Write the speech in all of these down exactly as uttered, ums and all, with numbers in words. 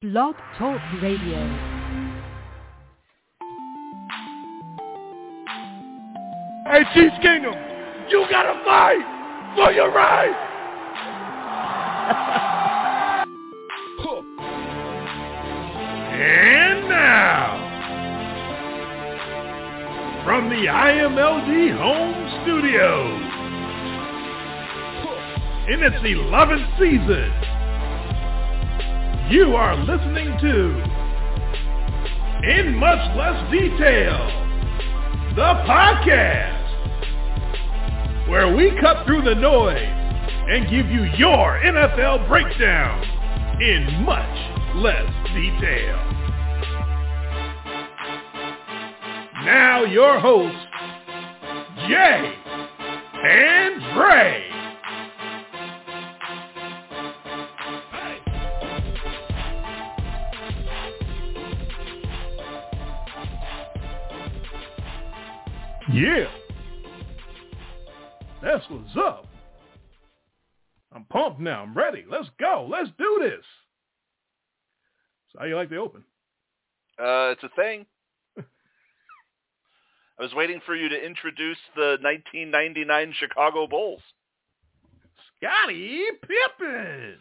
Blog Talk Radio. Hey, Chiefs Kingdom, you gotta fight for your right. And now, from the I M L D home studios, in its eleventh season, you are listening to, In Much Less Detail, the podcast, where we cut through the noise and give you your N F L breakdown in much less detail. Now your hosts, Jay and Dre. Yeah, that's what's up. I'm pumped now. I'm ready. Let's go. Let's do this. So how you like the open? Uh, it's a thing. I was waiting for you to introduce the nineteen ninety-nine Chicago Bulls. Scottie Pippen.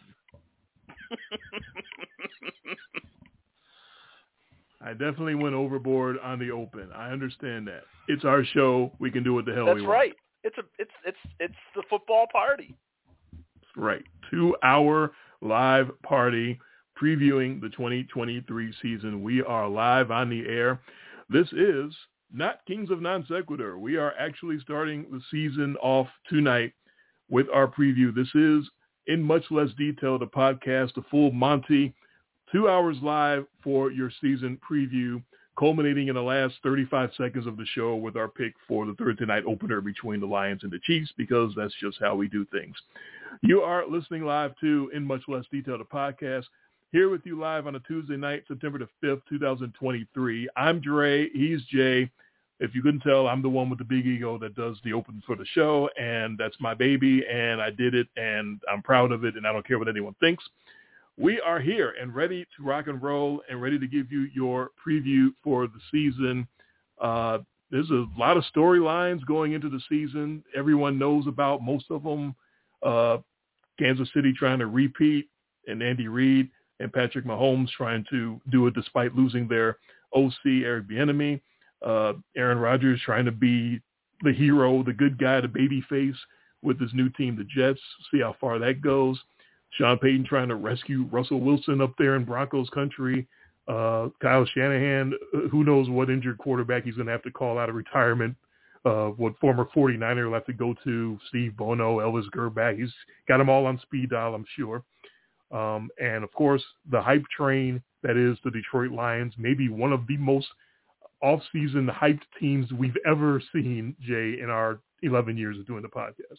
I definitely went overboard on the open. I understand that. It's our show. We can do what the hell That's we want. That's right. It's a it's it's it's the football party. That's right. Two-hour live party previewing the twenty twenty-three season. We are live on the air. This is not Kings of Non Sequitur. We are actually starting the season off tonight with our preview. This is In Much Less Detail, the podcast, the full Monty. Two hours live for your season preview, culminating in the last thirty-five seconds of the show with our pick for the Thursday night opener between the Lions and the Chiefs, because that's just how we do things. You are listening live to In Much Less Detail, the podcast, here with you live on a Tuesday night, September the fifth, twenty twenty-three. I'm Dre. He's Jay. If you couldn't tell, I'm the one with the big ego that does the open for the show, and that's my baby, and I did it, and I'm proud of it, and I don't care what anyone thinks. We are here and ready to rock and roll and ready to give you your preview for the season. Uh, there's a lot of storylines going into the season. Everyone knows about most of them. Uh, Kansas City trying to repeat, and Andy Reid and Patrick Mahomes trying to do it despite losing their O C, Eric Bieniemy. Uh, Aaron Rodgers trying to be the hero, the good guy, the baby face with his new team, the Jets. See how far that goes. Sean Payton trying to rescue Russell Wilson up there in Broncos country. Uh, Kyle Shanahan, who knows what injured quarterback he's going to have to call out of retirement. Uh, what former forty-niner will have to go to, Steve Bono, Elvis Gerbach. He's got them all on speed dial, I'm sure. Um, and, of course, the hype train that is the Detroit Lions, maybe one of the most off-season hyped teams we've ever seen, Jay, in our eleven years of doing the podcast.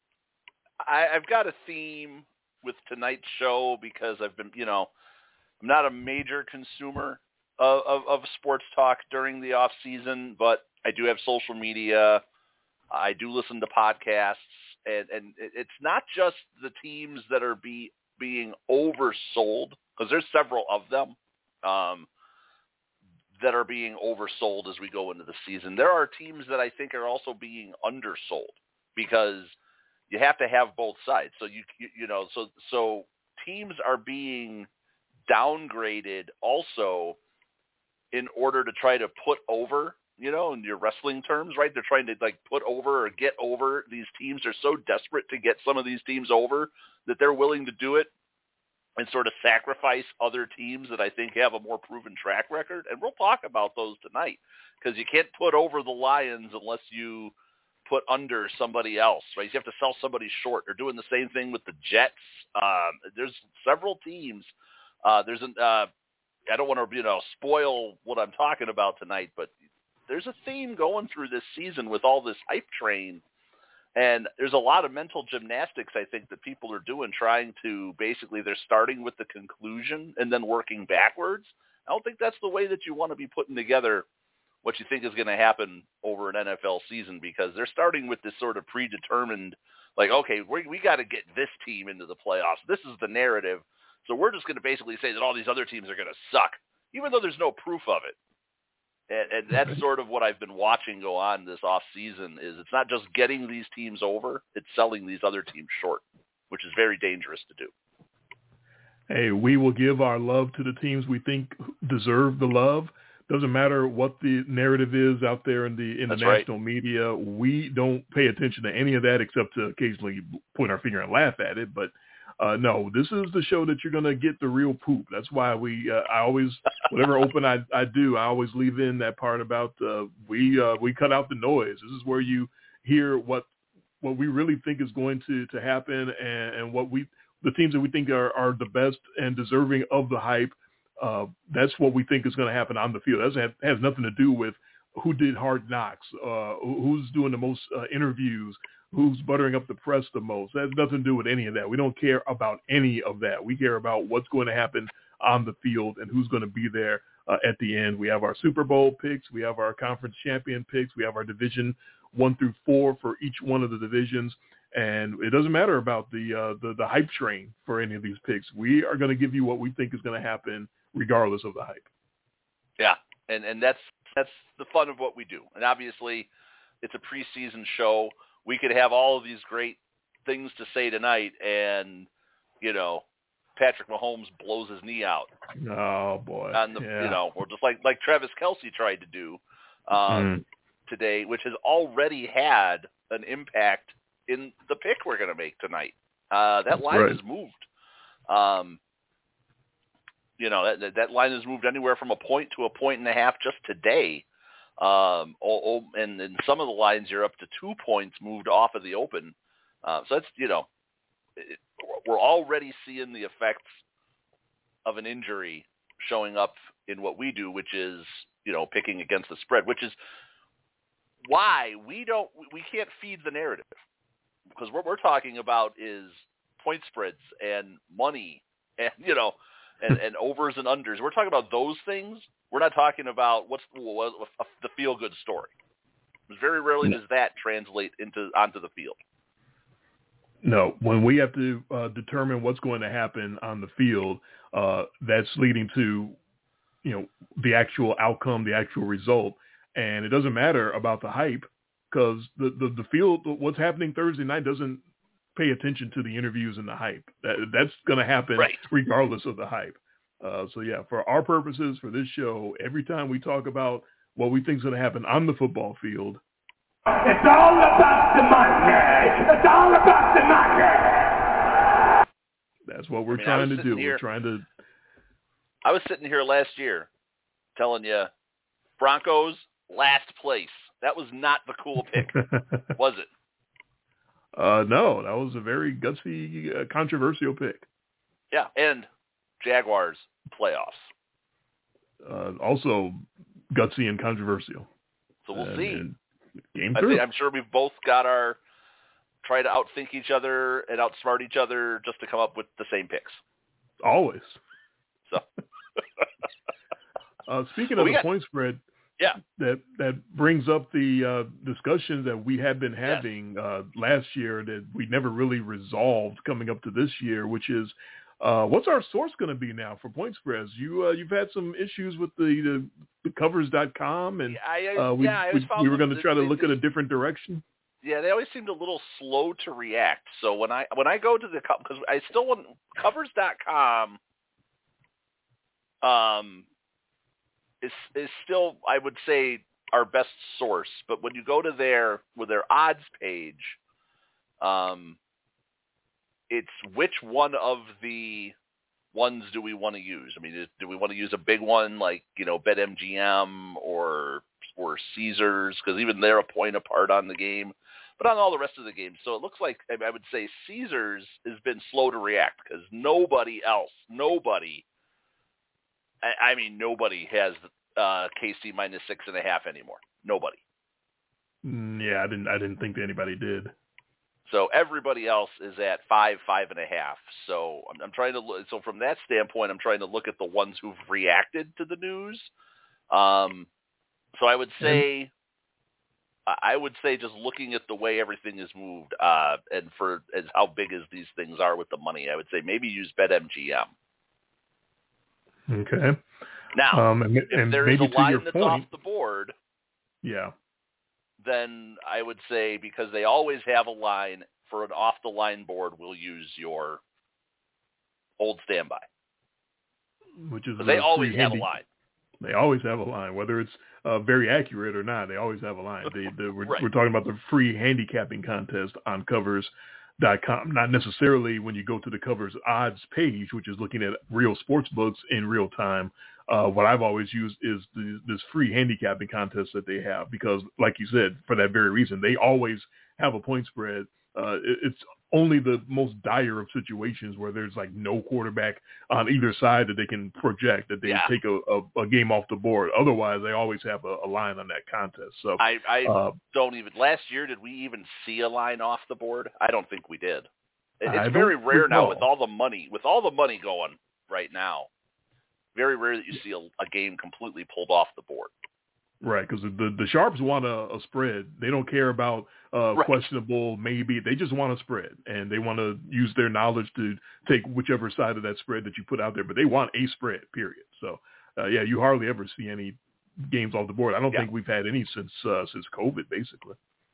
I, I've got a theme with tonight's show because I've been, you know, I'm not a major consumer of, of, of sports talk during the off season, but I do have social media. I do listen to podcasts, and, and it's not just the teams that are be, being oversold, because there's several of them um, that are being oversold as we go into the season. There are teams that I think are also being undersold because you have to have both sides. So you, you you know, so so teams are being downgraded also in order to try to put over, you know, in your wrestling terms, right? They're trying to like put over or get over. These teams are so desperate to get some of these teams over that they're willing to do it and sort of sacrifice other teams that I think have a more proven track record. And we'll talk about those tonight, because you can't put over the Lions unless you put under somebody else, right? You have to sell somebody short. They're doing the same thing with the Jets. Um, there's several teams. Uh, there's an, uh, I don't want to, you know, spoil what I'm talking about tonight, but there's a theme going through this season with all this hype train. And there's a lot of mental gymnastics, I think, that people are doing, trying to basically, they're starting with the conclusion and then working backwards. I don't think that's the way that you want to be putting together what you think is going to happen over an N F L season, because they're starting with this sort of predetermined, like, okay, we we got to get this team into the playoffs. This is the narrative. So we're just going to basically say that all these other teams are going to suck, even though there's no proof of it. And, and that's Okay. sort of what I've been watching go on this off season. Is it's not just getting these teams over; it's selling these other teams short, which is very dangerous to do. Hey, we will give our love to the teams we think deserve the love. Doesn't matter what the narrative is out there in the in the That's right. national media. We don't pay attention to any of that except to occasionally point our finger and laugh at it. But uh, no, this is the show that you're going to get the real poop. That's why we. Uh, I always, whatever open I, I do, I always leave in that part about uh, we uh, we cut out the noise. This is where you hear what what we really think is going to to happen and, and what we. The teams that we think are, are the best and deserving of the hype, uh, that's what we think is going to happen on the field. That has, has nothing to do with who did Hard Knocks, uh, who's doing the most uh, interviews, who's buttering up the press the most. That has nothing to do with any of that. We don't care about any of that. We care about what's going to happen on the field and who's going to be there uh, at the end. We have our Super Bowl picks. We have our conference champion picks. We have our division one through four for each one of the divisions. And it doesn't matter about the, uh, the the hype train for any of these picks. We are going to give you what we think is going to happen regardless of the hype. Yeah, and and that's that's the fun of what we do. And obviously, it's a preseason show. We could have all of these great things to say tonight, and you know, Patrick Mahomes blows his knee out. Oh boy! On the yeah. you know, or just like like Travis Kelce tried to do um, mm. today, which has already had an impact in the pick we're going to make tonight. Uh, that line right. has moved. Um, you know, that, that line has moved anywhere from a point to a point and a half just today. Um, oh, oh, and, and some of the lines are up to two points moved off of the open. Uh, so that's, you know, it, we're already seeing the effects of an injury showing up in what we do, which is, you know, picking against the spread, which is why we don't, we can't feed the narrative. Because what we're talking about is point spreads and money and, you know, and, and overs and unders. We're talking about those things. We're not talking about what's what, the feel-good story. Very rarely does that translate into onto the field. No, when we have to uh, determine what's going to happen on the field, uh, that's leading to, you know, the actual outcome, the actual result. And it doesn't matter about the hype. Because the, the, the field, what's happening Thursday night doesn't pay attention to the interviews and the hype. That, that's going to happen right. regardless of the hype. Uh, so, yeah, for our purposes, for this show, every time we talk about what we think is going to happen on the football field. It's all about the money. It's all about the money. That's what we're I mean, trying to do. Here, we're trying to. I was sitting here last year telling you Broncos last place. That was not the cool pick, was it? Uh, no, that was a very gutsy, uh, controversial pick. Yeah, and Jaguars playoffs. Uh, also gutsy and controversial. So we'll and, see. And game I through. think, I'm sure we've both got our try to outthink each other and outsmart each other just to come up with the same picks. Always. So, uh, speaking well, of the got, point spread. Yeah, that that brings up the uh, discussion that we had been having yes. uh, last year that we never really resolved coming up to this year, which is uh, what's our source going to be now for point spreads? You uh, you've had some issues with the the, the covers dot com, and I, uh, we yeah, I we, we were going to try to they, look they, at a different direction. Yeah, they always seemed a little slow to react. So when I when I go to the because I still want covers dot com. Um. Is is still, I would say, our best source. But when you go to their with their odds page, um, it's which one of the ones do we want to use? I mean, do we want to use a big one like, you know, BetMGM or or Caesars? Because even they're a point apart on the game, but on all the rest of the games. So it looks like I would say Caesars has been slow to react because nobody else, nobody. I mean, nobody has uh, K C minus six and a half anymore. Nobody. Yeah, I didn't. I didn't think that anybody did. So everybody else is at five, five and a half. So I'm, I'm trying to look. So from that standpoint, I'm trying to look at the ones who've reacted to the news. Um, so I would say, and, I would say, just looking at the way everything is moved, uh, and for as how big as these things are with the money, I would say maybe use BetMGM. Okay. Now, um, and, if and there is maybe a to your line that's point, off the board, yeah, then I would say because they always have a line for an off-the-line board, we'll use your old standby. which is But they the always free have handy, a line. They always have a line, whether it's uh, very accurate or not. They always have a line. They, they, we're, Right. we're talking about the free handicapping contest on covers dot com. Not necessarily when you go to the Covers odds page, which is looking at real sports books in real time. Uh, what I've always used is the, this free handicapping contest that they have because, like you said, for that very reason, they always have a point spread. Uh, it, it's only the most dire of situations where there's like no quarterback on either side that they can project that they Yeah. take a, a, a game off the board. Otherwise, they always have a, a line on that contest. So I, I uh, don't even. Last year, did we even see a line off the board? I don't think we did. It, I it's don't very rare now recall. with all the money, with all the money going right now. Very rare that you see a, a game completely pulled off the board. Right, because the the Sharps want a, a spread. They don't care about uh, Right. questionable, maybe. They just want a spread, and they want to use their knowledge to take whichever side of that spread that you put out there. But they want a spread, period. So, uh, yeah, you hardly ever see any games off the board. I don't Yeah. think we've had any since uh, since COVID, basically.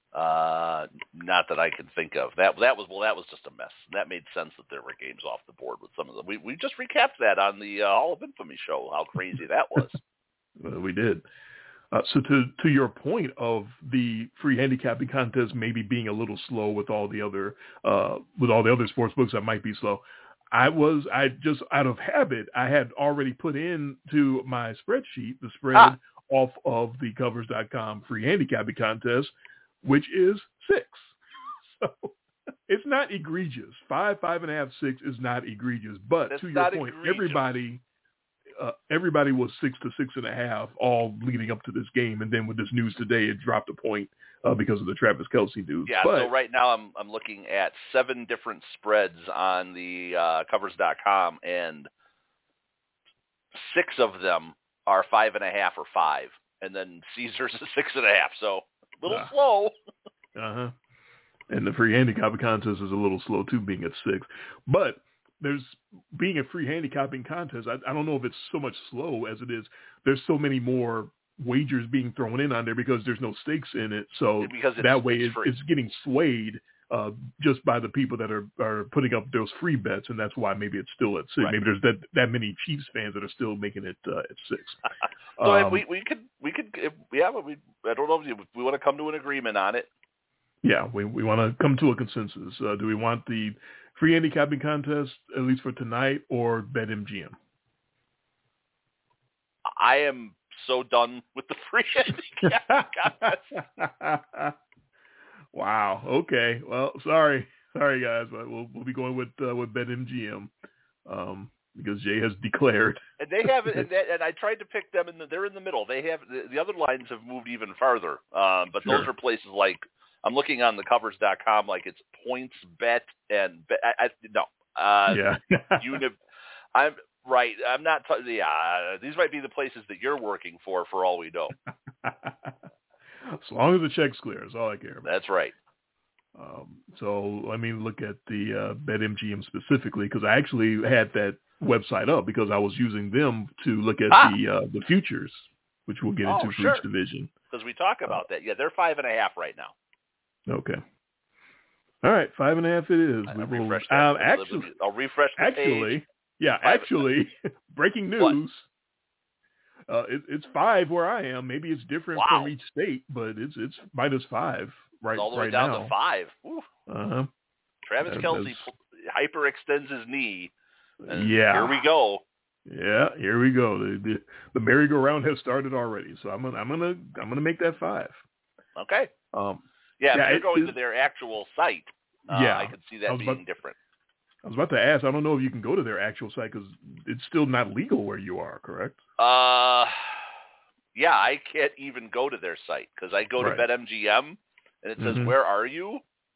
Uh, not that I can think of. That that was well, that was just a mess. That made sense that there were games off the board with some of them. We we just recapped that on the uh, Hall of Infamy show. How crazy that was. Uh, we did. Uh, so to to your point of the free handicapping contest maybe being a little slow with all the other uh, with all the other sports books that might be slow, I was I just out of habit I had already put into my spreadsheet the spread Ah. off of the Covers dot com free handicapping contest, which is six. So it's not egregious. Five, five and a half, six is not egregious. But That's to your not point, egregious. everybody. Uh, everybody was six to six and a half all leading up to this game, and then with this news today, it dropped a point uh, because of the Travis Kelce news. Yeah, but, so right now I'm I'm looking at seven different spreads on the uh, Covers dot com, and six of them are five and a half or five, and then Caesar's is six and a half. So a little uh, slow. Uh huh. And the free handicapping contest is a little slow too, being at six. But there's being a free handicapping contest. I, I don't know if it's so much slow as it is. There's so many more wagers being thrown in on there because there's no stakes in it. So Because it's, that way it's, it, free. it's getting swayed uh, just by the people that are, are putting up those free bets, and that's why maybe it's still at six. Right. Maybe there's that that many Chiefs fans that are still making it uh, at six. so um, if we we could we could if, yeah, but we I don't know if we, we want to come to an agreement on it. Yeah, we we want to come to a consensus. Uh, do we want the free handicapping contest, at least for tonight, or BetMGM? I am so done with the free handicap contest. Wow. Okay. Well, sorry, sorry guys, but we'll we'll be going with uh, with BetMGM um, because Jay has declared. And they have it, and, that, and I tried to pick them, and the, they're in the middle. They have the, the other lines have moved even farther, um, but Sure. those are places like I'm looking on the Covers dot com, like it's points bet and bet, I, I, no, uh, yeah. unit. I'm right. I'm not. T- yeah, these might be the places that you're working for, for all we know. As long as the check's clear, is all I care about. That's right. Um, so let me look at the uh, BetMGM specifically because I actually had that website up because I was using them to look at Ah. the uh, the futures, which we'll get Oh, into for sure. each division. Because we talk about that. Yeah, they're five and a half right now. Okay. All right, five and a half it is. I'll We will, refresh that. um, actually, I'll refresh the actually, page. yeah, Five- actually, breaking news. Uh, it, it's five where I am. Maybe it's different Wow. from each state, but it's it's minus five right It's all the way right down now. to five. Ooh. Uh huh. Travis That- Kelce that's- hyperextends his knee. And Yeah. Here we go. Yeah, here we go. The, the the merry-go-round has started already, so I'm gonna I'm gonna I'm gonna make that five. Okay. Um, Yeah, Yeah, if you're it- going it- to their actual site, uh, Yeah. I could see I that was being about- different. I was about to ask. I don't know if you can go to their actual site because it's still not legal where you are. Correct? Uh, yeah, I can't even go to their site because I go Right. to BetMGM and it says, Mhm. "Where are you?"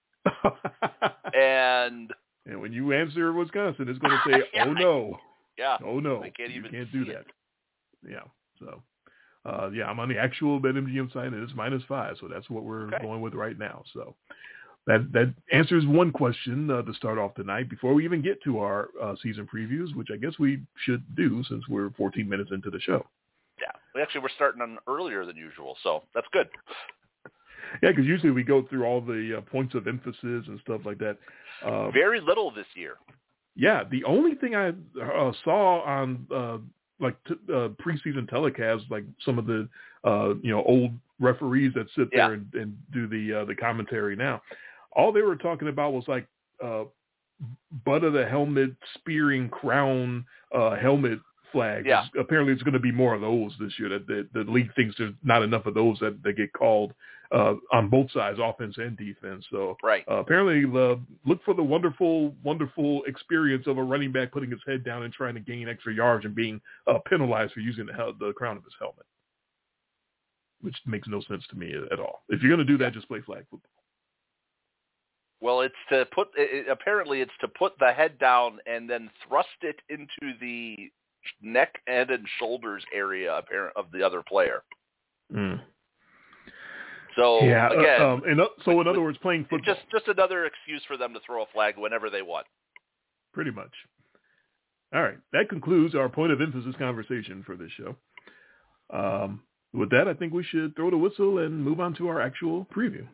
And And when you answer Wisconsin, it's going to say, Yeah, "Oh no, yeah, oh no, I can't you even can't do see that." it. Yeah. So, uh, yeah, I'm on the actual BetMGM site, and it's minus five, so that's what we're Okay. going with right now. So, that that answers one question uh, to start off tonight before we even get to our uh, season previews, which I guess we should do since we're fourteen minutes into the show. Yeah, we actually we're starting on earlier than usual, so that's good. Yeah, because usually we go through all the uh, points of emphasis and stuff like that. Uh, Very little this year. Yeah, the only thing I uh, saw on uh, like t- uh, preseason telecasts, like some of the uh, you know old referees that sit there yeah. and, and do the uh, the commentary now, all they were talking about was like uh, butt of the helmet spearing crown uh, helmet flags. Yeah. Apparently, it's going to be more of those this year. That the, the league thinks there's not enough of those that, that get called uh, on both sides, offense and defense. So right. uh, apparently, uh, look for the wonderful, wonderful experience of a running back putting his head down and trying to gain extra yards and being uh, penalized for using the, hel- the crown of his helmet, which makes no sense to me at all. If you're going to do that, just play flag football. Well, it's to put. It, apparently, it's to put the head down and then thrust it into the neck, head, and shoulders area of the other player. Mm. So yeah, again, uh, um, in, so in other words, playing football. Just just another excuse for them to throw a flag whenever they want. Pretty much. All right, that concludes our point of emphasis conversation for this show. Um, with that, I think we should throw the whistle and move on to our actual preview.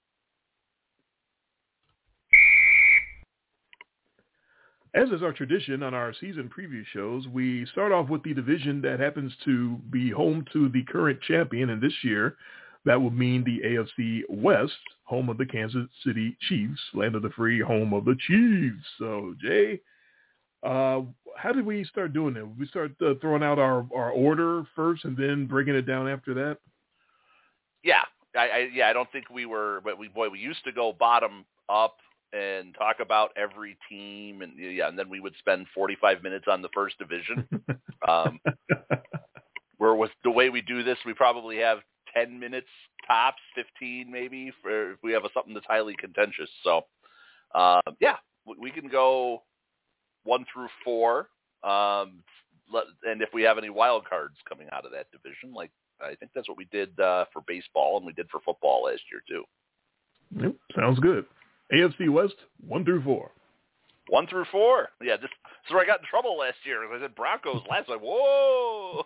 As is our tradition on our season preview shows, we start off with the division that happens to be home to the current champion, and this year that would mean the A F C West, home of the Kansas City Chiefs, land of the free, home of the Chiefs. So, Jay, uh, how did we start doing that? We start uh, throwing out our, our order first and then breaking it down after that? Yeah, I, I yeah, I don't think we were, but we boy, we used to go bottom up and talk about every team, and yeah, and then we would spend forty-five minutes on the first division. um, where with the way we do this, we probably have ten minutes tops, fifteen maybe, for if we have a, something that's highly contentious. So, uh, yeah, we can go one through four, um, let, and if we have any wild cards coming out of that division, like I think that's what we did uh, for baseball and we did for football last year too. Yep, sounds good. A F C West, one through four. One through four. Yeah, this, this is where I got in trouble last year. I said Broncos last time. Whoa.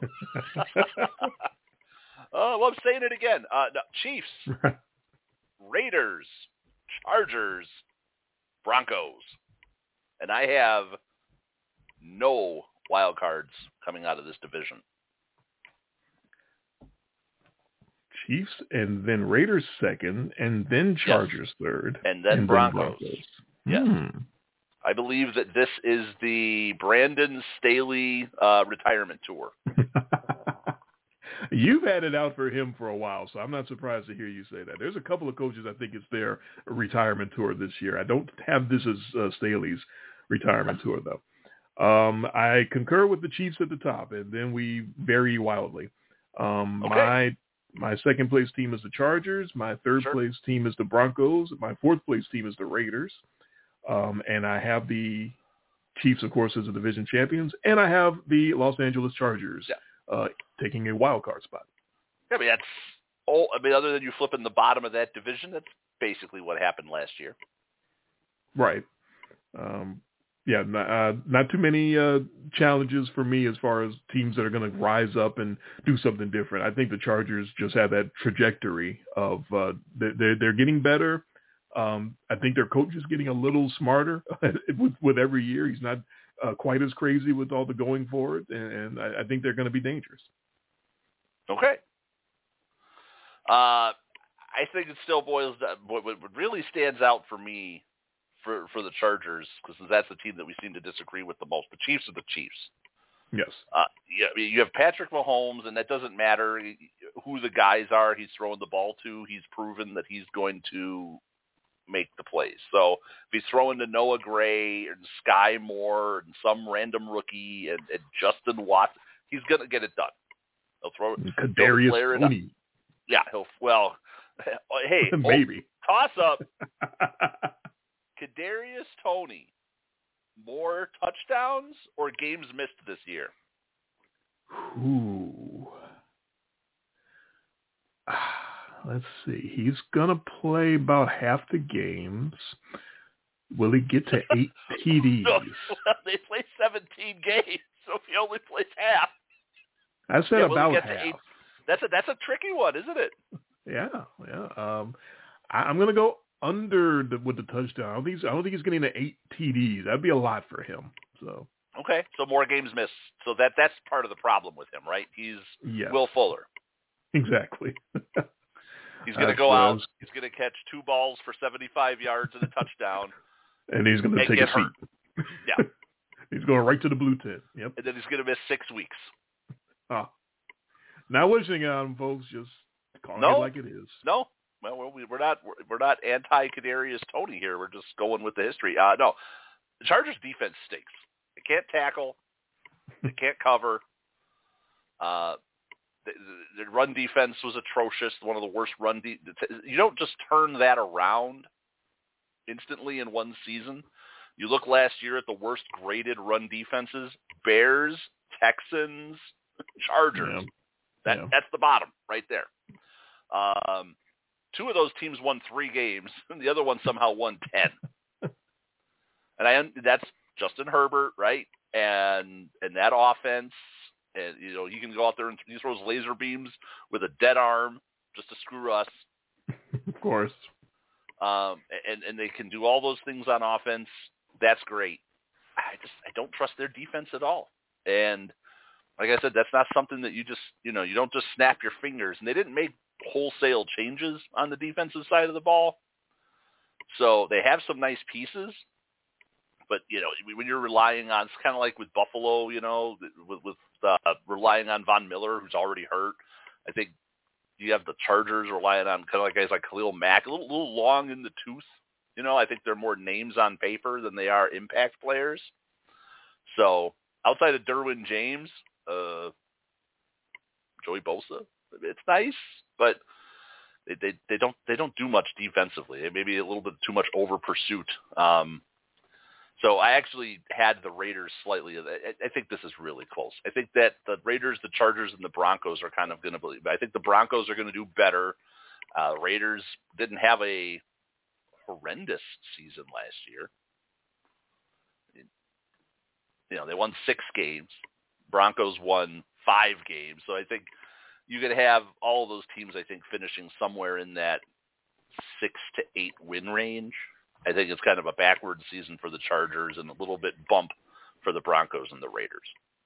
Oh, well, I'm saying it again. Uh, no, Chiefs, Raiders, Chargers, Broncos. And I have no wild cards coming out of this division. Chiefs and then Raiders second, and then Chargers yes. third, and then and Broncos. Then Broncos. Yes. Hmm. I believe that this is the Brandon Staley uh, retirement tour. You've had it out for him for a while, so I'm not surprised to hear you say that. There's a couple of coaches I think it's their retirement tour this year. I don't have this as uh, Staley's retirement tour, though. Um, I concur with the Chiefs at the top, and then we vary wildly. Um, okay. My my second place team is the Chargers. My third sure. place team is the Broncos. My fourth place team is the Raiders. Um, and I have the Chiefs, of course, as the division champions, and I have the Los Angeles Chargers. Yeah. Uh, taking a wild card spot. Yeah, I mean, that's all. I mean, other than you flipping the bottom of that division, that's basically what happened last year. Right. Um, yeah, not, uh, not too many uh, challenges for me as far as teams that are going to rise up and do something different. I think the Chargers just have that trajectory of uh, they're, they're getting better. Um, I think their coach is getting a little smarter with, with every year. He's not Uh, quite as crazy with all the going forward, and, and I, I think they're going to be dangerous. Okay. Uh, I think it still boils down. What, what really stands out for me for for the Chargers, because that's the team that we seem to disagree with the most. The Chiefs are the Chiefs. Yes. Uh, yeah, you have Patrick Mahomes, and that doesn't matter who the guys are he's throwing the ball to. He's proven that he's going to make the plays. So if he's throwing to Noah Gray and Sky Moore and some random rookie and, and Justin Watson, he's going to get it done. He'll throw it. Kadarius Toney. Yeah, he'll, well, hey, maybe. Toss up. Kadarius Toney, more touchdowns or games missed this year? Ooh. let's see. He's going to play about half the games. Will he get to eight T Ds? No, well, they play seventeen games, so if he only plays half. I said yeah, about get half. To eight? That's a that's a tricky one, isn't it? Yeah, yeah. Um, I, I'm going to go under the, with the touchdown. I don't think he's, I don't think he's getting to eight T Ds. That'd be a lot for him. So okay, so more games missed. So that that's part of the problem with him, right? He's yes. Will Fuller. Exactly. He's going to go out. He's going to catch two balls for seventy-five yards and a touchdown. And he's going to take a seat. Hurt. Yeah. He's going right to the blue tent. Yep. And then he's going to miss six weeks. Ah. Not wishing on him, folks. Just calling no, it like it is. No. Well, we're not. We're not anti-Kadarius Toney here. We're just going with the history. Uh, no, the Chargers' defense stinks. They can't tackle. They can't cover. Uh, the, the run defense was atrocious. One of the worst run. De- you don't just turn that around instantly in one season. You look last year at the worst graded run defenses: Bears, Texans, Chargers. Yeah. That yeah. That's the bottom right there. Um, two of those teams won three games, and the other one somehow won ten. And I that's Justin Herbert, right? And and that offense, and you know he can go out there and he throws laser beams with a dead arm just to screw us. Of course. Um, and and they can do all those things on offense. That's great. I just I don't trust their defense at all. And like I said, that's not something that you just you know you don't just snap your fingers. And they didn't make wholesale changes on the defensive side of the ball. So they have some nice pieces, but you know when you're relying on, it's kind of like with Buffalo, you know, with, with uh, relying on Von Miller, who's already hurt. I think you have the Chargers relying on kind of like guys like Khalil Mack, a little, little long in the tooth. You know, I think they're more names on paper than they are impact players. So outside of Derwin James, uh, Joey Bosa, it's nice, but they, they they don't they don't do much defensively. Maybe a little bit too much over pursuit. Um, so I actually had the Raiders slightly. I, I think this is really close. I think that the Raiders, the Chargers, and the Broncos are kind of going to believe. I think the Broncos are going to do better. Uh, Raiders didn't have a horrendous season last year. You know, they won six games. Broncos won five games. So I think you could have all of those teams, I think, finishing somewhere in that six to eight win range. I think it's kind of a backward season for the Chargers and a little bit bump for the Broncos and the Raiders.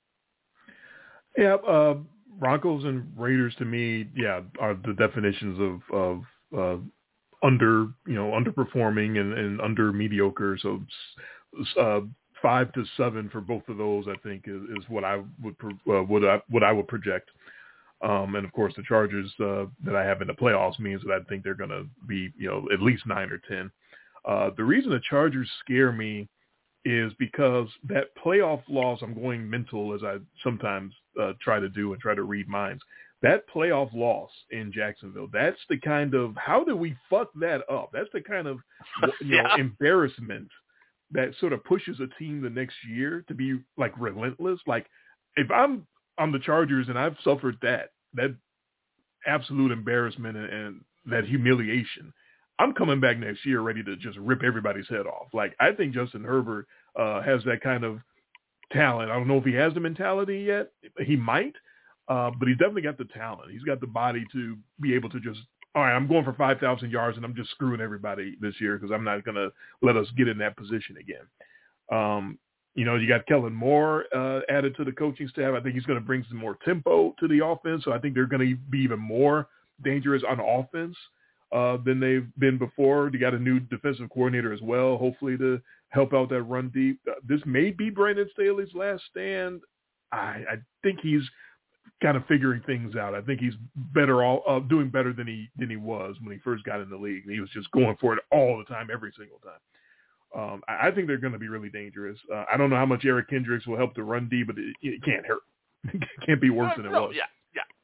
Yeah, uh, Broncos and Raiders to me, yeah, are the definitions of, of uh, under, you know, underperforming and, and under mediocre. So uh, five to seven for both of those, I think, is, is what I would uh, what I what I would project. Um, and of course, the Chargers uh, that I have in the playoffs means that I think they're going to be, you know, at least nine or ten. Uh, the reason the Chargers scare me is because that playoff loss, I'm going mental as I sometimes uh, try to do and try to read minds. That playoff loss in Jacksonville, that's the kind of, how did we fuck that up? That's the kind of, you know, yeah. embarrassment that sort of pushes a team the next year to be like relentless. Like if I'm on the Chargers and I've suffered that, that absolute embarrassment and, and that humiliation, I'm coming back next year ready to just rip everybody's head off. Like, I think Justin Herbert uh, has that kind of talent. I don't know if he has the mentality yet. He might, uh, but he's definitely got the talent. He's got the body to be able to just, all right, I'm going for five thousand yards and I'm just screwing everybody this year because I'm not going to let us get in that position again. Um, you know, you got Kellen Moore uh, added to the coaching staff. I think he's going to bring some more tempo to the offense. So I think they're going to be even more dangerous on offense Uh, than they've been before. They got a new defensive coordinator as well, hopefully to help out that run deep. Uh, this may be Brandon Staley's last stand. I, I think he's kind of figuring things out. I think he's better, all uh, doing better than he than he was when he first got in the league. He was just going for it all the time, every single time. Um, I, I think they're going to be really dangerous. Uh, I don't know how much Eric Kendricks will help the run deep, but it, it can't hurt. It can't be worse than it no, was. Yeah.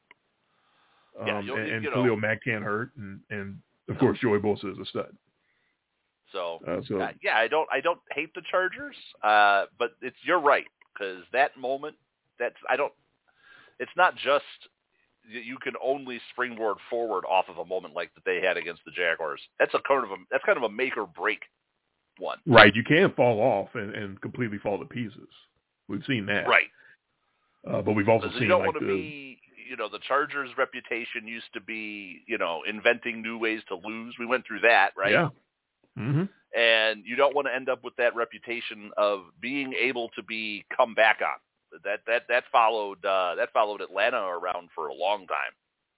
Um, yeah, and and you know, Khalil Mack can't hurt, and, and of course Joey Bosa is a stud. So, uh, so uh, yeah, I don't I don't hate the Chargers, uh, but it's you're right because that moment that's I don't. It's not just you can only springboard forward off of a moment like that they had against the Jaguars. That's a kind of a that's kind of a make or break one. Right. You can't fall off and, and completely fall to pieces. We've seen that. Right. Uh, but we've also Because seen you don't like want to the, be, you know, the Chargers' reputation used to be, you know, inventing new ways to lose. We went through that, right? Yeah. Mm-hmm. And you don't want to end up with that reputation of being able to be come back on. That that that followed uh, that followed Atlanta around for a long time.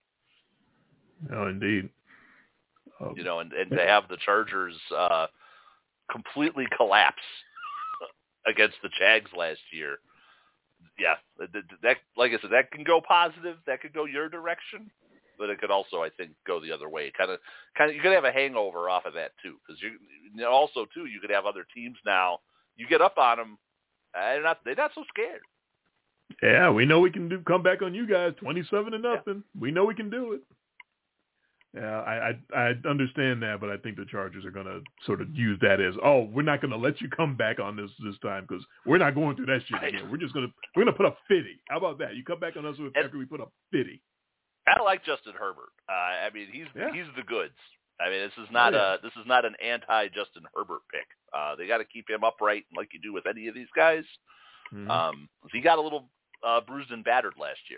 Oh, indeed. Oh. You know, and, and to have the Chargers uh, completely collapse against the Jags last year. Yeah, that, that like I said, that can go positive. That could go your direction, but it could also, I think, go the other way. Kind of, kind of, you could have a hangover off of that too, because you, you know, also too, you could have other teams now. You get up on them, they're not, they're not so scared. Yeah, we know we can do come back on you guys, twenty-seven to nothing. Yeah. We know we can do it. Yeah, I, I I understand that, but I think the Chargers are going to sort of use that as, oh, we're not going to let you come back on this this time because we're not going through that shit right. again. We're just going to we're going to put up fifty. How about that? You come back on us with, and, after we put up fifty. I like Justin Herbert. Uh, I mean, he's yeah. he's the goods. I mean, this is not oh, yeah. a this is not an anti Justin Herbert pick. Uh, they got to keep him upright, like you do with any of these guys. Mm-hmm. Um, he got a little uh, bruised and battered last year.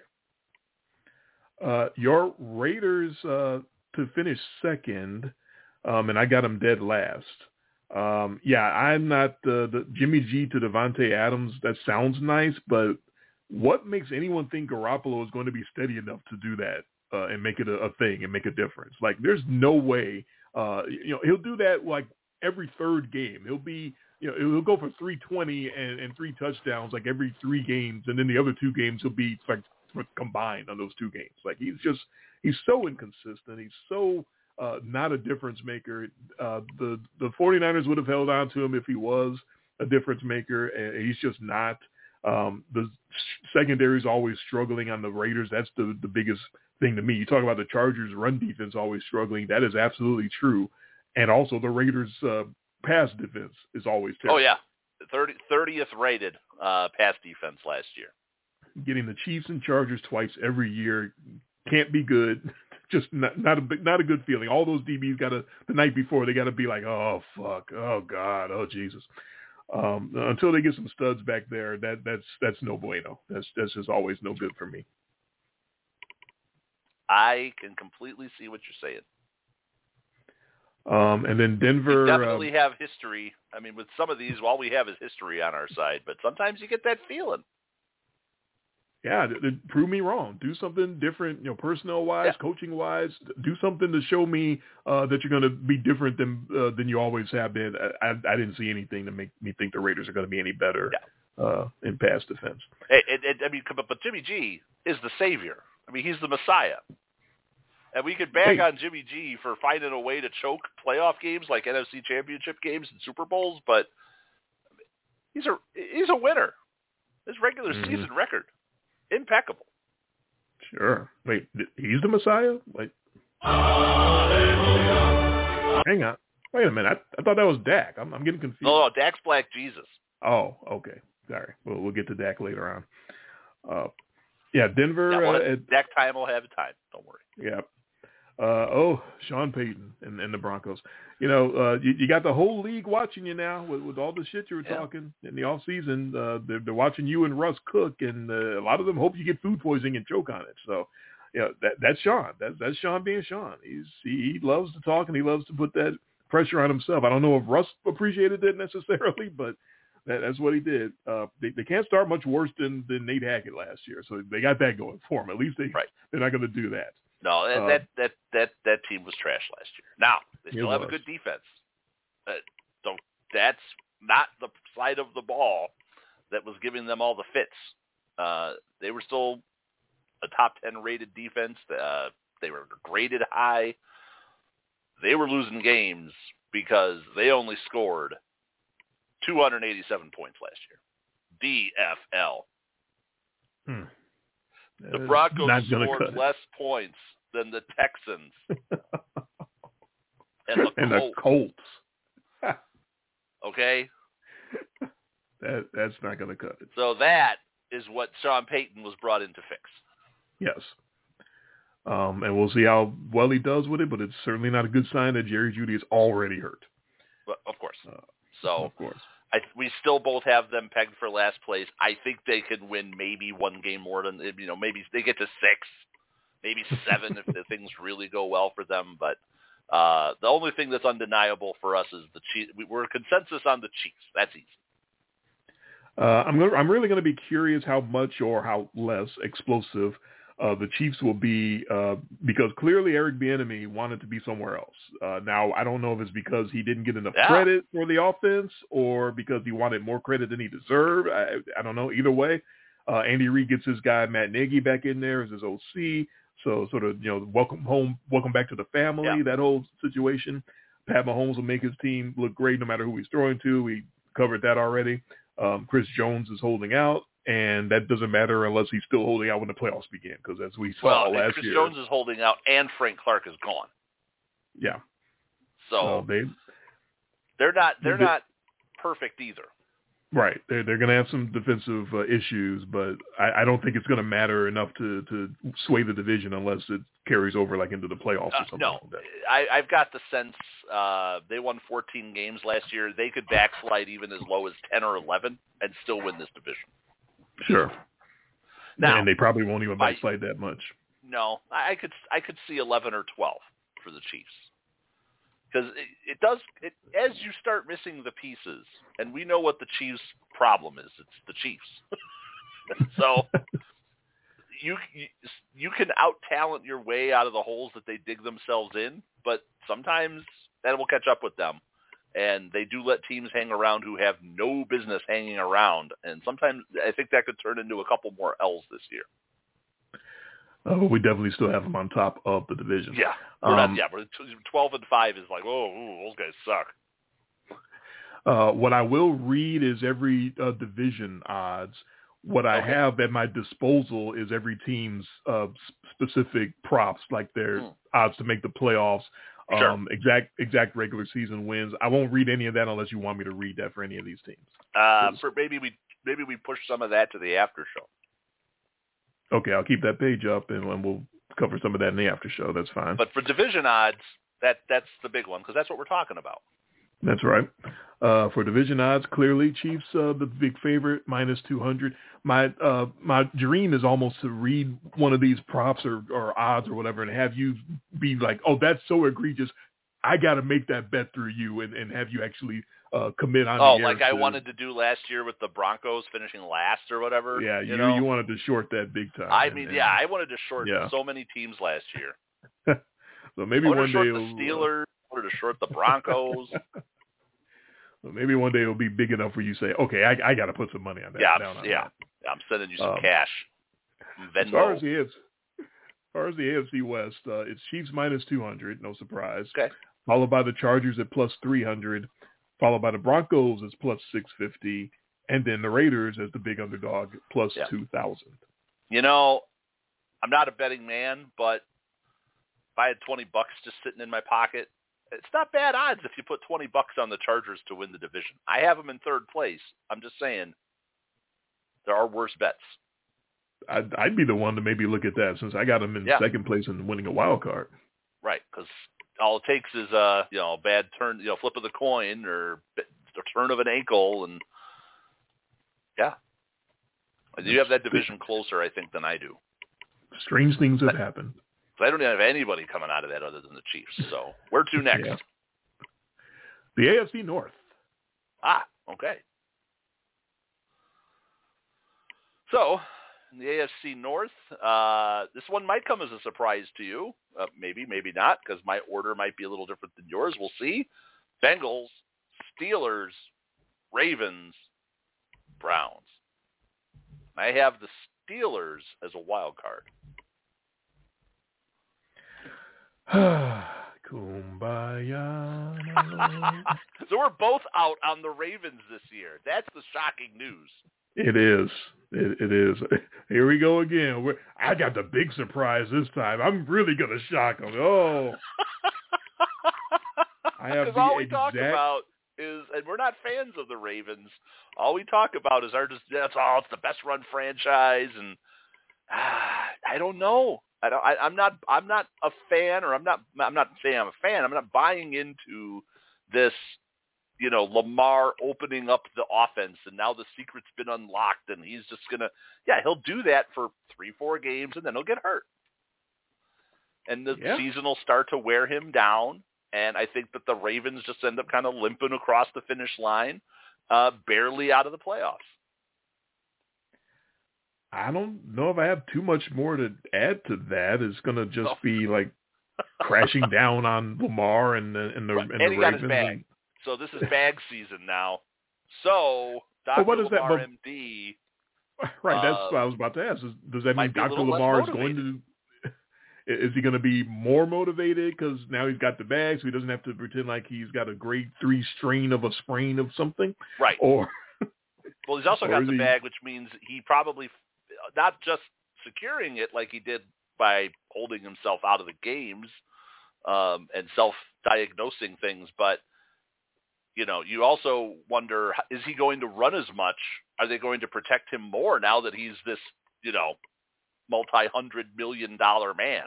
Uh, your Raiders. Uh, to finish second, um, and I got him dead last. Um, yeah, I'm not the, the Jimmy G to Devontae Adams. That sounds nice, but what makes anyone think Garoppolo is going to be steady enough to do that uh, and make it a, a thing and make a difference? Like, there's no way. Uh, you know, he'll do that like every third game. He'll be, you know, he'll go for three twenty and, and three touchdowns like every three games, and then the other two games he'll be like combined on those two games. Like, he's just. He's so inconsistent. He's so uh, not a difference maker. Uh, the the 49ers would have held on to him if he was a difference maker, and he's just not. Um, the secondary is always struggling on the Raiders. That's the, the biggest thing to me. You talk about the Chargers' run defense always struggling. That is absolutely true. And also the Raiders' uh, pass defense is always terrible. Oh, yeah. thirtieth rated uh, pass defense last year. Getting the Chiefs and Chargers twice every year can't be good. Just not not a not a good feeling. All those D Bs got to the night before they got to be like, oh fuck, oh god, oh Jesus. Um, until they get some studs back there, that that's that's no bueno. That's that's just always no good for me. I can completely see what you're saying. Um, and then Denver we definitely um, have history. I mean, with some of these, all we have is history on our side. But sometimes you get that feeling. Yeah, th- th- prove me wrong. Do something different, you know, personnel-wise, yeah. coaching-wise. Do something to show me uh, that you're going to be different than uh, than you always have been. I, I, I didn't see anything to make me think the Raiders are going to be any better yeah. uh, in pass defense. It, it, it, I mean, but, but Jimmy G is the savior. I mean, he's the Messiah. And we could bag hey. on Jimmy G for finding a way to choke playoff games like N F C Championship games and Super Bowls, but he's a he's a winner. His regular mm-hmm. season record. Impeccable. Sure. Wait, he's the Messiah? Like, hang on. Wait a minute. I, I thought that was Dak. I'm, I'm getting confused. No, no, Dak's Black Jesus. Oh, okay. Sorry. We'll, we'll get to Dak later on. Uh, yeah, Denver. Yeah, well, uh, at, Dak time will have time. Don't worry. Yeah. Uh, oh, Sean Payton and, and the Broncos. You know, uh, you, you got the whole league watching you now with, with all the shit you were yeah. talking in the offseason. Uh, they're, they're watching you and Russ cook, and uh, a lot of them hope you get food poisoning and choke on it. So, yeah, you know, that, that's Sean. That, that's Sean being Sean. He's, he, he loves to talk, and he loves to put that pressure on himself. I don't know if Russ appreciated it necessarily, but that, that's what he did. Uh, they, they can't start much worse than, than Nate Hackett last year, so they got that going for them. At least they, right. they're not going to do that. No, that, um, that that that that team was trash last year. Now they still have was. a good defense. Uh, so that's not the side of the ball that was giving them all the fits. Uh, they were still a top ten rated defense. Uh, they were graded high. They were losing games because they only scored two hundred eighty-seven points last year. D F L. Hmm. The Broncos scored less points than the Texans and the and Colts. The Colts. Okay? That that's not going to cut it. So that is what Sean Payton was brought in to fix. Yes. Um, and we'll see how well he does with it, but it's certainly not a good sign that Jerry Jeudy is already hurt. But of course. Uh, so of course. I, we still both have them pegged for last place. I think they could win maybe one game more than, you know, maybe they get to six, maybe seven if the things really go well for them. But uh, the only thing that's undeniable for us is the Chiefs. We're a consensus on the Chiefs. That's easy. Uh, I'm gonna, I'm really going to be curious how much or how less explosive uh, the Chiefs will be uh, because clearly Eric Bieniemy wanted to be somewhere else. Uh, now, I don't know if it's because he didn't get enough yeah. credit for the offense or because he wanted more credit than he deserved. I, I don't know. Either way, uh, Andy Reid gets his guy Matt Nagy back in there as his O C. So sort of, you know, welcome home, welcome back to the family, yeah. that whole situation. Pat Mahomes will make his team look great no matter who he's throwing to. We covered that already. Um, Chris Jones is holding out, and that doesn't matter unless he's still holding out when the playoffs begin, because as we saw well, last Chris year. Chris Jones is holding out, and Frank Clark is gone. Yeah. So uh, they, they're not they're they, not perfect either. Right. They're, they're going to have some defensive uh, issues, but I, I don't think it's going to matter enough to, to sway the division unless it carries over like into the playoffs or something uh, no, like that. I, I've got the sense uh, they won fourteen games last year. They could backslide even as low as ten or eleven and still win this division. Sure. Now, and they probably won't even backslide that much. No, I could I could see eleven or twelve for the Chiefs. Because it, it does, it, as you start missing the pieces, and we know what the Chiefs' problem is, it's the Chiefs. so you, you you can out-talent your way out of the holes that they dig themselves in, but sometimes that will catch up with them. And they do let teams hang around who have no business hanging around. And sometimes I think that could turn into a couple more L's this year. Uh, we definitely still have them on top of the division. Yeah, we're um, not, yeah, but twelve and five is like, oh, ooh, those guys suck. Uh, what I will read is every uh, division odds. What I okay. have at my disposal is every team's uh, specific props, like their mm. odds to make the playoffs, sure. um, exact exact regular season wins. I won't read any of that unless you want me to read that for any of these teams. Uh, for maybe we maybe we push some of that to the after show. Okay, I'll keep that page up, and, and we'll cover some of that in the after show. That's fine. But for division odds, that that's the big one, because that's what we're talking about. That's right. Uh, for division odds, clearly Chiefs uh, the big favorite, minus two hundred. My uh, my dream is almost to read one of these props or, or odds or whatever and have you be like, oh, that's so egregious. I got to make that bet through you and, and have you actually uh, commit on oh, the air. Oh, like I to, wanted to do last year with the Broncos finishing last or whatever. Yeah, you you, know? you wanted to short that big time. I and, mean, and, yeah, I wanted to short yeah. so many teams last year. So maybe I one wanted to short day the Steelers. I wanted to short the Broncos. So maybe one day it'll be big enough where you say, okay, I, I got to put some money on that. Yeah, down on yeah. that. I'm sending you some um, cash. Venmo. As far as the A F C, as far as the A F C West, uh, it's Chiefs minus two hundred, no surprise. Okay. Followed by the Chargers at plus three hundred, followed by the Broncos as plus six fifty, and then the Raiders as the big underdog plus yeah. two thousand. You know, I'm not a betting man, but if I had twenty bucks just sitting in my pocket, it's not bad odds if you put twenty bucks on the Chargers to win the division. I have them in third place. I'm just saying there are worse bets. I'd, I'd be the one to maybe look at that since I got them in yeah. second place and winning a wild card. Right, because all it takes is a you know bad turn, you know, flip of the coin or a turn of an ankle, and yeah, you have that division closer, I think, than I do. Strange things have happened. I don't even have anybody coming out of that other than the Chiefs. So where to next? Yeah. The A F C North. Ah, okay. So in the A F C North, uh, this one might come as a surprise to you. Uh, maybe, maybe not, because my order might be a little different than yours. We'll see. Bengals, Steelers, Ravens, Browns. I have the Steelers as a wild card. Kumbaya. So we're both out on the Ravens this year. That's the shocking news. It is. It, it is. Here we go again. We're, I got the big surprise this time. I'm really going to shock them. Oh. I have the all we exact... talk about is, and we're not fans of the Ravens, all we talk about is our just, that's all, it's the best run franchise, and ah, I don't know. I don't. I, I'm not. I'm not a fan, or I'm not. I'm not saying I'm a fan. I'm not buying into this. You know, Lamar opening up the offense, and now the secret's been unlocked, and he's just gonna. Yeah, he'll do that for three, four games, and then he'll get hurt, and the yeah. season will start to wear him down. And I think that the Ravens just end up kind of limping across the finish line, uh, barely out of the playoffs. I don't know if I have too much more to add to that. It's going to just Oh. be like crashing down on Lamar and the and the, Right. and and the he got Ravens. his bag. And, So this is bag season now. So Doctor what is that, Lamar but- M D. right, that's uh, what I was about to ask. Is, does that mean might be a Doctor little less Lamar is going motivated. to? Is he going to be more motivated because now he's got the bag, so he doesn't have to pretend like he's got a grade three strain of a sprain of something? Right. Or Well, he's also or got is the he- bag, which means he probably not just securing it like he did by holding himself out of the games um, and self-diagnosing things, but you know, you also wonder, is he going to run as much? Are they going to protect him more now that he's this, you know, multi-hundred million dollar man?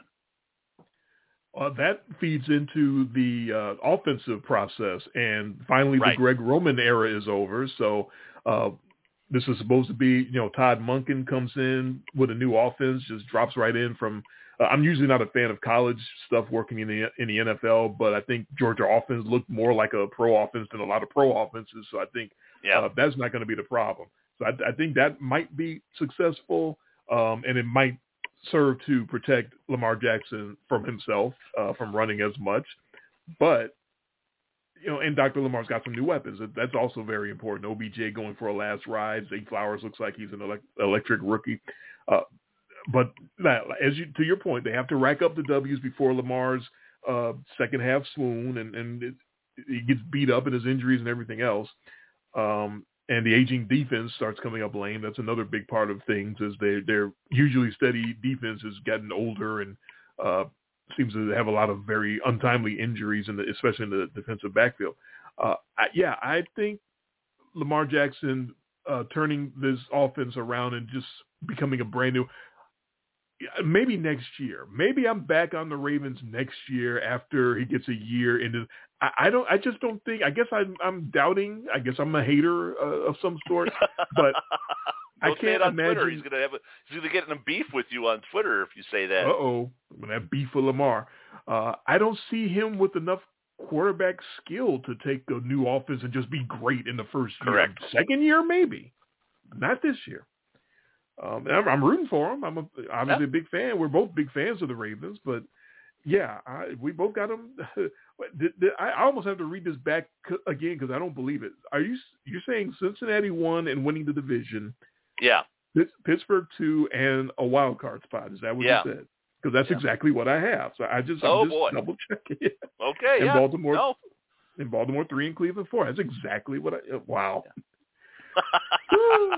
Uh, that feeds into the uh, offensive process, and finally Right. the Greg Roman era is over. So uh, this is supposed to be, you know, Todd Monken comes in with a new offense, just drops right in from. Uh, I'm usually not a fan of college stuff working in the in the N F L, but I think Georgia offense looked more like a pro offense than a lot of pro offenses. So I think Yeah. uh, that's not going to be the problem. So I, I think that might be successful, um, and it might serve to protect Lamar Jackson from himself, uh, from running as much. But, you know, and Doctor Lamar's got some new weapons. That's also very important. O B J going for a last ride. Zay Flowers looks like he's an elect- electric rookie. Uh, but that, as you, to your point, they have to rack up the W's before Lamar's uh, second half swoon, and, and it, he gets beat up in his injuries and everything else. Um, and the aging defense starts coming up lame. That's another big part of things, is they, they're usually steady defense has gotten older and uh, seems to have a lot of very untimely injuries, in the, especially in the defensive backfield. Uh, I, yeah, I think Lamar Jackson uh, turning this offense around and just becoming a brand new, maybe next year. Maybe I'm back on the Ravens next year after he gets a year into. I, I don't. I just don't think. I guess I'm. I'm doubting. I guess I'm a hater uh, of some sort. But I Don't say can't it on imagine. Twitter. He's gonna have a, he's gonna get in a beef with you on Twitter if you say that. Uh oh, that beef with Lamar. Uh, I don't see him with enough quarterback skill to take a new offense and just be great in the first year. Correct. Second year, maybe. Not this year. Um, I'm, I'm rooting for him. I'm a, obviously yeah. a big fan. We're both big fans of the Ravens, but yeah, I, we both got them. did, did, I almost have to read this back again because I don't believe it. Are you you're saying Cincinnati won and winning the division? Yeah. Pittsburgh two and a wild card spot. Is that what Yeah. you said? Because that's yeah. exactly what I have. So I just oh I'm just boy. double checking it. Okay. And yeah. Baltimore No. in Baltimore three and Cleveland four. That's exactly what I. Wow. Yeah.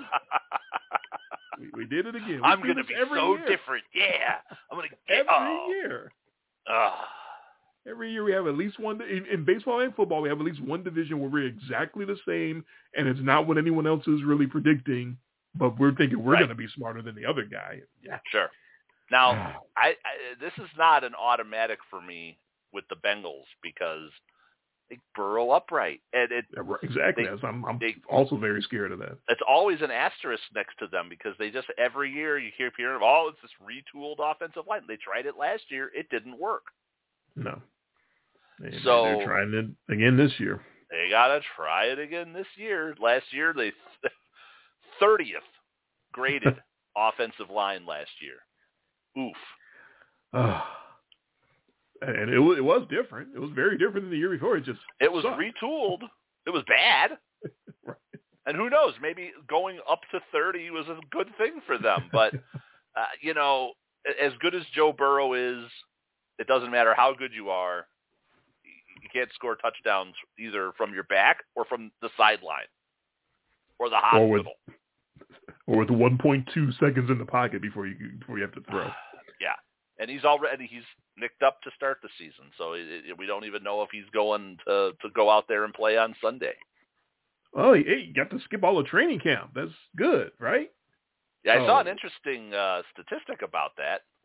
We, we did it again. We I'm do going to this be every so year. different. Yeah. I'm going to get Every oh. year. Ugh. Every year we have at least one, in, in baseball and football, we have at least one division where we're exactly the same, and it's not what anyone else is really predicting, but we're thinking we're Right. going to be smarter than the other guy. Yeah. Sure. Now, I, I this is not an automatic for me with the Bengals because they burrow upright, and it Yeah, right, exactly. They- That's- I'm, I'm they- also very scared of that. it's always an asterisk next to them because they just every year you keep hearing, oh, it's this retooled offensive line. They tried it last year, it didn't work. No. And So- they're trying it again this year. They gotta try it again this year. Last year they thirtieth graded offensive line last year. Oof. Uh, and it, wa- it was different. It was very different than the year before. It just It was sucked. retooled. It was bad. Right. And who knows? Maybe going up to thirty was a good thing for them. But uh, you know, as good as Joe Burrow is, it doesn't matter how good you are. You can't score touchdowns either from your back or from the sideline or the hospital. Or with or with one point two seconds in the pocket before you before you have to throw. Yeah, and he's already he's nicked up to start the season, so it, it, we don't even know if he's going to to go out there and play on Sunday. Oh, hey, you got to skip all the training camp. That's good, right? Yeah, I Oh. saw an interesting uh, statistic about that.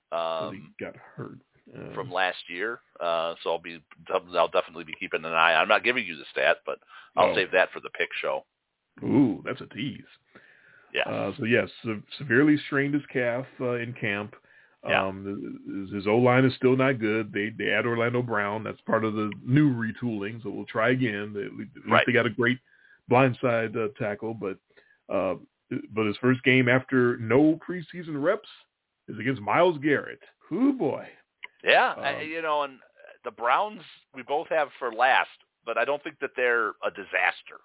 Um, he got hurt uh, from last year, uh, so I'll be I'll definitely be keeping an eye. I'm not giving you the stat, but I'll oh. save that for the pick show. Ooh, that's a tease. Yeah. Uh, so yes, se- severely strained his calf uh, in camp. Yeah. Um, his, his O-line is still not good. They they add Orlando Brown. That's part of the new retooling. So we'll try again. They, at least right. they got a great blindside uh, tackle, but uh, but his first game after no preseason reps is against Myles Garrett. Ooh boy. Yeah, um, I, you know, and the Browns we both have for last, but I don't think that they're a disaster.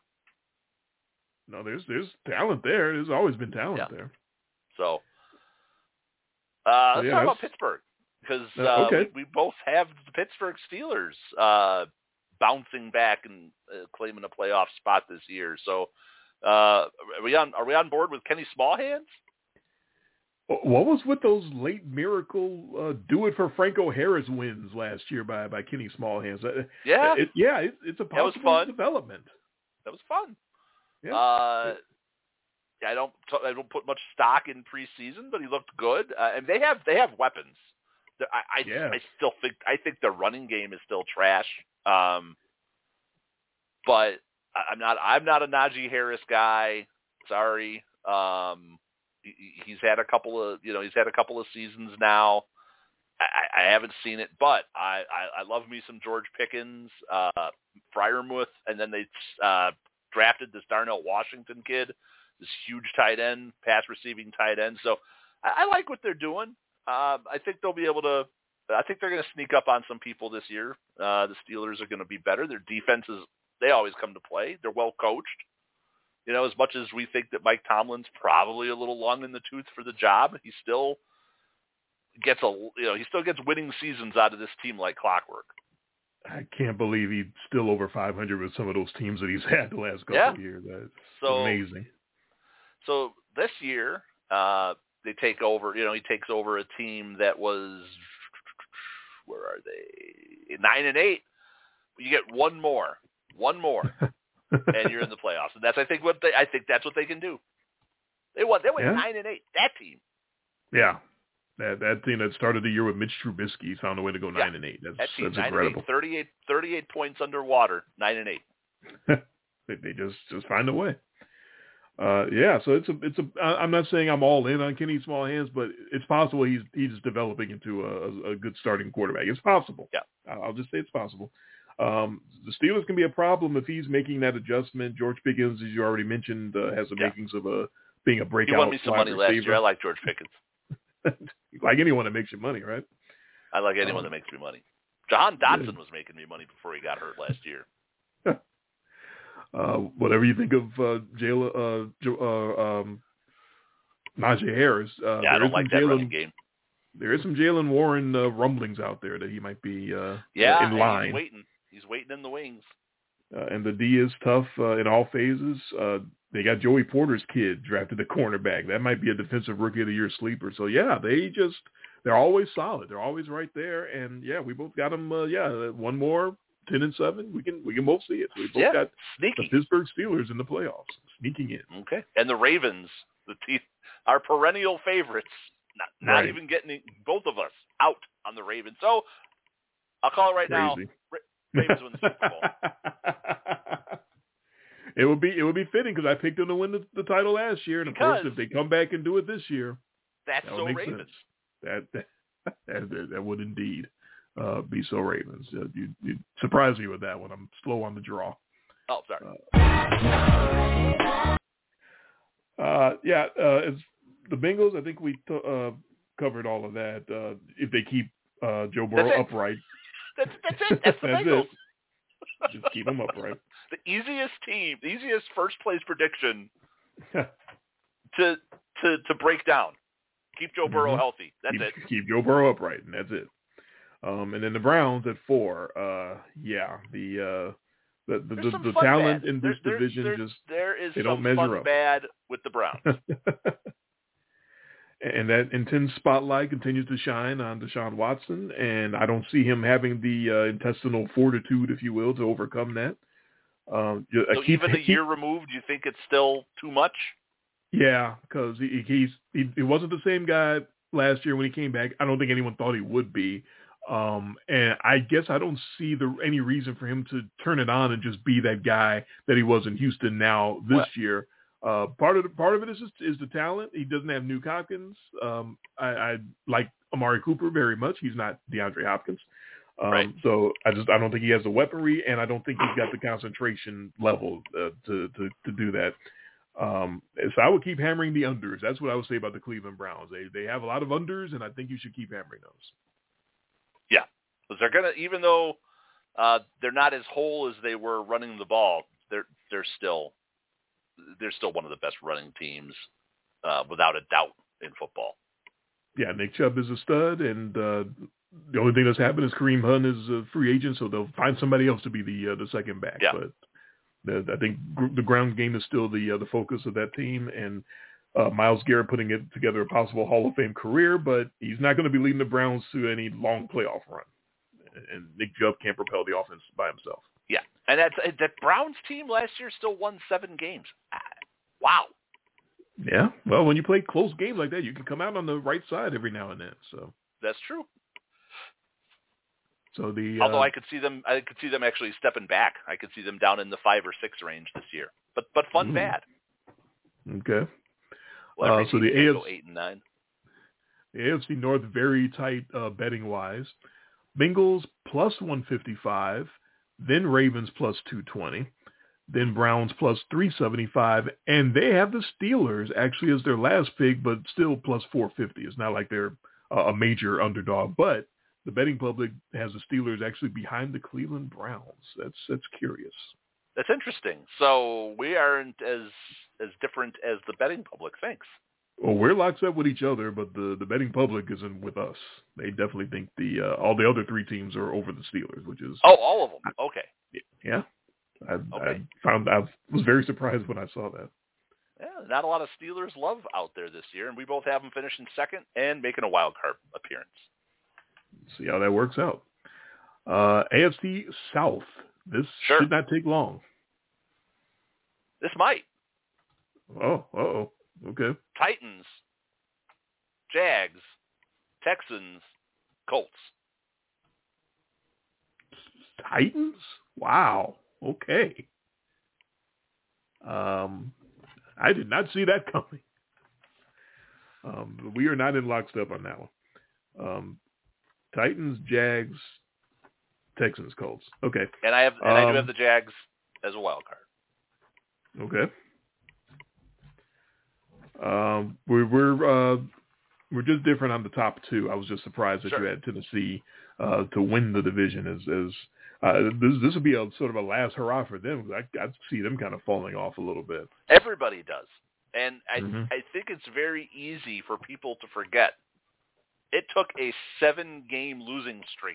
No, there's there's talent there. There's always been talent yeah. there. So, uh, let's yeah, talk about Pittsburgh because uh, uh, okay. we, we both have the Pittsburgh Steelers uh, bouncing back and uh, claiming a playoff spot this year. So, uh, are we on are we on board with Kenny Smallhands? What was with those late miracle uh, do it for Franco Harris wins last year by, by Kenny Smallhands? Uh, Yeah, it, yeah, it, it's a possible that was fun. development. That was fun. Yeah. Uh, I don't I don't put much stock in preseason, but he looked good, uh, and they have they have weapons. I I, yeah. I still think I think their running game is still trash. Um, but I'm not I'm not a Najee Harris guy. Sorry. Um, he, he's had a couple of you know he's had a couple of seasons now. I, I haven't seen it, but I, I, I love me some George Pickens, uh, Freiermuth, and then they uh, drafted this Darnell Washington kid, this huge tight end, pass receiving tight end. So I, I like what they're doing. Um, I think they'll be able to. I think they're going to sneak up on some people this year. Uh, the Steelers are going to be better. Their defenses, they always come to play. They're well coached. You know, as much as we think that Mike Tomlin's probably a little long in the tooth for the job, he still gets a you know he still gets winning seasons out of this team like clockwork. I can't believe he's still over five hundred with some of those teams that he's had the last couple yeah. of years. That's so, amazing. So this year, uh, they take over, you know, he takes over a team that was, where are they? Nine and eight. You get one more, one more, and you're in the playoffs. And that's, I think, what they, I think that's what they can do. They won, they went yeah. nine and eight. That team. Yeah. That that team that started the year with Mitch Trubisky found a way to go nine yeah. and eight. That's, that team, that's nine incredible. And eight, thirty-eight, thirty-eight points underwater, nine and eight. they, they just, just find a way. Uh, yeah, so it's a, it's a. I'm not saying I'm all in on Kenny Smallhands, but it's possible he's he's developing into a, a good starting quarterback. It's possible. Yeah, I'll just say it's possible. Um, the Steelers can be a problem if he's making that adjustment. George Pickens, as you already mentioned, uh, has the yeah. makings of a being a breakout. He won me some money receiver. last year. I like George Pickens. Like anyone that makes you money, right? I like anyone um, that makes me money. Jahan Dotson was making me money before he got hurt last year. uh, whatever you think of uh, Jayla, uh, uh, um, Najee Harris, uh, yeah, I don't like that Jaylen, running game. There is some Jaylen Warren uh, rumblings out there that he might be uh, yeah, in line. He's waiting. He's waiting in the wings. Uh, and the D is tough uh, in all phases. Uh, they got Joey Porter's kid drafted the cornerback. That might be a defensive rookie of the year sleeper. So yeah, they just they're always solid. They're always right there. And yeah, we both got them. Uh, yeah, one more ten and seven. We can we can both see it. We both yeah, got sneaky. the Pittsburgh Steelers in the playoffs, sneaking in. Okay, and the Ravens, the teeth, our perennial favorites, not, not right. even getting both of us out on the Ravens. So I'll call it right Crazy. now. Ravens win the Super Bowl. It would be it would be fitting because I picked them to win the, the title last year, and because of course, if they come back and do it this year, that's that so would make Ravens. Sense. That, that that that would indeed uh, be so Ravens. Uh, you you surprise me with that one. I'm slow on the draw. Oh, sorry. Uh, uh, yeah, uh, it's the Bengals. I think we t- uh, covered all of that. Uh, if they keep uh, Joe Burrow upright. That's, that's it. That's the that's Bengals. It. Just keep them upright. The easiest team, the easiest first place prediction to to to break down. Keep Joe Burrow mm-hmm. healthy. That's keep, it. Keep Joe Burrow upright, and that's it. Um, and then the Browns at four. Uh, yeah, the uh, the the, the, the talent bad. in this there, division there, just there is they some don't measure fun up. bad with the Browns. And that intense spotlight continues to shine on Deshaun Watson, and I don't see him having the uh, intestinal fortitude, if you will, to overcome that. Um, so keep, even a year keep, removed, you think it's still too much? Yeah, because he, he's he, he wasn't the same guy last year when he came back. I don't think anyone thought he would be. Um, and I guess I don't see the any reason for him to turn it on and just be that guy that he was in Houston now this what? year. Uh, part of the, part of it is just, is the talent. He doesn't have Nuke Hopkins. Um, I, I like Amari Cooper very much. He's not DeAndre Hopkins. Um, right. So I just I don't think he has the weaponry, and I don't think he's got the concentration level uh, to, to to do that. Um, so I would keep hammering the unders. That's what I would say about the Cleveland Browns. They they have a lot of unders, and I think you should keep hammering those. Yeah, because they're gonna, even though uh, they're not as whole as they were running the ball, they're they're still they're still one of the best running teams uh, without a doubt in football. Yeah, Nick Chubb is a stud, and uh, the only thing that's happened is Kareem Hunt is a free agent, so they'll find somebody else to be the uh, the second back. Yeah. But the, I think gr- the ground game is still the uh, the focus of that team, and uh, Myles Garrett putting it together a possible Hall of Fame career, but he's not going to be leading the Browns to any long playoff run. And Nick Chubb can't propel the offense by himself. Yeah, and that that Browns team last year still won seven games. Wow. Yeah, well, when you play close games like that, you can come out on the right side every now and then. So that's true. So the although uh, I could see them, I could see them actually stepping back. I could see them down in the five or six range this year. But but fun mm, bad. Okay. Well, uh, so the A F C, go eight and nine. The A F C North very tight uh, betting wise. Bengals plus one fifty-five, then Ravens plus two twenty, then Browns plus three seventy-five, and they have the Steelers actually as their last pick, but still plus four fifty. It's not like they're uh, a major underdog, but the betting public has the Steelers actually behind the Cleveland Browns. That's that's curious. That's interesting. So we aren't as as different as the betting public thinks. Well, we're locked up with each other, but the, the betting public isn't with us. They definitely think the uh, all the other three teams are over the Steelers, which is oh, all of them. Okay. Yeah, I, okay. I found I was very surprised when I saw that. Yeah, not a lot of Steelers love out there this year, and we both have them finishing second and making a wild card appearance. See how that works out. Uh, A F C South. This sure. should not take long. This might. Oh, uh-oh. Okay. Titans, Jags, Texans, Colts. Titans? Wow. Okay. Um, I did not see that coming. Um, we are not in lockstep on that one. Um, Titans, Jags, Texans, Colts. Okay. And I have, and um, I do have the Jags as a wild card. Okay. Um, we're we're uh, we're just different on the top two. I was just surprised that sure. you had Tennessee uh, to win the division. As as uh, this this would be a sort of a last hurrah for them. I I see them kind of falling off a little bit. Everybody does, and I mm-hmm. I think it's very easy for people to forget. It took a seven-game losing streak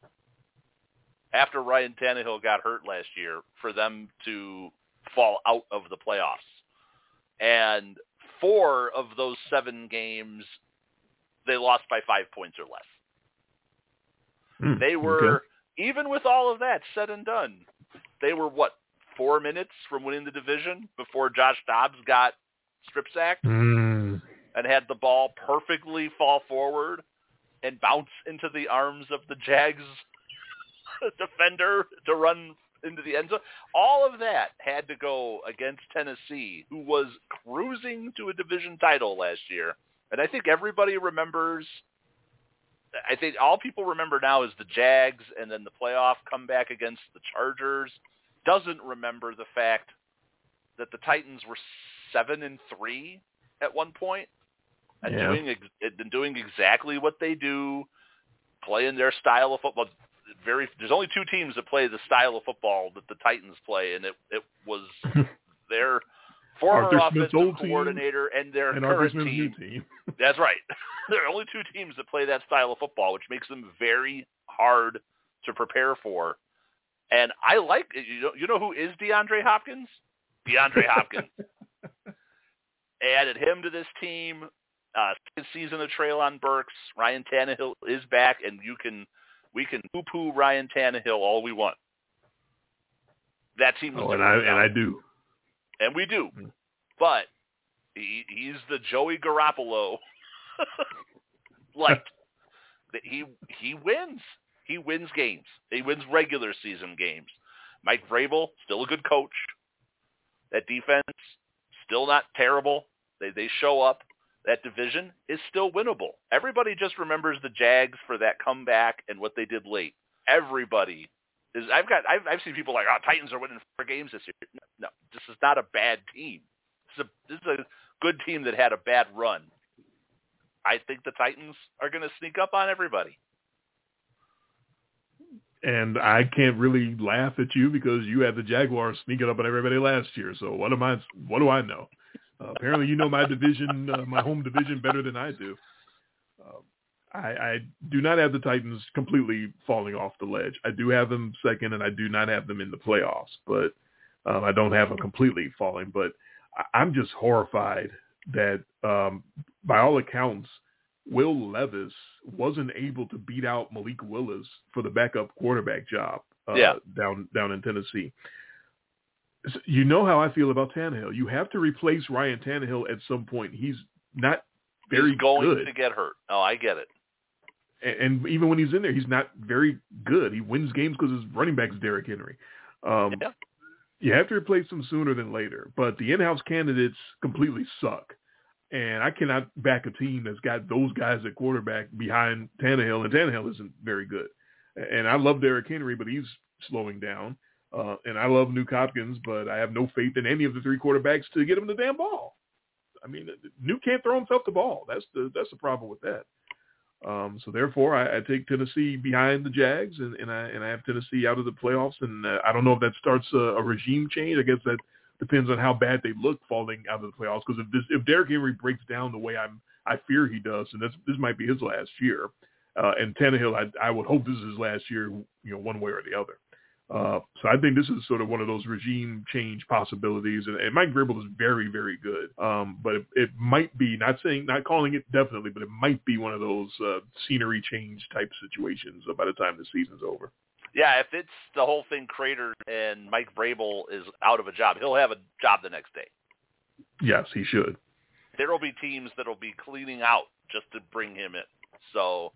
after Ryan Tannehill got hurt last year for them to fall out of the playoffs, and four of those seven games, they lost by five points or less. Mm, they were, okay. even with all of that said and done, they were, what, four minutes from winning the division before Josh Dobbs got strip sacked mm. and had the ball perfectly fall forward and bounce into the arms of the Jags defender to run into the end zone. All of that had to go against Tennessee, who was cruising to a division title last year. And I think everybody remembers, I think all people remember now is the Jags and then the playoff comeback against the Chargers. Doesn't remember the fact that the Titans were seven and three at one point and yeah. doing, and doing exactly what they do, playing their style of football. Very, there's only two teams that play the style of football that the Titans play, and it, it was their former Arthur offensive Smith's coordinator and their and current Arthur team. team. That's right. There are only two teams that play that style of football, which makes them very hard to prepare for. And I like it. You know, you know who is DeAndre Hopkins? DeAndre Hopkins. Added him to this team. Uh, second season of Treylon Burks. Ryan Tannehill is back, and you can we can poo-poo Ryan Tannehill all we want. That team is oh, and I and I do, and we do. But he, he's the Joey Garoppolo Like he he wins. He wins games. He wins regular season games. Mike Vrabel, still a good coach. That defense, still not terrible. They they show up. That division is still winnable. Everybody just remembers the Jags for that comeback and what they did late. Everybody is. I've got. I've, I've seen people like, "Oh, Titans are winning four games this year." No, no, this is not a bad team. This is a, this is a good team that had a bad run. I think the Titans are going to sneak up on everybody. And I can't really laugh at you because you had the Jaguars sneaking up on everybody last year. So what am I? What do I know? Uh, apparently, you know my division, uh, my home division, better than I do. Uh, I, I do not have the Titans completely falling off the ledge. I do have them second, and I do not have them in the playoffs. But um, I don't have them completely falling. But I, I'm just horrified that, um, by all accounts, Will Levis wasn't able to beat out Malik Willis for the backup quarterback job uh, yeah. down down in Tennessee. You know how I feel about Tannehill. You have to replace Ryan Tannehill at some point. He's not very he's going good. to get hurt. Oh, I get it. And, and even when he's in there, he's not very good. He wins games because his running back is Derrick Henry. Um, yeah. You have to replace him sooner than later. But the in-house candidates completely suck. And I cannot back a team that's got those guys at quarterback behind Tannehill, and Tannehill isn't very good. And I love Derrick Henry, but he's slowing down. Uh, and I love Nuke Hopkins, but I have no faith in any of the three quarterbacks to get him the damn ball. I mean, Nuke can't throw himself the ball. That's the that's the problem with that. Um, so therefore, I, I take Tennessee behind the Jags, and, and I and I have Tennessee out of the playoffs. And uh, I don't know if that starts a, a regime change. I guess that depends on how bad they look falling out of the playoffs. Because if this, if Derrick Henry breaks down the way I'm I fear he does, and this this might be his last year, uh, and Tannehill, I, I would hope this is his last year, you know, one way or the other. Uh, so I think this is sort of one of those regime change possibilities, and, and Mike Vrabel is very, very good. Um, but it, it might be, not saying, not calling it definitely, but it might be one of those uh, scenery change type situations by the time the season's over. Yeah, if it's the whole thing cratered and Mike Vrabel is out of a job, he'll have a job the next day. Yes, he should. There will be teams that will be cleaning out just to bring him in. So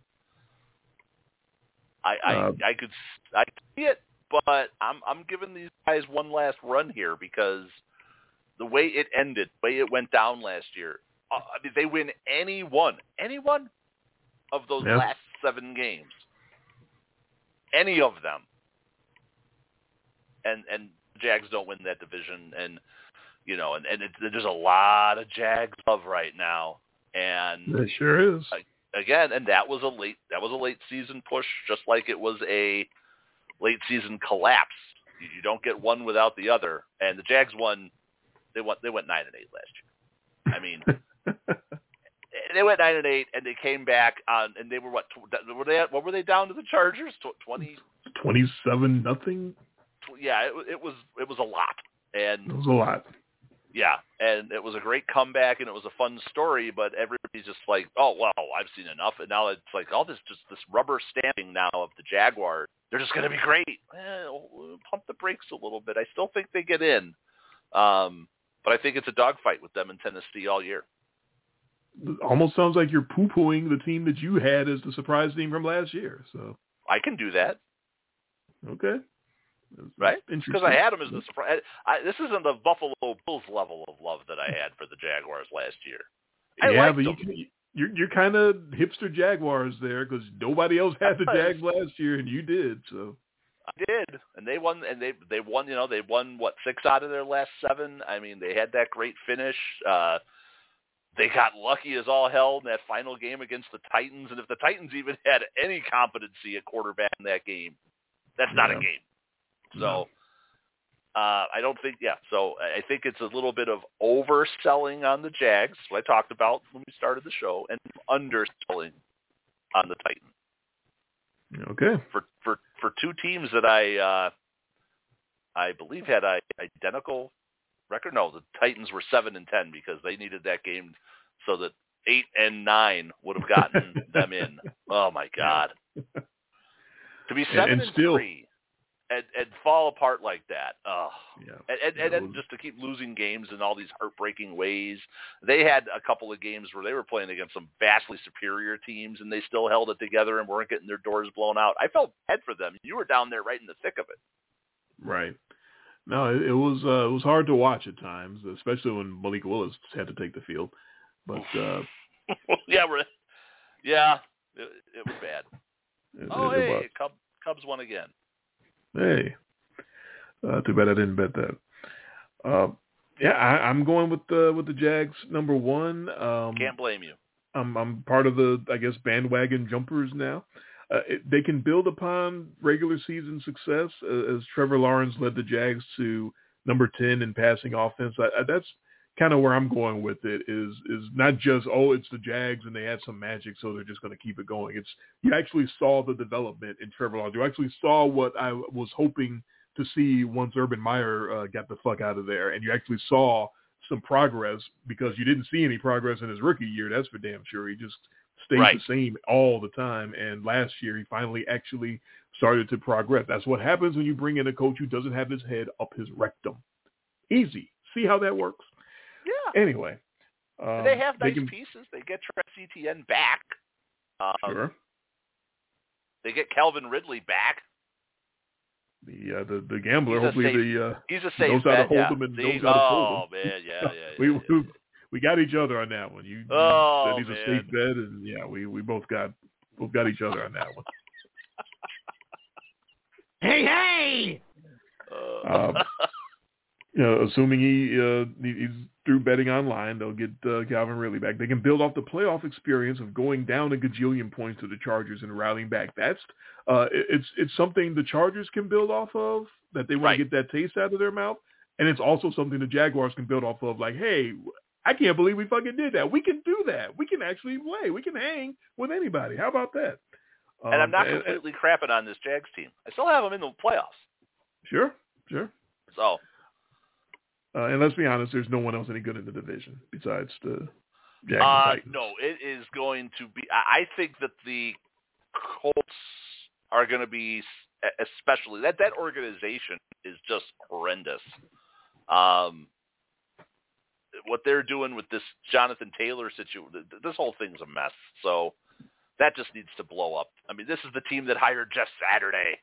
I, I, uh, I could, I could see it. But I'm I'm giving these guys one last run here because the way it ended, the way it went down last year, uh, I mean, they win any one, any one of those yes. last seven games, any of them, and and Jags don't win that division, and you know, and and it, there's a lot of Jags love right now, and it sure is. Again, and that was a late that was a late season push, just like it was a late season collapse. You don't get one without the other. And the Jags won. They went. They went nine and eight last year. I mean, they went nine and eight, and they came back on. And they were what? Were they? What were they down to the Chargers? Twenty. Twenty-seven nothing. Yeah, it, it was. It was a lot. And it was a lot. Yeah, and it was a great comeback, and it was a fun story. But everybody's just like, oh well, I've seen enough. And now it's like all this just this rubber stamping now of the Jaguars. They're just going to be great. Well, pump the brakes a little bit. I still think they get in. Um, but I think it's a dogfight with them in Tennessee all year. It almost sounds like you're poo-pooing the team that you had as the surprise team from last year. So I can do that. Okay. That's, right? Because I had them as the surprise. I, this isn't the Buffalo Bills level of love that I had for the Jaguars last year. I yeah, but them. you can... You're you're kind of hipster Jaguars there because nobody else had the Jags last year and you did. So I did, and they won, and they they won. You know, they won what six out of their last seven. I mean, they had that great finish. Uh, they got lucky as all hell in that final game against the Titans, and if the Titans even had any competency at quarterback in that game, that's not yeah. a game. So. No. Uh, I don't think, yeah, so I think it's a little bit of overselling on the Jags, what I talked about when we started the show, and underselling on the Titans. Okay. For for, for two teams that I uh, I believe had a identical record. No, the Titans were seven and ten because they needed that game so that eight and nine would have gotten them in. Oh my God. To be seven and, and, and still, three. and, and fall apart like that. Oh, yeah. and, and, yeah, and then was, just to keep losing games in all these heartbreaking ways. They had a couple of games where they were playing against some vastly superior teams, and they still held it together and weren't getting their doors blown out. I felt bad for them. You were down there right in the thick of it. Right. No, it, it was uh, it was hard to watch at times, especially when Malik Willis had to take the field. But uh, yeah, we're, yeah, it, it was bad. it, oh, it, hey, it was. Cubs, Cubs won again. Hey, uh, too bad I didn't bet that. Uh, yeah, I, I'm going with the with the Jags number one. Um, Can't blame you. I'm I'm part of the I guess bandwagon jumpers now. Uh, it, they can build upon regular season success uh, as Trevor Lawrence led the Jags to number ten in passing offense. I, I, that's kind of where I'm going with it. Is is not just oh it's the Jags and they had some magic so they're just going to keep it going. It's you actually saw the development in Trevor Lawrence. You actually saw what I was hoping to see once Urban Meyer uh, got the fuck out of there, and you actually saw some progress because you didn't see any progress in his rookie year. That's for damn sure. He just stayed right. the same all the time, and last year he finally actually started to progress. That's what happens when you bring in a coach who doesn't have his head up his rectum. Easy. See how that works? Yeah. Anyway. Um, they have nice they can, pieces. They get Travis Etienne back. Um, sure. They get Calvin Ridley back. The uh, the the gambler, he's hopefully safe, the uh, he's a safe knows bet, how to hold yeah. them and See? knows how to oh, fold them. man, yeah, yeah. we, yeah, we yeah. we got each other on that one. You, you oh, said he's man. a safe bet, and yeah, we, we both got both got each other on that one. Hey, hey! Uh, Um, you know, assuming he uh, he's through betting online, they'll get uh, Calvin Ridley back. They can build off the playoff experience of going down a gajillion points to the Chargers and rallying back. That's uh, it, it's it's something the Chargers can build off of, that they want right. to get that taste out of their mouth, and it's also something the Jaguars can build off of. Like, hey, I can't believe we fucking did that. We can do that. We can actually play. We can hang with anybody. How about that? and I'm not um, completely and, crapping on this Jags team. I still have them in the playoffs. Sure, sure. So. Uh, and let's be honest, there's no one else any good in the division besides the Jags uh, and Titans. No, it is going to be – I think that the Colts are going to be especially – that that organization is just horrendous. Um, what they're doing with this Jonathan Taylor situation, this whole thing's a mess. So that just needs to blow up. I mean, this is the team that hired Jeff Saturday.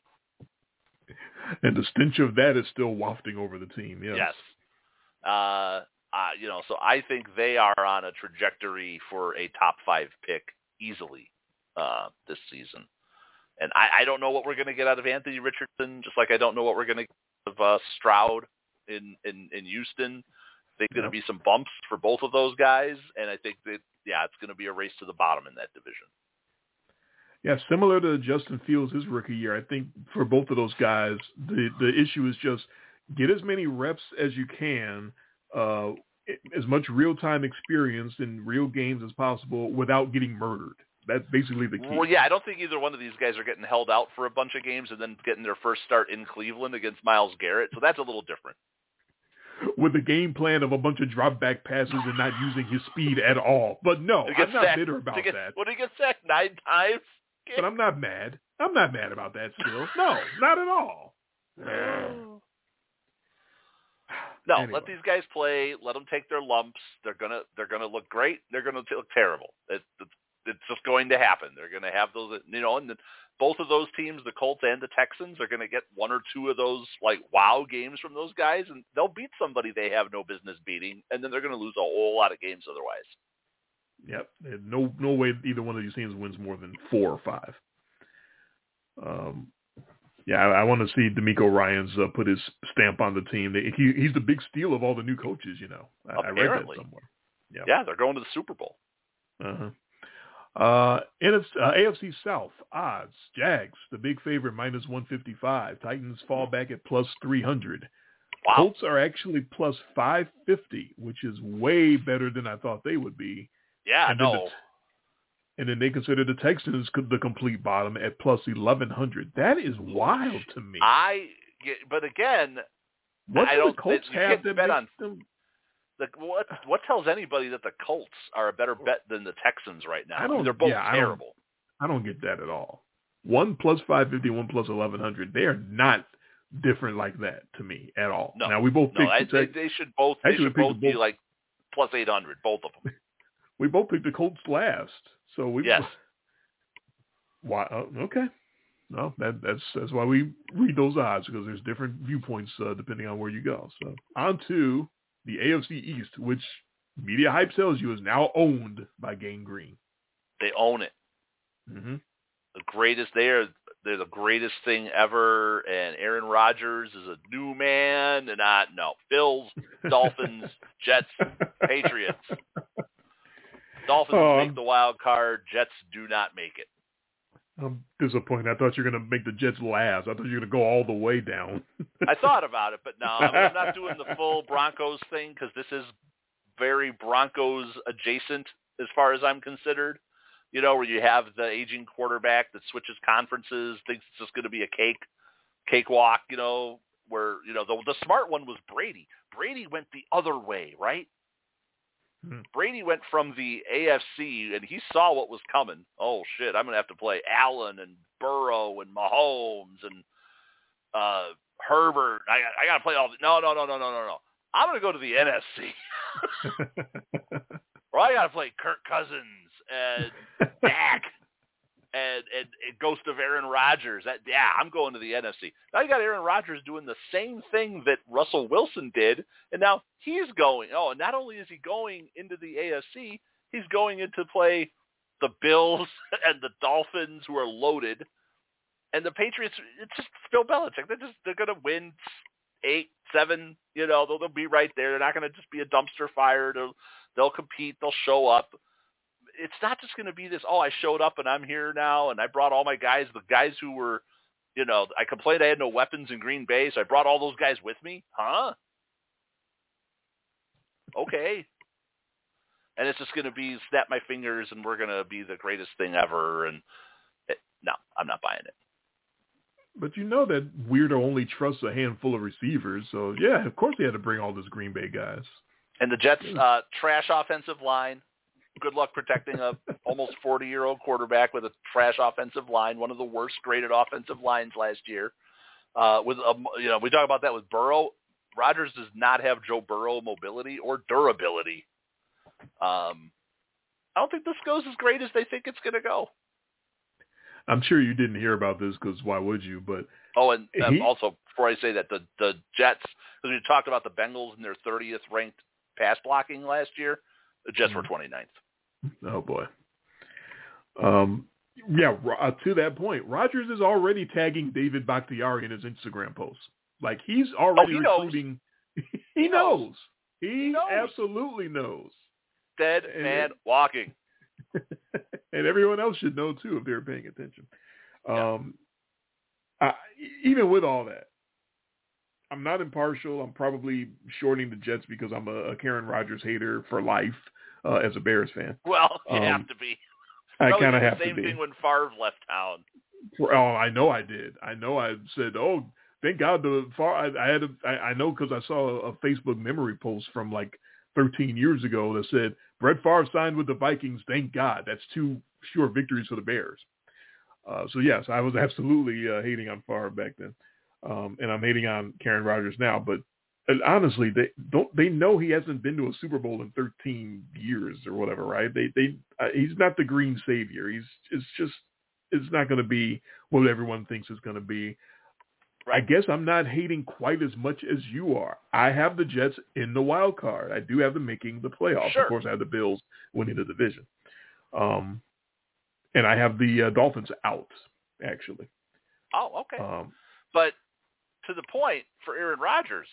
And the stench of that is still wafting over the team. Yes. Yes. Uh, uh, you know, so I think they are on a trajectory for a top five pick easily uh, this season. And I, I don't know what we're going to get out of Anthony Richardson, just like I don't know what we're going to get out of uh, Stroud in, in, in Houston. I think there's going to be some bumps for both of those guys, and I think that, yeah, it's going to be a race to the bottom in that division. Yeah, similar to Justin Fields' his rookie year, I think for both of those guys, the, the issue is just get as many reps as you can, uh, as much real-time experience in real games as possible without getting murdered. That's basically the key. Well, yeah, I don't think either one of these guys are getting held out for a bunch of games and then getting their first start in Cleveland against Myles Garrett, so that's a little different. With the game plan of a bunch of drop-back passes and not using his speed at all. But no, I'm not sacked, bitter about get, that. Would he get sacked nine times? But I'm not mad. I'm not mad about that still. No, not at all. No, anyway. Let these guys play. Let them take their lumps. They're gonna they're gonna look great. They're gonna look terrible. It, it, it's just going to happen. They're gonna have those, you know, and the, both of those teams, the Colts and the Texans, are gonna get one or two of those like wow games from those guys, and they'll beat somebody they have no business beating, and then they're gonna lose a whole lot of games otherwise. Yep. No, no way either one of these teams wins more than four or five. Um. Yeah, I, I want to see DeMeco Ryans uh, put his stamp on the team. He, he's the big steal of all the new coaches, you know. I, I read that somewhere. Yeah. yeah, they're going to the Super Bowl. Uh-huh. Uh, N F C, uh, A F C South, odds, Jags, the big favorite, minus one fifty-five. Titans fall back at plus three hundred. Wow. Colts are actually plus five fifty, which is way better than I thought they would be. Yeah, and no. Then the, and then they consider the Texans the complete bottom at plus eleven hundred. That is wild to me. I, but again, what I do don't. the Colts you have can't that bet makes on them? The, what what tells anybody that the Colts are a better bet than the Texans right now? I don't. I mean, they're both yeah, terrible. I don't, I don't get that at all. One plus five fifty, one plus eleven hundred. They are not different like that to me at all. No, now we both no, picked I, the they, tech, they should both. They actually should we both picked be both, like plus eight hundred, both of them. we both picked the Colts last, so we. Yes. Why? Oh, okay. No, that, that's that's why we read those odds, because there's different viewpoints uh, depending on where you go. So on to the A F C East, which media hype tells you is now owned by Gang Green. They own it. Mm-hmm. The greatest. They are. They're the greatest thing ever. And Aaron Rodgers is a new man. And not no Bills, Dolphins, Jets, Patriots. Dolphins um, make the wild card. Jets do not make it. I'm disappointed. I thought you were going to make the Jets last. I thought you were going to go all the way down. I thought about it, but no, I'm not doing the full Broncos thing because this is very Broncos adjacent as far as I'm considered. You know, where you have the aging quarterback that switches conferences, thinks it's just going to be a cake, cakewalk, you know, where, you know, the, the smart one was Brady. Brady went the other way, right? Hmm. Brady went from the A F C, and he saw what was coming. Oh, shit, I'm going to have to play Allen and Burrow and Mahomes and uh, Herbert. I, I got to play all the – no, no, no, no, no, no, no. I'm going to go to the N F C. Or I got to play Kirk Cousins and Dak and, and, and ghost of Aaron Rodgers. That, yeah, I'm going to the N F C. Now you got Aaron Rodgers doing the same thing that Russell Wilson did, and now he's going. Oh, and not only is he going into the A F C, he's going in to play the Bills and the Dolphins, who are loaded, and the Patriots. It's just Bill Belichick. They're just they're going to win eight, seven. You know, they'll, they'll be right there. They're not going to just be a dumpster fire. They'll they'll compete. They'll show up. It's not just going to be this, oh, I showed up and I'm here now and I brought all my guys, the guys who were, you know, I complained I had no weapons in Green Bay, so I brought all those guys with me. Huh? Okay. And it's just going to be snap my fingers and we're going to be the greatest thing ever. And it, no, I'm not buying it. But you know that Weirdo only trusts a handful of receivers. So, yeah, of course he had to bring all those Green Bay guys. And the Jets' uh, trash offensive line. Good luck protecting a almost forty-year-old quarterback with a trash offensive line, one of the worst graded offensive lines last year. Uh, with a, you know, we talk about that with Burrow. Rodgers does not have Joe Burrow mobility or durability. Um, I don't think this goes as great as they think it's going to go. I'm sure you didn't hear about this because why would you? But oh, and um, he, also before I say that, the the Jets, because we talked about the Bengals and their thirtieth ranked pass blocking last year. The Jets were twenty-ninth. Oh, boy. Um, yeah, uh, to that point, Rodgers is already tagging David Bakhtiari in his Instagram posts. Like, he's already oh, he recruiting. Knows. he, he knows. knows. He, he knows. absolutely knows. Dead and, man walking. And everyone else should know, too, if they're paying attention. Yeah. Um, I, even with all that, I'm not impartial. I'm probably shorting the Jets because I'm a, a Karen Rodgers hater for life uh, as a Bears fan. Well, you um, have to be. I kind of have the to same be. thing when Favre left town. Oh, I know I did. I know I said, oh, thank God the Favre. I, I had. A, I, I know because I saw a, a Facebook memory post from like thirteen years ago that said Brett Favre signed with the Vikings. Thank God. That's two sure victories for the Bears. Uh, so yes, I was absolutely uh, hating on Favre back then. Um, and I'm hating on Karen Rodgers now, but honestly, they don't. They know he hasn't been to a Super Bowl in thirteen years or whatever, right? They, they, uh, he's not the green savior. He's, it's just, it's not going to be what everyone thinks it's going to be. Right. I guess I'm not hating quite as much as you are. I have the Jets in the wild card. I do have them making the playoffs. Sure. Of course, I have the Bills winning the division, um, and I have the uh, Dolphins out actually. Oh, okay. Um, but to the point for Aaron Rodgers,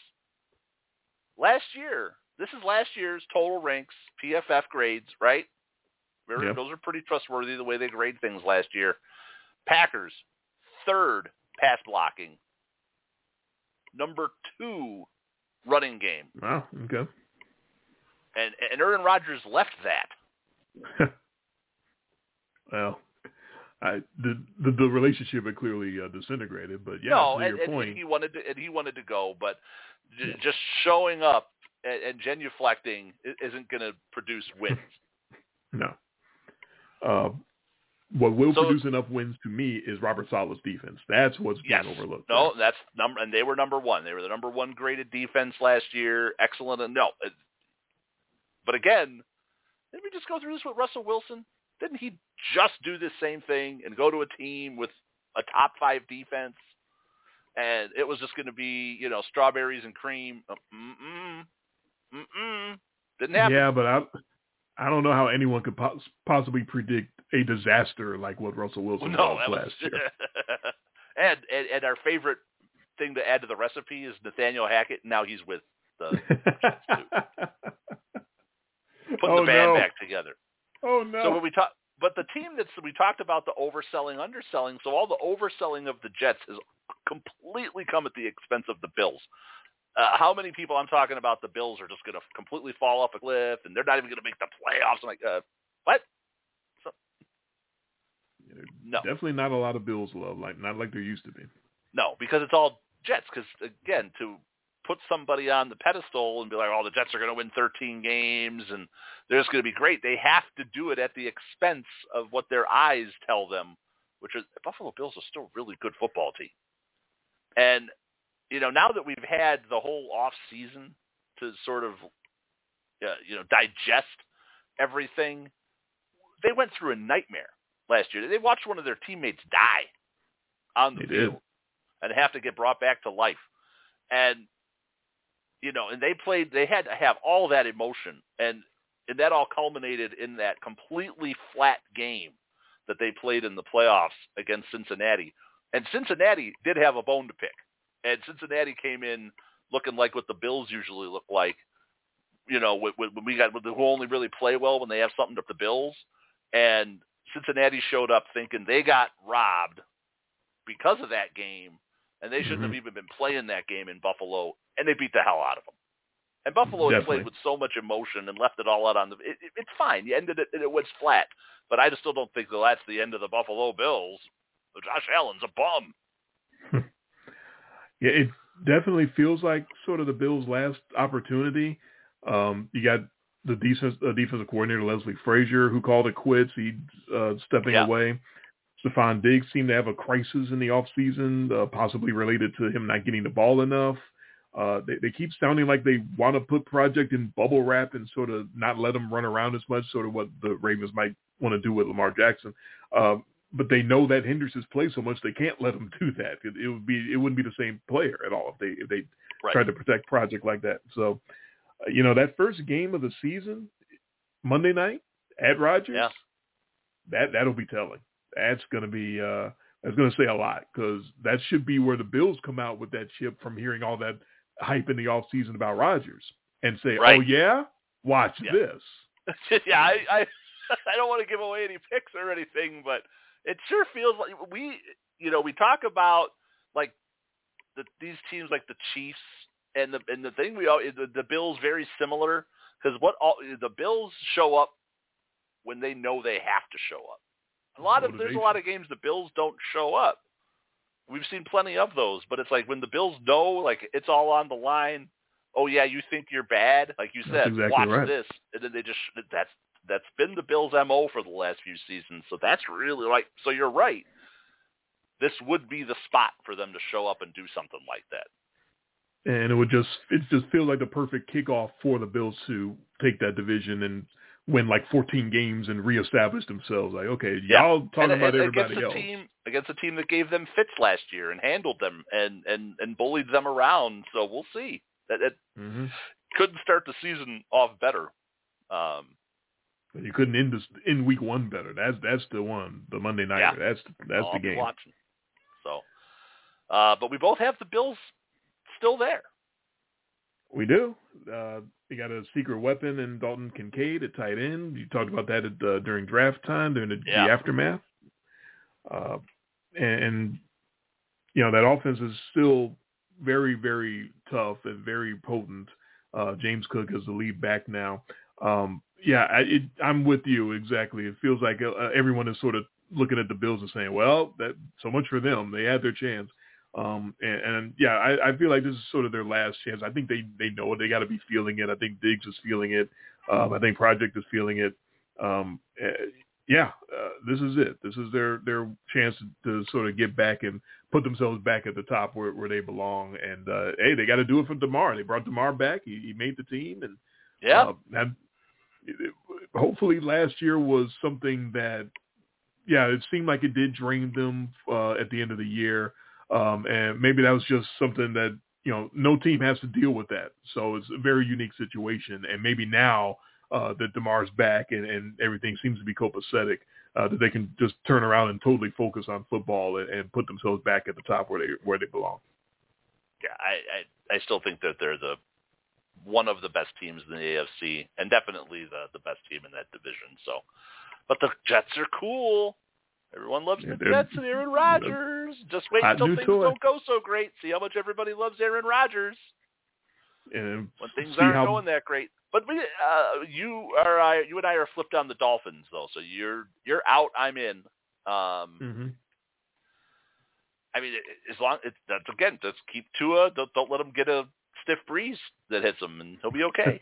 last year, this is last year's total ranks, P F F grades, right? Very, yeah. Those are pretty trustworthy the way they grade things last year. Packers, third pass blocking. Number two running game. Wow, okay. And, and Aaron Rodgers left that. Well, I, the, the the relationship had clearly uh, disintegrated, but yeah, no, to and, your and point, he wanted to, and he wanted to go, but j- yeah. just showing up and, and genuflecting isn't going to produce wins. No. Uh, what will so, produce enough wins to me is Robert Saleh's defense. That's what's yes, being overlooked. No, there. that's number, and they were number one. They were the number one graded defense last year. Excellent. And no, it, but again, didn't we just go through this with Russell Wilson? Didn't he just do this same thing and go to a team with a top five defense, and it was just going to be, you know, strawberries and cream? Mm-mm. Mm-mm. Didn't happen. Yeah, but I, I don't know how anyone could pos- possibly predict a disaster like what Russell Wilson no, was was last year. and, and and our favorite thing to add to the recipe is Nathaniel Hackett. Now he's with the Jets too. Putting oh, the band no. back together. Oh no! So when we talk, but the team that's we talked about the overselling, underselling. So all the overselling of the Jets has completely come at the expense of the Bills. Uh, how many people I'm talking about the Bills are just going to completely fall off a cliff and they're not even going to make the playoffs? I'm like, uh, what? So, no, definitely not a lot of Bills love, like not like there used to be. No, because it's all Jets. Because again, to put somebody on the pedestal and be like, oh, the Jets are going to win thirteen games and they're just going to be great. They have to do it at the expense of what their eyes tell them, which is the Buffalo Bills are still a really good football team. And, you know, now that we've had the whole off season to sort of, uh, you know, digest everything, they went through a nightmare last year. They watched one of their teammates die on the they field did. and have to get brought back to life. And, you know, and they played, they had to have all that emotion, and, and that all culminated in that completely flat game that they played in the playoffs against Cincinnati. And Cincinnati did have a bone to pick. And Cincinnati came in looking like what the Bills usually look like, you know, when we got, who only really play well when they have something to the Bills. And Cincinnati showed up thinking they got robbed because of that game, and they shouldn't mm-hmm. have even been playing that game in Buffalo, and they beat the hell out of them. And Buffalo had played with so much emotion and left it all out on the it, – it, it's fine. You ended it, and it was flat. But I just still don't think that that's the end of the Buffalo Bills. Josh Allen's a bum. Yeah, it definitely feels like sort of the Bills' last opportunity. Um, you got the defense, uh, defensive coordinator, Leslie Frazier, who called it quits. He's uh, stepping yeah. away. Stephon Diggs seemed to have a crisis in the offseason, uh, possibly related to him not getting the ball enough. Uh, they, they keep sounding like they want to put Project in bubble wrap and sort of not let him run around as much, sort of what the Ravens might want to do with Lamar Jackson. Um, but they know that hinders his play so much they can't let him do that. It, it would be it wouldn't be the same player at all if they if they right. tried to protect Project like that. So, uh, you know, that first game of the season, Monday night at Rogers, yeah. that that'll be telling. That's going to be uh, that's going to say a lot, because that should be where the Bills come out with that chip from hearing all that hype in the offseason about Rodgers and say, right. oh, yeah, watch yeah. this. yeah, I, I I don't want to give away any picks or anything, but it sure feels like we, you know, we talk about like the, these teams like the Chiefs and the and the thing we all the, the Bills very similar, because what all the Bills show up when they know they have to show up. A lot of there's a lot of games the Bills don't show up. We've seen plenty of those, but it's like when the Bills know, like it's all on the line. Oh yeah, you think you're bad, like you said. Exactly watch right. this, and then they just that's that's been the Bills' M O for the last few seasons. So that's really like. So you're right. This would be the spot for them to show up and do something like that. And it would just it just feels like the perfect kickoff for the Bills to take that division and win like fourteen games and reestablish themselves. Like, okay, yeah. y'all talking and, about and everybody against else. A team, against a team that gave them fits last year and handled them and, and, and bullied them around. So we'll see. That, that mm-hmm. couldn't start the season off better. Um, but you couldn't end this in week one better. That's that's the one, the Monday nighter. Yeah. That's that's I'll the be game. Watching. So, uh, but we both have the Bills still there. We do. Uh, we got a secret weapon in Dalton Kincaid at tight end. You talked about that at, uh, during draft time, during the, yeah. the aftermath. Uh, and, and, you know, that offense is still very, very tough and very potent. Uh, James Cook is the lead back now. Um, yeah, I, it, I'm with you exactly. It feels like uh, everyone is sort of looking at the Bills and saying, well, that so much for them. They had their chance. Um, and, and yeah, I, I feel like this is sort of their last chance. I think they, they know it. They got to be feeling it. I think Diggs is feeling it. Um, I think Project is feeling it. Um, yeah, uh, this is it. This is their, their chance to, to sort of get back and put themselves back at the top where, where they belong. And, uh, hey, they got to do it for DeMar. They brought DeMar back. He, he made the team. And yeah, uh, had, hopefully last year was something that, yeah, it seemed like it did drain them uh, at the end of the year. Um, and maybe that was just something that, you know, no team has to deal with that. So it's a very unique situation. And maybe now uh, that DeMar's back and, and everything seems to be copacetic, uh, that they can just turn around and totally focus on football and, and put themselves back at the top where they where they belong. Yeah, I, I, I still think that they're the one of the best teams in the A F C and definitely the, the best team in that division. So, but the Jets are cool. Everyone loves yeah, the Jets and Aaron Rodgers. Just wait until things toy. don't go so great. See how much everybody loves Aaron Rodgers. And when things see aren't how... going that great. But we, uh, you are, I, you and I are flipped on the Dolphins though. So you're you're out. I'm in. Um, mm-hmm. I mean, as long it's that's again, just keep Tua. Don't don't let him get a stiff breeze that hits him, and he'll be okay.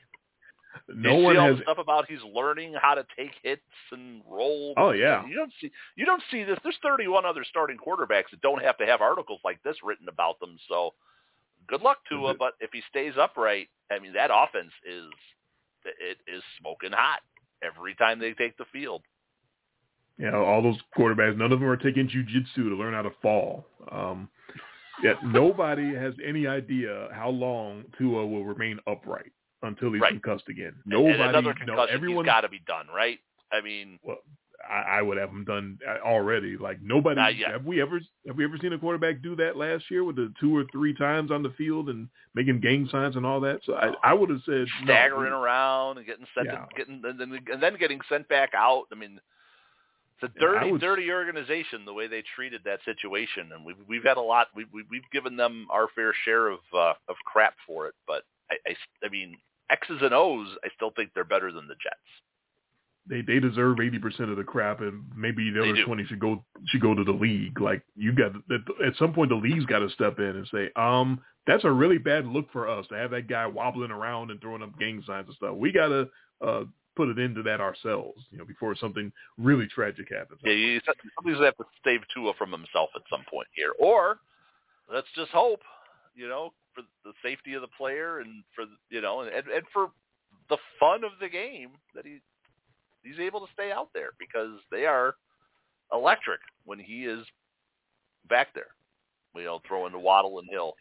no you one see all has the stuff about he's learning how to take hits and roll. Oh yeah. You don't see you don't see this. There's thirty-one other starting quarterbacks that don't have to have articles like this written about them. So good luck to him. But if he stays upright, I mean that offense is it is smoking hot every time they take the field. Yeah, all those quarterbacks, none of them are taking jiu-jitsu to learn how to fall. Um, yet nobody has any idea how long Tua will remain upright until he's right. concussed again. And, Nobody, and another concussion, no, everyone, he's got to be done, right? I mean, well, I, I would have him done already. Like nobody, have we ever have we ever seen a quarterback do that last year with the two or three times on the field and making gang signs and all that? So I, I would have said staggering no. around and getting sent, yeah. to, getting and then, and then getting sent back out. I mean. It's a dirty, yeah, would, dirty organization the way they treated that situation, and we've we've had a lot. We, we we've given them our fair share of uh, of crap for it, but I, I, I mean X's and O's. I still think they're better than the Jets. They they deserve eighty percent of the crap, and maybe the other twenty should go should go to the league. Like you got at some point, the league's got to step in and say, um, that's a really bad look for us to have that guy wobbling around and throwing up gang signs and stuff. We got to. Uh, put it into that ourselves, you know, before something really tragic happens. Yeah, you, somebody's have to save Tua from himself at some point here. Or let's just hope, you know, for the safety of the player and for, you know, and, and for the fun of the game that he he's able to stay out there because they are electric when he is back there, you know, throwing to Waddle and Hill.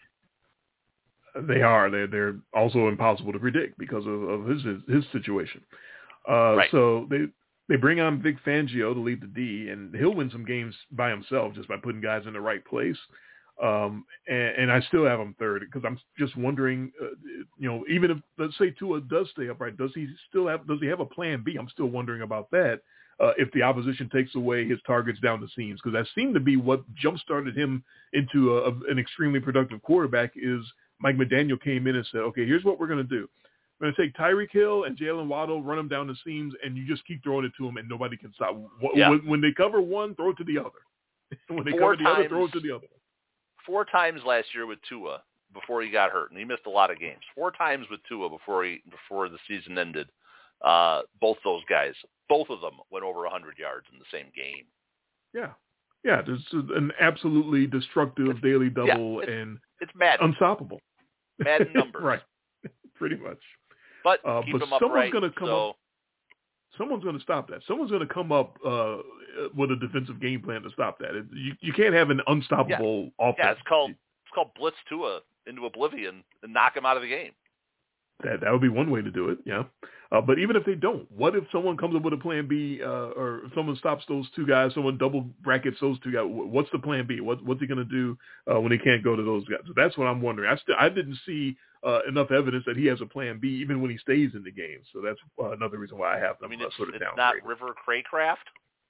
They are. They're, they're also impossible to predict because of, of his, his his situation. Uh, right. So they they bring on Vic Fangio to lead the D, and he'll win some games by himself just by putting guys in the right place. Um, and, and I still have him third because I'm just wondering, uh, you know, even if let's say Tua does stay upright, does he still have does he have a plan B? I'm still wondering about that. Uh, if the opposition takes away his targets down the seams, because that seemed to be what jump-started him into a, a, an extremely productive quarterback is Mike McDaniel came in and said, okay, here's what we're going to do. We're going to take Tyreek Hill and Jalen Waddle, run them down the seams, and you just keep throwing it to them, and nobody can stop. Yeah. When, when they cover one, throw it to the other. When they Four cover the times, other, throw it to the other. Four times last year with Tua before he got hurt, and he missed a lot of games. Four times with Tua before he before the season ended. Uh, both those guys, both of them went over one hundred yards in the same game. Yeah. Yeah, there's an absolutely destructive it's, daily double, yeah, it's, and it's mad. unstoppable. Mad numbers. Right. Pretty much. But uh, keep but them someone's upright, going to come so... up. Someone's going to stop that. Someone's going to come up uh, with a defensive game plan to stop that. It, you you can't have an unstoppable yeah. offense. Yeah, it's called it's called blitz Tua into oblivion and knock him out of the game. That that would be one way to do it. Yeah. Uh, but even if they don't, what if someone comes up with a plan B, uh, or if someone stops those two guys, someone double brackets those two guys? What's the plan B? What what's he going to do uh, when he can't go to those guys? So that's what I'm wondering. I still I didn't see uh, enough evidence that he has a plan B even when he stays in the game. So that's uh, another reason why I have them I mean, uh, it's, sort of it's down. not River Craycraft.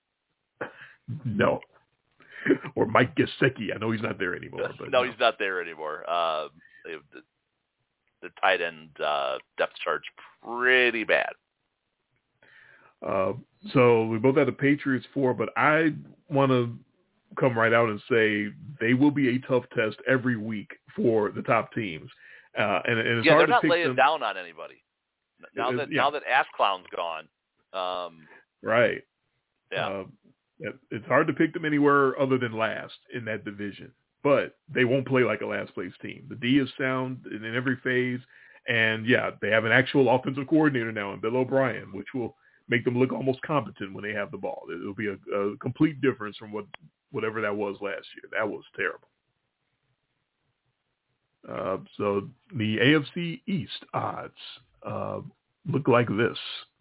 No. Or Mike Gesicki. I know he's not there anymore. But no, no, he's not there anymore. Uh, the, the tight end uh, depth chart's pretty bad. Uh, so we both have the Patriots four, but I want to come right out and say they will be a tough test every week for the top teams. Uh, and, and it's yeah, hard they're to not pick laying them. down on anybody. Now It, that yeah. now that Ass Clown's gone, um, right? Yeah. Uh, it's hard to pick them anywhere other than last in that division, but they won't play like a last place team. The D is sound in every phase, and yeah, they have an actual offensive coordinator now in Bill O'Brien, which will make them look almost competent when they have the ball. It'll be a, a complete difference from what whatever that was last year. That was terrible. Uh, so the A F C East odds uh, look like this.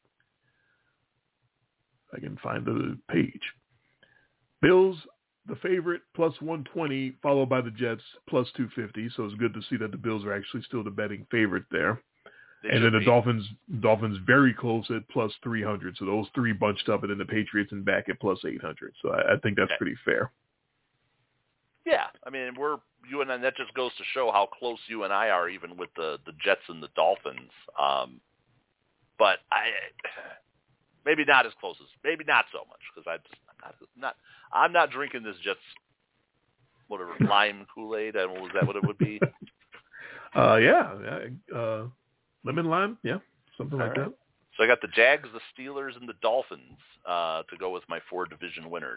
I can find the page. Bills, the favorite, plus one twenty, followed by the Jets, plus two fifty. So it's good to see that the Bills are actually still the betting favorite there. They and then the be. Dolphins, Dolphins very close at plus three hundred. So those three bunched up, and then the Patriots in back at plus eight hundred. So I, I think that's okay. Pretty fair. Yeah, I mean, we're you and that just goes to show how close you and I are, even with the, the Jets and the Dolphins. Um, but I maybe not as close as maybe not so much because I just not, not I'm not drinking this Jets whatever lime Kool-Aid. And was that what it would be? uh, yeah, uh, lemon lime, yeah, something All like right. that. So I got the Jags, the Steelers, and the Dolphins uh, to go with my four division winners.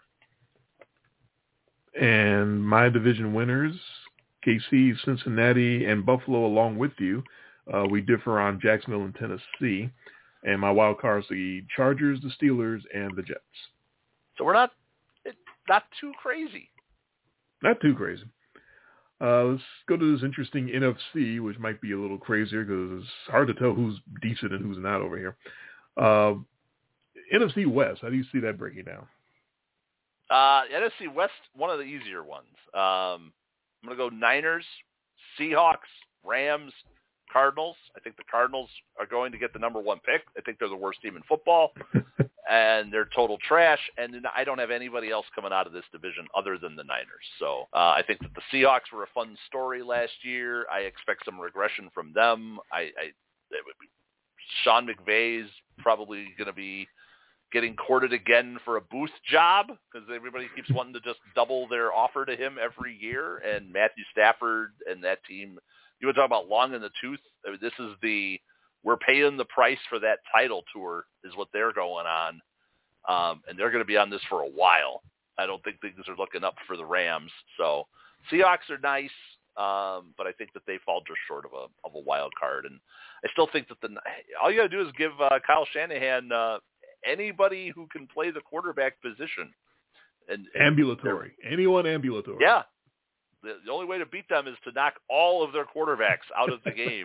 And my division winners, K C, Cincinnati, and Buffalo along with you. Uh, we differ on Jacksonville and Tennessee. And my wild cards, the Chargers, the Steelers, and the Jets. So we're not not too crazy. Not too crazy. Uh, let's go to this interesting N F C, which might be a little crazier because it's hard to tell who's decent and who's not over here. Uh, N F C West, how do you see that breaking down? Uh, N F C West, one of the easier ones. Um, I'm going to go Niners, Seahawks, Rams, Cardinals. I think the Cardinals are going to get the number one pick. I think they're the worst team in football, and they're total trash. And I don't have anybody else coming out of this division other than the Niners. So uh, I think that the Seahawks were a fun story last year. I expect some regression from them. I, I it would be, Sean McVay's probably going to be getting courted again for a Booth job because everybody keeps wanting to just double their offer to him every year. And Matthew Stafford and that team, you want to talk about long in the tooth? I mean, this is the, we're paying the price for that title tour is what they're going on. Um, and they're going to be on this for a while. I don't think things are looking up for the Rams. So Seahawks are nice, um, but I think that they fall just short of a of a wild card. And I still think that the all you got to do is give uh, Kyle Shanahan uh, anybody who can play the quarterback position. And, and ambulatory. Anyone ambulatory. Yeah. The, the only way to beat them is to knock all of their quarterbacks out of the game.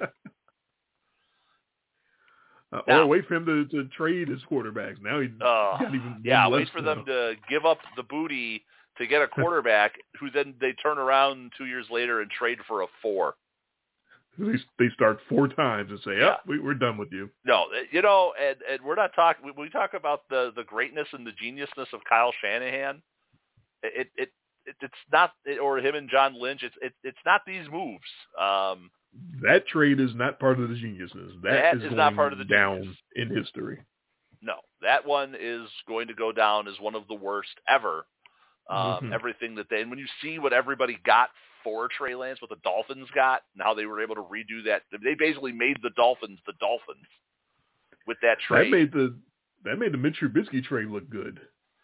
Uh, now, or wait for him to, to trade his quarterbacks. Now he's uh, got even yeah, less wait for them to give up the booty to get a quarterback who then they turn around two years later and trade for a four. They, they start four times and say, "Yep, yeah. we, we're done with you." No, you know, and, and we're not talking. We, we talk about the, the greatness and the geniusness of Kyle Shanahan. It it, it it's not, or him and John Lynch. It's it, it's not these moves. Um, That trade is not part of the geniusness. That, that is, is going not part of the down genius. in history. No, that one is going to go down as one of the worst ever. Um, mm-hmm. Everything that they, and when you see what everybody got for Trey Lance, what the Dolphins got, and how they were able to redo that, they basically made the Dolphins the Dolphins with that trade. That made the that made the Mitch Trubisky trade look good.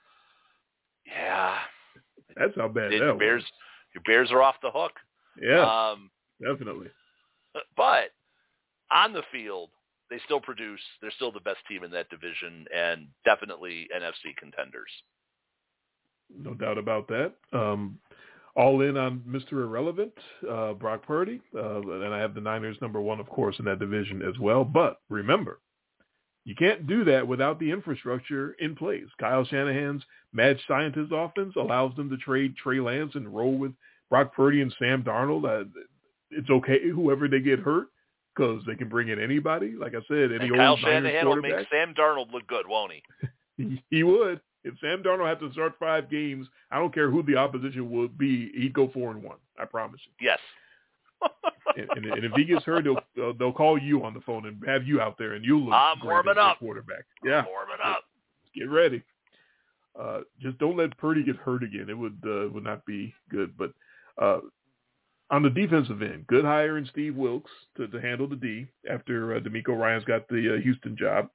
Yeah, that's how bad Did that your was. Bears, your Bears are off the hook. Yeah, um, definitely. But on the field, they still produce. They're still the best team in that division, and definitely N F C contenders. No doubt about that. Um, all in on Mister Irrelevant, uh, Brock Purdy, uh, and I have the Niners number one, of course, in that division as well. But remember, you can't do that without the infrastructure in place. Kyle Shanahan's mad scientist offense allows them to trade Trey Lance and roll with Brock Purdy and Sam Darnold. Uh, it's okay whoever they get hurt because they can bring in anybody. Like I said, any and old Kyle Niners Shanahan will make quarterback. Sam Darnold look good, won't he? he? He would. If Sam Darnold had to start five games, I don't care who the opposition would be, he'd go four and one. I promise you. Yes. and, and, and if he gets hurt, they'll uh, they'll call you on the phone and have you out there, and you'll look I'm great warming as up. quarterback. I'm Yeah, warming up. Get ready. Uh, just don't let Purdy get hurt again. It would uh, would not be good. But uh, on the defensive end, good hire in Steve Wilks to, to handle the D after uh, DeMeco Ryans got the uh, Houston job.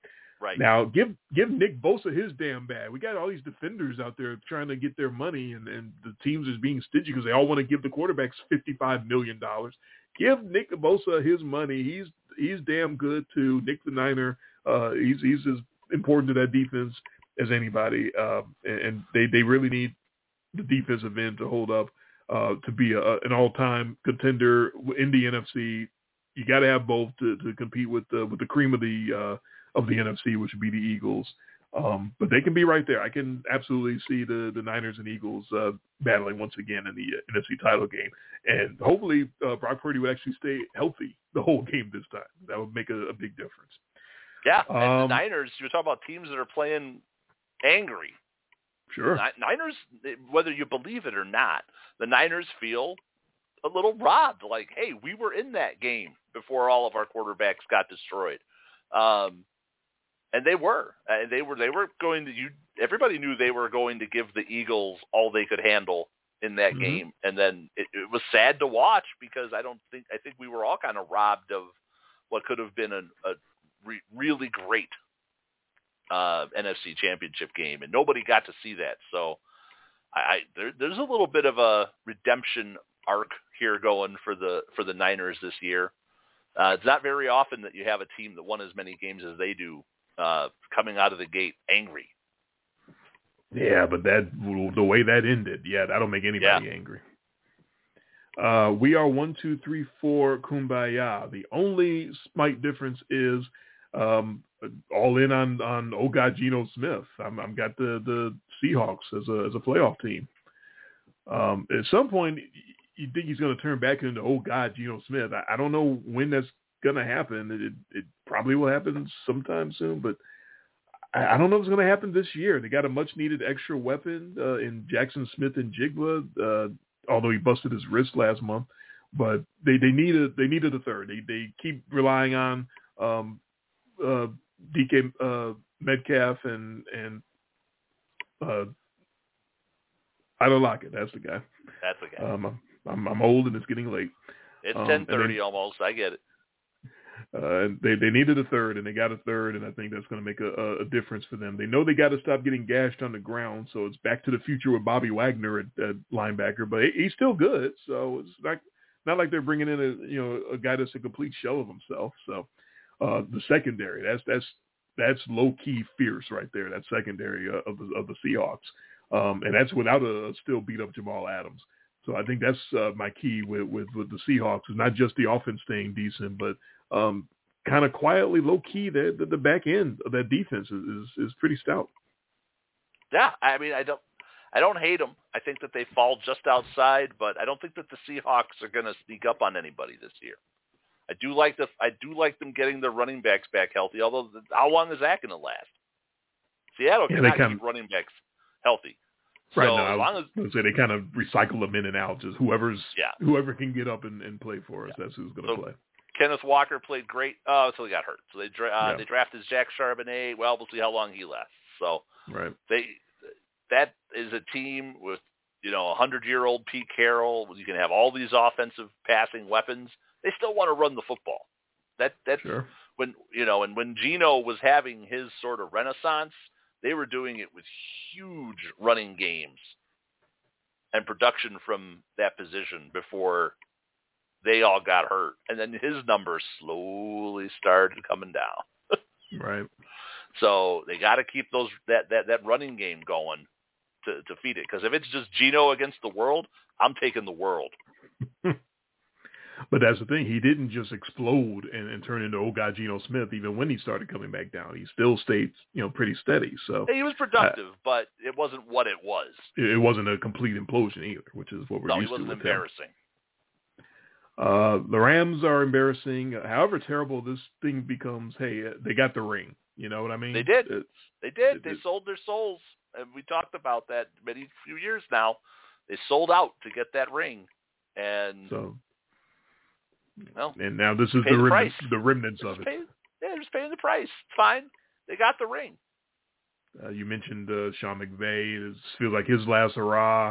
Right. Now, give give Nick Bosa his damn bag. We got all these defenders out there trying to get their money, and, and the teams is being stingy because they all want to give the quarterbacks fifty-five million dollars. Give Nick Bosa his money. He's he's damn good too. Nick the Niner, uh, he's he's as important to that defense as anybody, uh, and, and they, they really need the defensive end to hold up uh, to be a, an all-time contender in the N F C. You got to have both to, to compete with the with the cream of the uh, of the N F C, which would be the Eagles. Um, but they can be right there. I can absolutely see the, the Niners and Eagles uh, battling once again in the uh, N F C title game. And hopefully uh, Brock Purdy would actually stay healthy the whole game this time. That would make a, a big difference. Yeah, and um, the Niners, you're talking about teams that are playing angry. Sure. Niners, whether you believe it or not, the Niners feel a little robbed. Like, hey, we were in that game before all of our quarterbacks got destroyed. Um And they were, and they were, they were going to. You, everybody knew they were going to give the Eagles all they could handle in that mm-hmm. game, and then it, it was sad to watch because I don't think I think we were all kind of robbed of what could have been a, a re, really great uh, N F C Championship game, and nobody got to see that. So, I, I there, there's a little bit of a redemption arc here going for the for the Niners this year. Uh, it's not very often that you have a team that won as many games as they do. Uh, coming out of the gate angry. Yeah, but that the way that ended, yeah, that'll make anybody yeah. angry. Uh, we are one, two, three, four, kumbaya. The only slight difference is um, all in on on oh God, Geno Smith. I'm, I'm got the, the Seahawks as a as a playoff team. Um, at some point, you think he's going to turn back into oh God, Geno Smith. I, I don't know when that's going to happen. It, it probably will happen sometime soon, but I, I don't know if it's going to happen this year. They got a much needed extra weapon uh, in Jackson Smith and Jigba, uh, although he busted his wrist last month. But they, they needed they needed a third. They they keep relying on um, uh, D K uh, Metcalf and and uh, Tyler Lockett. That's the guy. That's the guy. Um, I'm I'm old and it's getting late. It's um, ten thirty almost. I get it. Uh, they they needed a third, and they got a third, and I think that's going to make a, a difference for them. They know they got to stop getting gashed on the ground, so it's back to the future with Bobby Wagner at, at linebacker, but he's still good, so it's not not like they're bringing in a you know a guy that's a complete shell of himself. So uh, the secondary, that's that's that's low key fierce right there. That secondary uh, of the of the Seahawks, um, and that's without a still beat up Jamal Adams. So I think that's uh, my key with, with with the Seahawks is not just the offense staying decent, but Um, kind of quietly, low key, the, the the back end of that defense is, is is pretty stout. Yeah, I mean, I don't, I don't hate them. I think that they fall just outside, but I don't think that the Seahawks are going to sneak up on anybody this year. I do like the, I do like them getting their running backs back healthy. Although, how long is that going to last? Seattle yeah, cannot kind keep of, running backs healthy. So right now, as long as I say they kind of recycle them in and out, just whoever's yeah. whoever can get up and, and play for us, yeah. that's who's going to so, play. Kenneth Walker played great uh, until he got hurt. So they dra- uh, yeah. they drafted Zach Charbonnet. Well, we'll see how long he lasts. So right. they that is a team with you know a hundred-year-old Pete Carroll. You can have all these offensive passing weapons. They still want to run the football. That that's sure. when you know, and when Geno was having his sort of renaissance, they were doing it with huge running games and production from that position before they all got hurt, and then his numbers slowly started coming down. Right. So they got to keep those that, that, that running game going to, to feed it. Because if it's just Geno against the world, I'm taking the world. But that's the thing. He didn't just explode and, and turn into old guy Geno Smith. Even when he started coming back down, he still stayed, you know, pretty steady. So he was productive, uh, but it wasn't what it was. It wasn't a complete implosion either, which is what we're no, used he wasn't to with embarrassing. him. Uh, the Rams are embarrassing. However terrible this thing becomes, hey, they got the ring. You know what I mean? They did. It's, they did. It, they it, sold their souls, and we talked about that many few years now. They sold out to get that ring, and so. Well, and now this is the, the, remnants, the remnants they're of it. Paying, yeah, they're just paying the price. It's fine. They got the ring. Uh, you mentioned uh, Sean McVay. It feels like his last hurrah.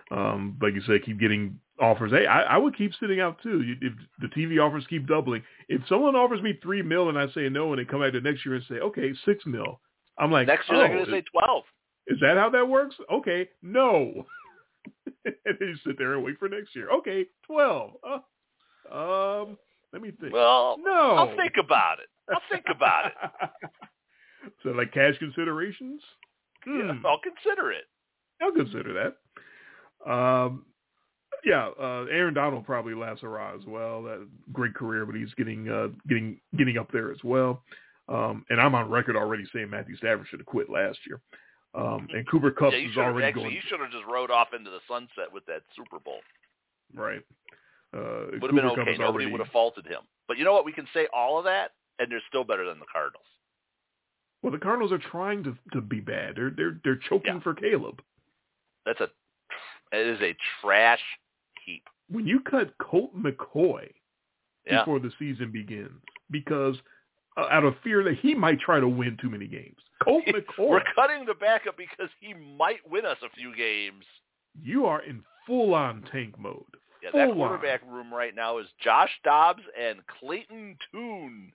Um, like you said, keep getting offers. Hey, I, I would keep sitting out too. If the T V offers keep doubling, if someone offers me three mil and I say no, and they come back to next year and say, okay, six mil, I'm like, next year oh, they're going to say twelve. Is that how that works? Okay, no. And then you sit there and wait for next year. Okay, twelve. Uh, um, let me think. Well, no. I'll think about it. I'll think about it. So, like cash considerations? Hmm. Yeah, I'll consider it. I'll consider that. Um, yeah, uh, Aaron Donald probably lasts hurrah as well. That great career, but he's getting uh, getting getting up there as well. Um, and I'm on record already saying Matthew Stafford should have quit last year. Um, and Cooper Kupp yeah, is already actually, going. You should have just rode off into the sunset with that Super Bowl. Right. Uh, would have been okay. Nobody already... would have faulted him. But you know what? We can say all of that, and they're still better than the Cardinals. Well, the Cardinals are trying to to be bad. They're they're they're choking yeah. for Caleb. That's a it is a trash heap. When you cut Colt McCoy yeah. before the season begins, because uh, out of fear that he might try to win too many games, Colt McCoy. We're cutting the backup because he might win us a few games. You are in full on tank mode. Yeah, full that quarterback on. room right now is Josh Dobbs and Clayton Tune.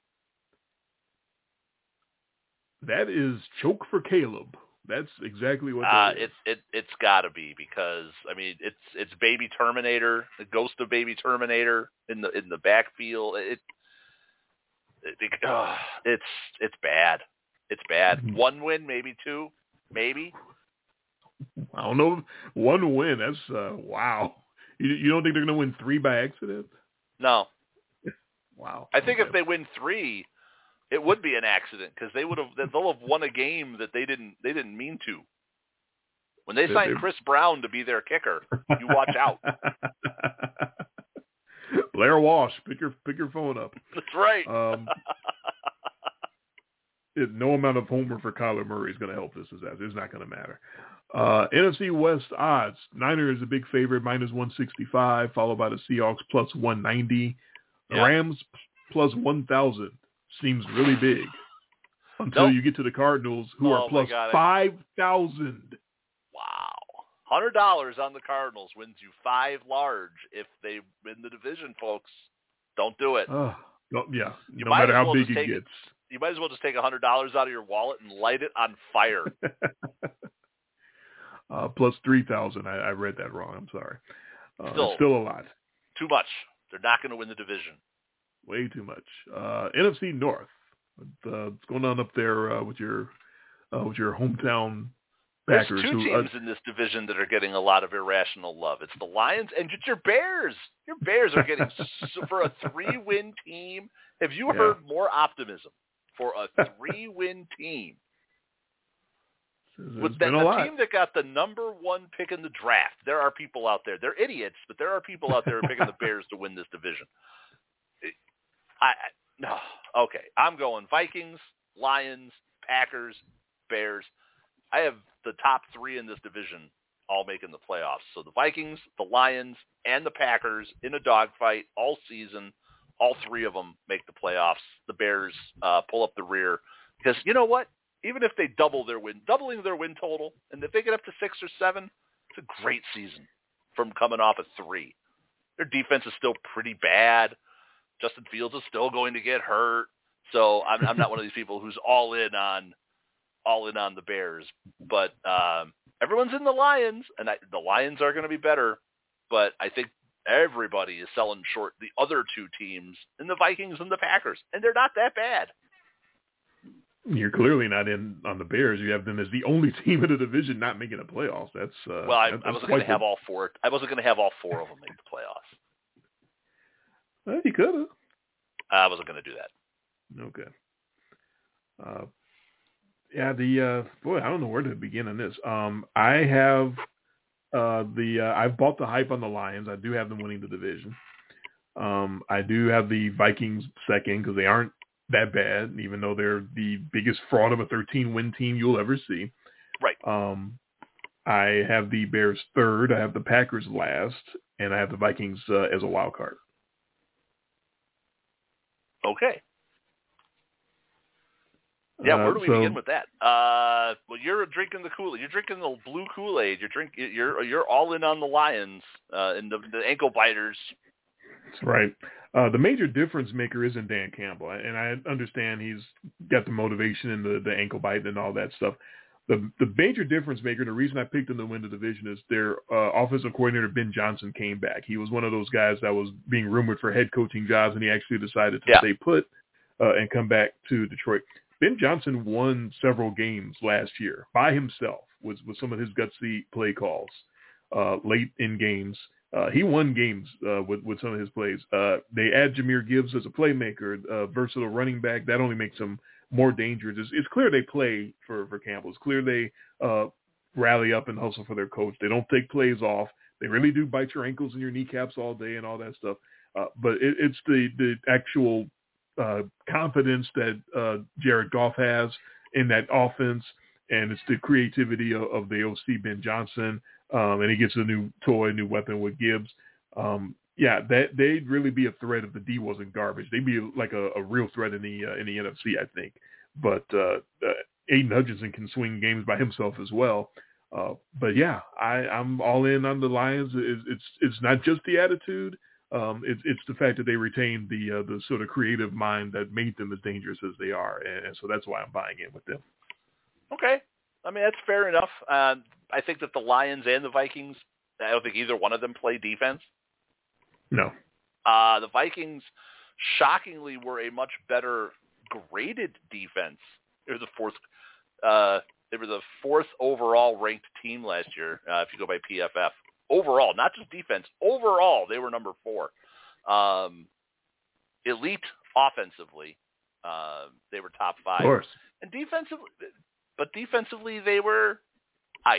That is choke for Caleb. That's exactly what that uh, is. It's it it's got to be because I mean it's it's Baby Terminator, the ghost of Baby Terminator in the in the backfield. It, it, it uh, it's it's bad. It's bad. Mm-hmm. One win, maybe two, maybe. I don't know. One win. That's uh, wow. You you don't think they're going to win three by accident? No. Wow. I think okay. if they win three, it would be an accident because they would have they'll have won a game that they didn't they didn't mean to. When they signed Chris Brown to be their kicker, you watch out. Blair Walsh, pick your pick your phone up. That's right. Um, it, no amount of homer for Kyler Murray is going to help this disaster. It's not going to matter. Uh, N F C West odds: Niners a big favorite, minus one sixty-five, followed by the Seahawks plus one ninety. The yeah. Rams plus one thousand. Seems really big until nope. you get to the Cardinals, who oh are plus five thousand. Wow. one hundred dollars on the Cardinals wins you five large if they win the division, folks. Don't do it. Uh, well, yeah, you no matter how big it take, gets. You might as well just take one hundred dollars out of your wallet and light it on fire. uh, plus three thousand. I, I read that wrong. I'm sorry. Uh, still, still a lot. Too much. They're not going to win the division. Way too much. Uh, N F C North. Uh, what's going on up there uh, with your uh, with your hometown Packers? There's two who, teams uh, in this division that are getting a lot of irrational love. It's the Lions and it's your Bears. Your Bears are getting for a three-win team. Have you yeah. heard more optimism for a three-win team? It's With been the, a the lot. team that got the number one pick in the draft, there are people out there. They're idiots, but there are people out there picking the Bears to win this division. I, I no okay. I'm going Vikings, Lions, Packers, Bears. I have the top three in this division all making the playoffs. So the Vikings, the Lions, and the Packers in a dogfight all season. All three of them make the playoffs. The Bears uh, pull up the rear because you know what? Even if they double their win, doubling their win total, and if they get up to six or seven, it's a great season from coming off of three. Their defense is still pretty bad. Justin Fields is still going to get hurt. So I'm, I'm not one of these people who's all in on all in on the Bears. But um, everyone's in the Lions, and I, the Lions are going to be better. But I think everybody is selling short the other two teams, and the Vikings and the Packers, and they're not that bad. You're clearly not in on the Bears. You have them as the only team in the division not making the playoffs. That's uh, well, I, that's I wasn't going to have all four. I wasn't going to have all four of them make the playoffs. Well, you could have. I wasn't going to do that. Okay. Uh, yeah, the uh, boy, I don't know where to begin on this. Um, I have uh, the uh, I've bought the hype on the Lions. I do have them winning the division. Um, I do have the Vikings second because they aren't that bad, even though they're the biggest fraud of a thirteen-win team you'll ever see. Right. Um, I have the Bears third. I have the Packers last, and I have the Vikings uh, as a wild card. Okay. Yeah, where Uh, do we so, begin with that? Uh, well, you're drinking the Kool-Aid. You're drinking the blue Kool-Aid. You're drink. You're you're all in on the Lions uh, and the, the ankle biters. That's right. Uh, the major difference maker isn't Dan Campbell, and I understand he's got the motivation and the, the ankle bite and all that stuff. The the major difference maker, the reason I picked them to win the division is their uh, offensive coordinator, Ben Johnson, came back. He was one of those guys that was being rumored for head coaching jobs, and he actually decided to yeah. stay put uh, and come back to Detroit. Ben Johnson won several games last year by himself with, with some of his gutsy play calls uh, late in games. Uh, he won games uh, with, with some of his plays. Uh, they add Jahmyr Gibbs as a playmaker, uh, versatile running back. That only makes him more dangerous. It's, it's clear they play for, for Campbell. It's clear they uh, rally up and hustle for their coach. They don't take plays off. They really do bite your ankles and your kneecaps all day and all that stuff. Uh, but it, it's the, the actual uh, confidence that uh, Jared Goff has in that offense, and it's the creativity of, of the O C, Ben Johnson, um, and he gets a new toy, a new weapon with Gibbs. Um, yeah, that they'd really be a threat if the D wasn't garbage. They'd be like a, a real threat in the uh, in the N F C, I think. But uh, uh, Aiden Hutchinson can swing games by himself as well. Uh, but yeah, I, I'm all in on the Lions. It's it's, it's not just the attitude. Um, it's it's the fact that they retained the uh, the sort of creative mind that made them as dangerous as they are, and, and so that's why I'm buying in with them. Okay, I mean that's fair enough. Uh, I think that the Lions and the Vikings, I don't think either one of them play defense. No. Uh, the Vikings, shockingly, were a much better graded defense. They were the fourth. Uh, they were the fourth overall ranked team last year, uh, if you go by P F F. Overall, not just defense. Overall, they were number four. Um, elite offensively, uh, they were top five. Of course. And defensively, but defensively, they were I.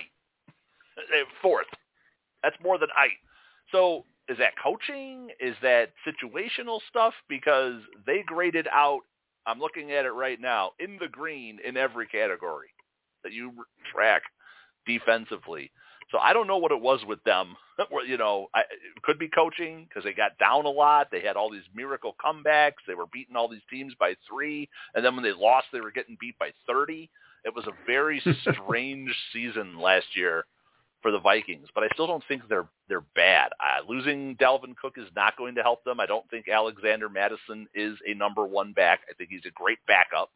Fourth. That's more than I. So is that coaching? Is that situational stuff? Because they graded out, I'm looking at it right now, in the green in every category that you track defensively. So I don't know what it was with them. you know, I, it could be coaching because they got down a lot. They had all these miracle comebacks. They were beating all these teams by three. And then when they lost, they were getting beat by thirty. It was a very strange season last year for the Vikings, but I still don't think they're they're bad. Uh, losing Dalvin Cook is not going to help them. I don't think Alexander Mattison is a number one back. I think he's a great backup.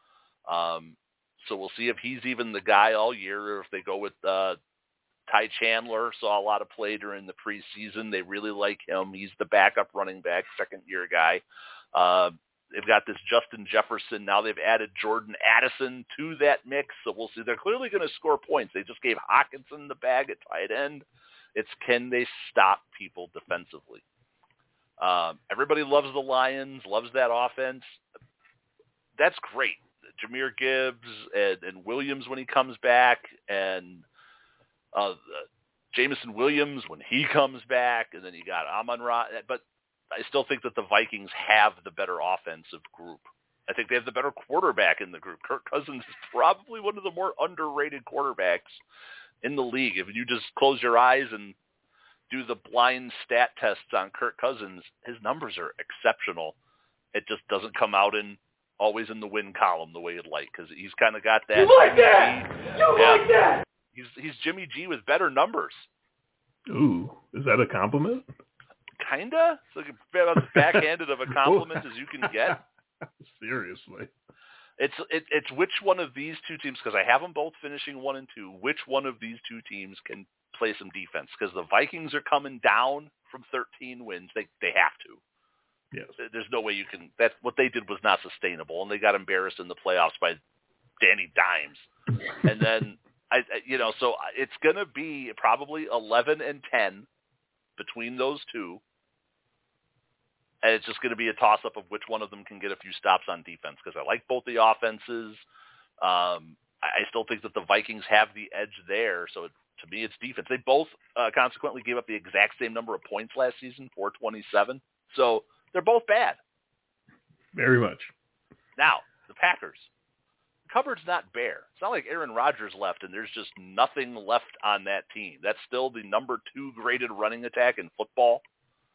Um, so we'll see if he's even the guy all year, or if they go with uh, Ty Chandler. Saw a lot of play during the preseason. They really like him. He's the backup running back, second year guy. Uh, They've got this Justin Jefferson. Now they've added Jordan Addison to that mix. So we'll see. They're clearly going to score points. They just gave Hawkinson the bag at tight end. It's can they stop people defensively? Um, everybody loves the Lions, loves that offense. That's great. Jahmyr Gibbs and, and Williams when he comes back, and uh, Jameson Williams when he comes back, and then you got Amon-Ra. But I still think that the Vikings have the better offensive group. I think they have the better quarterback in the group. Kirk Cousins is probably one of the more underrated quarterbacks in the league. If you just close your eyes and do the blind stat tests on Kirk Cousins, his numbers are exceptional. It just doesn't come out in always in the win column the way you'd like, because he's kind of got that. You like that? You yeah, like that? He's he's Jimmy G with better numbers. Ooh, is that a compliment? Kinda. It's like about as backhanded of a compliment as you can get. Seriously. It's it, it's which one of these two teams, because I have them both finishing one and two, which one of these two teams can play some defense? Because the Vikings are coming down from thirteen wins. They they have to. Yes. There's no way you can. That what they did was not sustainable, and they got embarrassed in the playoffs by Danny Dimes. And then I, you know, so it's going to be probably eleven and ten between those two. And it's just going to be a toss-up of which one of them can get a few stops on defense, because I like both the offenses. Um, I still think that the Vikings have the edge there. So it, to me, it's defense. They both uh, consequently gave up the exact same number of points last season, four twenty-seven. So they're both bad. Very much. Now, the Packers. The cupboard's not bare. It's not like Aaron Rodgers left and there's just nothing left on that team. That's still the number two graded running attack in football.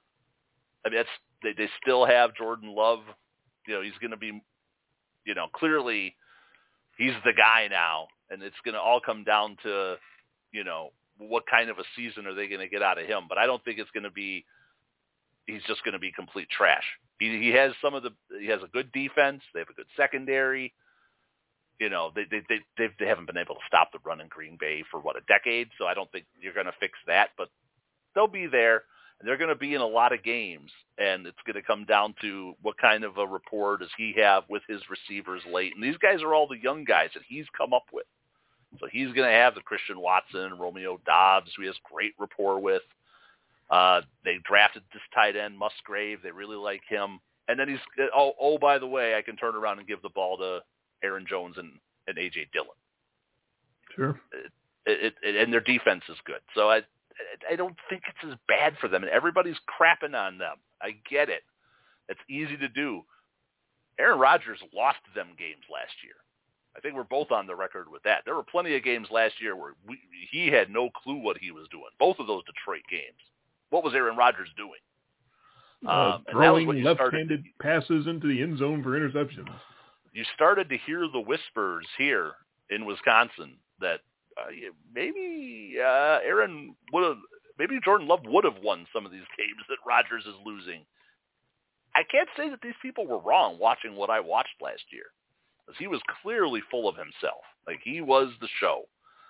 I mean, that's they, they still have Jordan Love. You know, he's going to be, you know, clearly he's the guy now, and it's going to all come down to, you know, what kind of a season are they going to get out of him. But I don't think it's going to be he's just going to be complete trash. He, he has some of the he has a good defense. They have a good secondary. You know, they they they they've, they haven't been able to stop the run in Green Bay for what, a decade. So I don't think you're going to fix that. But they'll be there, and they're going to be in a lot of games. And it's going to come down to what kind of a rapport does he have with his receivers late. And these guys are all the young guys that he's come up with. So he's going to have the Christian Watson, Romeo Doubs, who he has great rapport with. Uh, they drafted this tight end, Musgrave. They really like him. And then he's, oh, oh, by the way, I can turn around and give the ball to Aaron Jones and, and A J Dillon. Sure. It, it, it, and their defense is good. So I I don't think it's as bad for them. And everybody's crapping on them. I get it. It's easy to do. Aaron Rodgers lost them games last year. I think we're both on the record with that. There were plenty of games last year where we, he had no clue what he was doing. Both of those Detroit games. What was Aaron Rodgers doing? Uh, Um, throwing left-handed to, passes into the end zone for interceptions. You started to hear the whispers here in Wisconsin that uh, maybe uh, Aaron would have, maybe Jordan Love would have won some of these games that Rodgers is losing. I can't say that these people were wrong watching what I watched last year. Because he was clearly full of himself. Like, he was the show.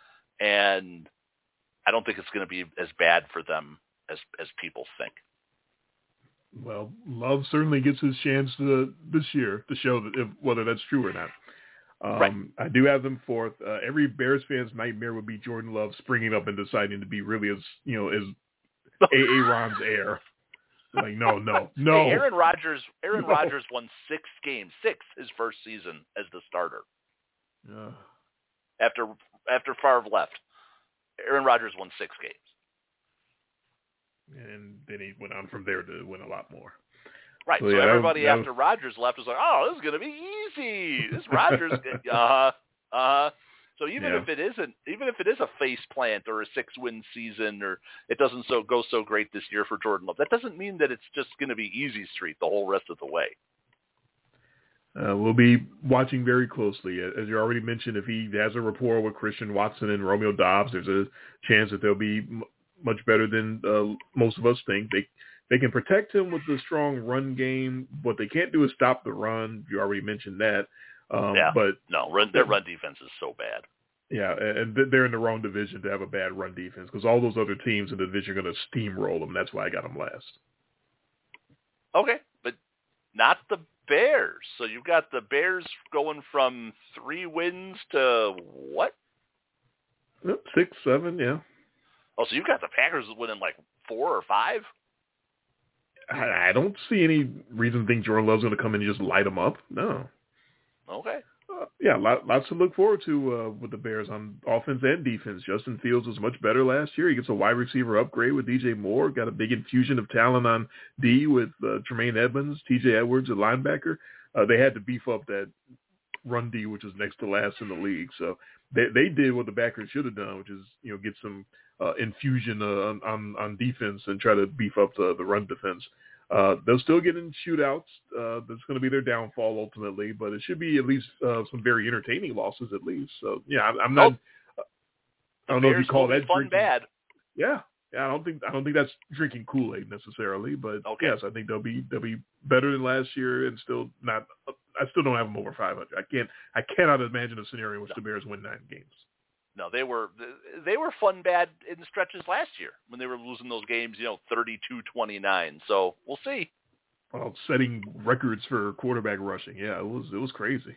And I don't think it's going to be as bad for them as as people think. Well, Love certainly gets his chance to, this year to show that if, whether that's true or not. Um, right. I do have them fourth. Uh, every Bears fan's nightmare would be Jordan Love springing up and deciding to be really as, you know, as Aaron's heir. Like, no, no, no. Hey, Aaron Rodgers Aaron no. Rodgers won six games, six his first season as the starter. Uh, after after Favre left, Aaron Rodgers won six games. And then he went on from there to win a lot more. Right. So, so yeah, everybody that was, after Rodgers left was like, oh, this is going to be easy. This Rodgers, uh-huh, uh-huh. So even yeah. if it isn't, even if it is a face plant or a six-win season, or it doesn't so go so great this year for Jordan Love, that doesn't mean that it's just going to be easy street the whole rest of the way. Uh, we'll be watching very closely. As you already mentioned, if he has a rapport with Christian Watson and Romeo Doubs, there's a chance that they'll be m- much better than uh, most of us think. They they can protect him with the strong run game. What they can't do is stop the run. You already mentioned that. Um, yeah, but no, run, their run defense is so bad. Yeah, and they're in the wrong division to have a bad run defense because all those other teams in the division are going to steamroll them. That's why I got them last. Okay, but not the Bears. So you've got the Bears going from three wins to what? Yep, six, seven, yeah. Oh, so you've got the Packers winning like four or five? I, I don't see any reason to think Jordan Love's going to come in and just light them up. No. Okay. Uh, yeah, lot, lots to look forward to uh, with the Bears on offense and defense. Justin Fields was much better last year. He gets a wide receiver upgrade with D J Moore. Got a big infusion of talent on D with uh, Tremaine Edmonds, T J Edwards, a linebacker. Uh, they had to beef up that run D, which is next to last in the league. So they they did what the backers should have done, which is you know get some uh, infusion uh, on, on on defense and try to beef up the, the run defense. Uh, they'll still get in shootouts. Uh, that's going to be their downfall ultimately, but it should be at least uh, some very entertaining losses at least. So yeah, I'm, I'm not. Oh, I don't know if you call that fun drinking. bad. Yeah, yeah. I don't think I don't think that's drinking Kool-Aid necessarily, but okay. yes, I think they'll be they'll be better than last year and still not. I still don't have them over five hundred. I can't. I cannot imagine a scenario in which no. the Bears win nine games. No, they were they were fun bad in stretches last year when they were losing those games, you know, thirty-two twenty-nine. So we'll see. Well, setting records for quarterback rushing, yeah, it was it was crazy.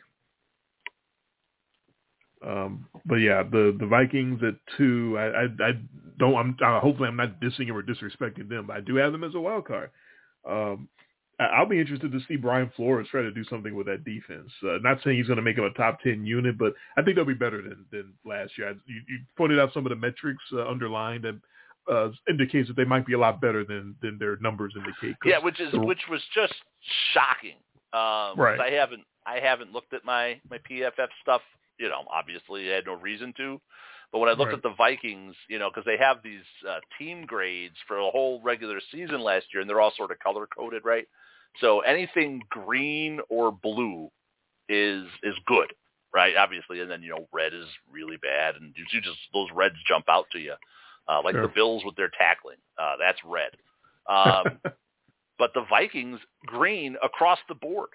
Um, but yeah, the, the Vikings at two, I I, I don't. I'm uh, hopefully I'm not dissing or disrespecting them, but I do have them as a wild card. Um, I'll be interested to see Brian Flores try to do something with that defense. Uh, not saying he's going to make them a top ten unit, but I think they'll be better than, than last year. I, you, you pointed out some of the metrics uh, underlined that uh, indicates that they might be a lot better than, than their numbers indicate. Yeah, which is the, which was just shocking. Um, right. I haven't I haven't looked at my, my P F F stuff. You know, obviously I had no reason to. But when I looked right. at the Vikings, you know, because they have these uh, team grades for a whole regular season last year, and they're all sort of color coded, right? So anything green or blue is is good. right? Obviously, and then, you know, red is really bad, and you you just those reds jump out to you, uh, like sure. the Bills with their tackling. Uh, that's red. Um, but the Vikings, green across the board.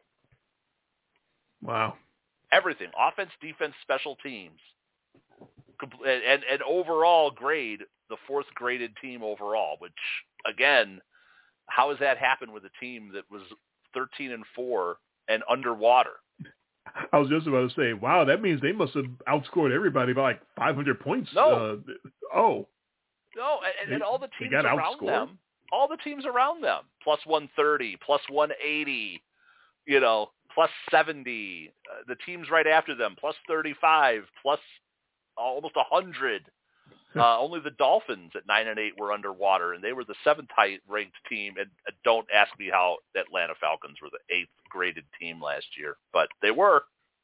Wow. Everything, offense, defense, special teams, and, and, and overall grade, the fourth graded team overall, which, again, how has that happened with a team that was thirteen and four and underwater? I was just about to say, wow, that means they must have outscored everybody by like five hundred points. No. Uh, oh. No, and, they, and all the teams got around outscored? them, all the teams around them, plus one thirty, plus one eighty, you know, plus seventy. Uh, the teams right after them, plus thirty-five, plus almost one hundred. Uh, only the Dolphins at nine and eight were underwater, and they were the seventh highest ranked team. And uh, don't ask me how the Atlanta Falcons were the eighth graded team last year, but they were.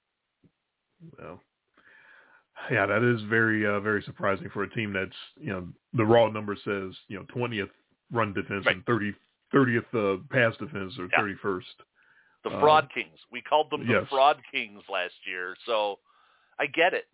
Well, yeah, that is very, uh, very surprising for a team that's, you know, the raw number says, you know, twentieth run defense Right. and thirty, thirtieth uh, pass defense or Yeah. thirty-first. The Uh, Fraud Kings. We called them the yes. Fraud Kings last year, so I get it.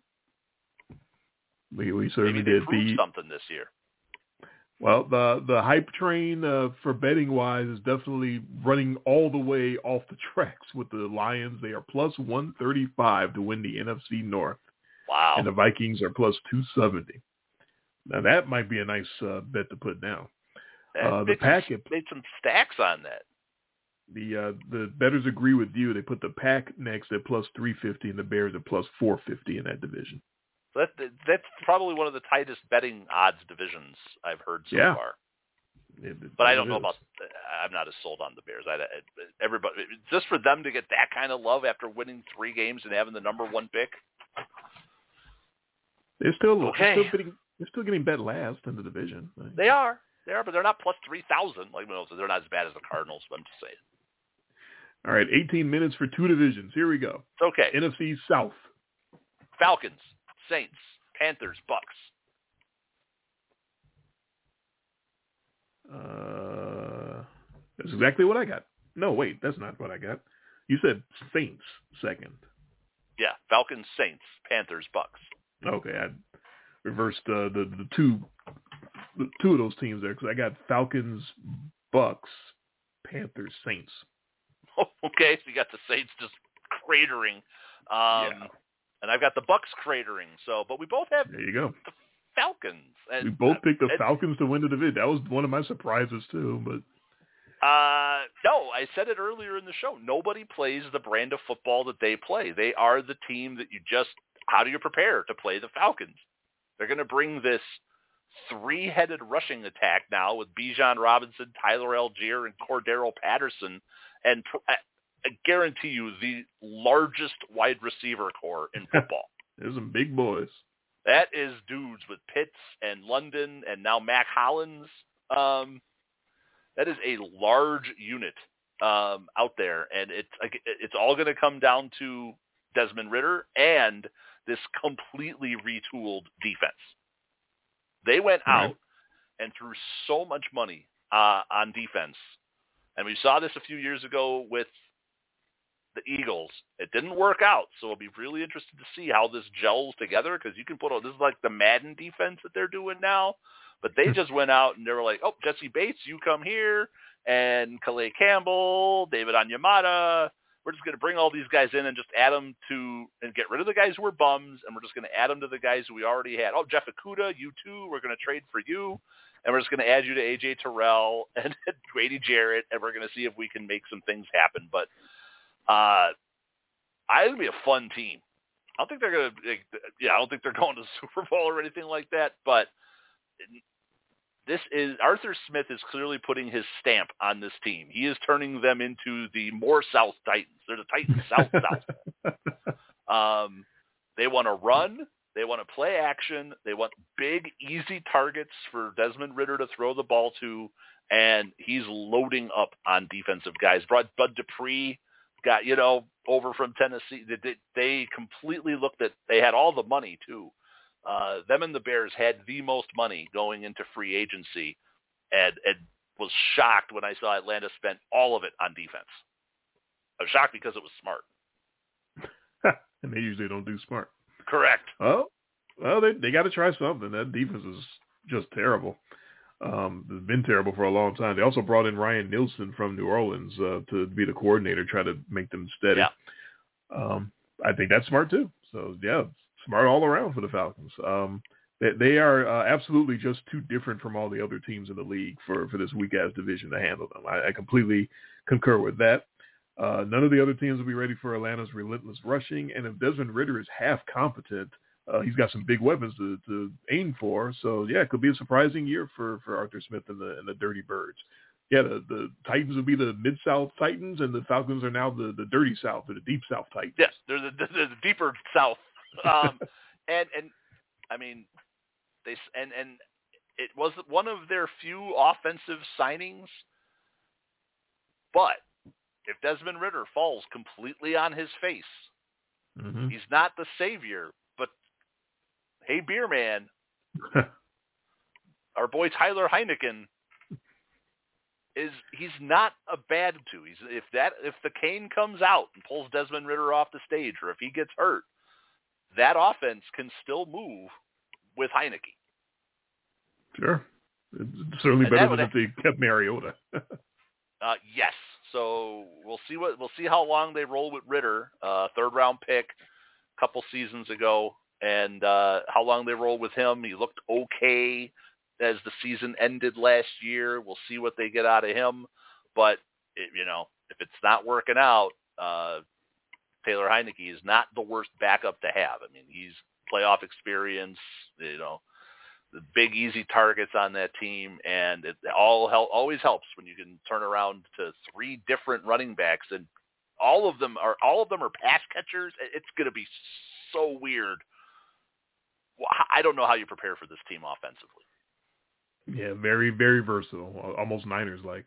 We, we certainly Maybe they did. proved The, something this year. well, the the hype train uh, for betting wise is definitely running all the way off the tracks with the Lions. They are plus one thirty-five to win the N F C North, Wow. and the Vikings are plus two seventy. Now that might be a nice uh, bet to put down. Uh, the made, pack some, made some stacks on that. The uh, the bettors agree with you. They put the Pack next at plus three fifty and the Bears at plus four fifty in that division. So that, that's probably one of the tightest betting odds divisions I've heard so Yeah. far. It, it, But I it don't know is. about. I'm not as sold on the Bears. I, I, everybody, just for them to get that kind of love after winning three games and having the number one pick. They're still, Okay. they're still getting they're still getting bet last in the division. They are. They are, but they're not plus three thousand. Like, well, they're not as bad as the Cardinals. But I'm just saying. All right, eighteen minutes for two divisions. Here we go. It's okay. N F C South. Falcons, Saints, Panthers, Bucks. Uh, that's exactly what I got. No, wait, that's not what I got. You said Saints second. Yeah, Falcons, Saints, Panthers, Bucks. Okay, I reversed uh, the the two the two of those teams there because I got Falcons, Bucks, Panthers, Saints. Okay, so you got the Saints just cratering, um, Yeah. and I've got the Bucks cratering. So, but we both have There you go. the Falcons. And, We both picked the uh, Falcons to win the division. That was one of my surprises too. But Uh, no, I said it earlier in the show. Nobody plays the brand of football that they play. They are the team that you just. How do you prepare to play the Falcons? They're going to bring this three-headed rushing attack now with Bijan Robinson, Tyler Algier, and Cordero Patterson, and pr- I guarantee you the largest wide receiver core in football. there's some big boys. That is dudes with Pitts and London and now Mac Hollins. Um, that is a large unit um, out there, and it's it's all going to come down to Desmond Ridder and this completely retooled defense. They went Right. out and threw so much money uh, on defense, and we saw this a few years ago with the Eagles. It didn't work out, so it'll be really interesting to see how this gels together because you can put – this is like the Madden defense that they're doing now, but they just went out and they were like, oh, Jesse Bates, you come here, and Calais Campbell, David Onyemata. We're just going to bring all these guys in and just add them to – and get rid of the guys who were bums, and we're just going to add them to the guys who we already had. Oh, Jeff Okudah, you too. We're going to trade for you, and we're just going to add you to A J Terrell and Grady Jarrett, and we're going to see if we can make some things happen. But uh, I think it'll be a fun team. I don't think they're going to – yeah, I don't think they're going to the Super Bowl or anything like that, but – this is Arthur Smith is clearly putting his stamp on this team. He is turning them into the more South Titans. They're the Titans South South. Um, they want to run. They want to play action. They want big, easy targets for Desmond Ridder to throw the ball to, and he's loading up on defensive guys. Brought Bud Dupree, got you know over from Tennessee. They, they completely looked at. They had all the money too. Uh, them and the Bears had the most money going into free agency, and, and was shocked when I saw Atlanta spent all of it on defense. I was shocked because it was smart. And they usually don't do smart. Correct. Oh, well, they they got to try something. That defense is just terrible. Um, it's been terrible for a long time. They also brought in Ryan Nielsen from New Orleans uh, to be the coordinator, try to make them steady. Yeah. Um, I think that's smart too. So yeah, smart all around for the Falcons. Um, they, they are uh, absolutely just too different from all the other teams in the league for, for this weak ass division to handle them. I, I completely concur with that. Uh, none of the other teams will be ready for Atlanta's relentless rushing. And if Desmond Ridder is half competent, uh, he's got some big weapons to, to aim for. So yeah, it could be a surprising year for, for Arthur Smith and the, and the Dirty Birds. Yeah, the, the Titans will be the Mid-South Titans, and the Falcons are now the, the Dirty South or the Deep South Titans. Yes, they're the, the, the deeper South. Um, and, and, I mean, they and, and it was one of their few offensive signings, but if Desmond Ridder falls completely on his face, mm-hmm. he's not the savior, but hey, beer man, our boy Tyler Heineken, is he's not a bad two. He's if that if the cane comes out and pulls Desmond Ridder off the stage, or if he gets hurt, that offense can still move with Heineke. Sure, it's certainly and better would, than if they kept Mariota. uh, yes, so we'll see what we'll see how long they roll with Ridder, uh, third round pick, a couple seasons ago, and uh, how long they roll with him. He looked okay as the season ended last year. We'll see what they get out of him. But, it, you know, if it's not working out, uh, Taylor Heineke is not the worst backup to have. I mean, he's playoff experience, you know, the big, easy targets on that team, and it all help, always helps when you can turn around to three different running backs, and all of them are all of them are pass catchers. It's going to be so weird. I don't know how you prepare for this team offensively. Yeah, very, very versatile, almost Niners-like.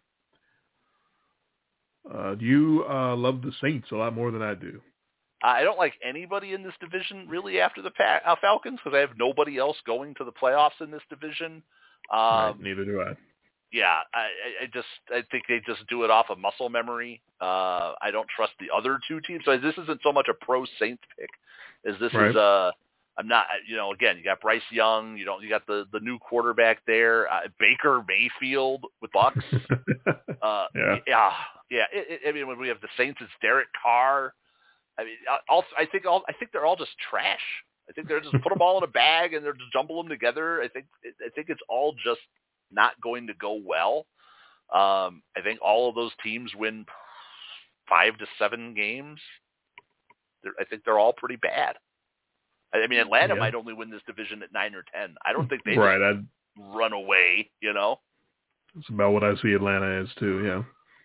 Uh, do you uh, love the Saints a lot more than I do? I don't like anybody in this division really after the pa- uh, Falcons because I have nobody else going to the playoffs in this division. Um, right, neither do I. Yeah, I, I just I think they just do it off of muscle memory. Uh, I don't trust the other two teams. So this isn't so much a pro Saints pick as this right. is a. I'm not, you know, again, you got Bryce Young, you don't, you got the, the new quarterback there, uh, Baker Mayfield with Bucks. uh, yeah. Yeah. Yeah. It, it, I mean, when we have the Saints, it's Derek Carr. I mean, I'll, I think all, I think they're all just trash. I think they're just put them all in a bag and they're just jumble them together. I think, I think it's all just not going to go well. Um, I think all of those teams win five to seven games. They're, I think they're all pretty bad. I mean, Atlanta yeah. might only win this division at nine or ten. I don't think they right, just run away, you know? That's about what I see Atlanta as, too, yeah.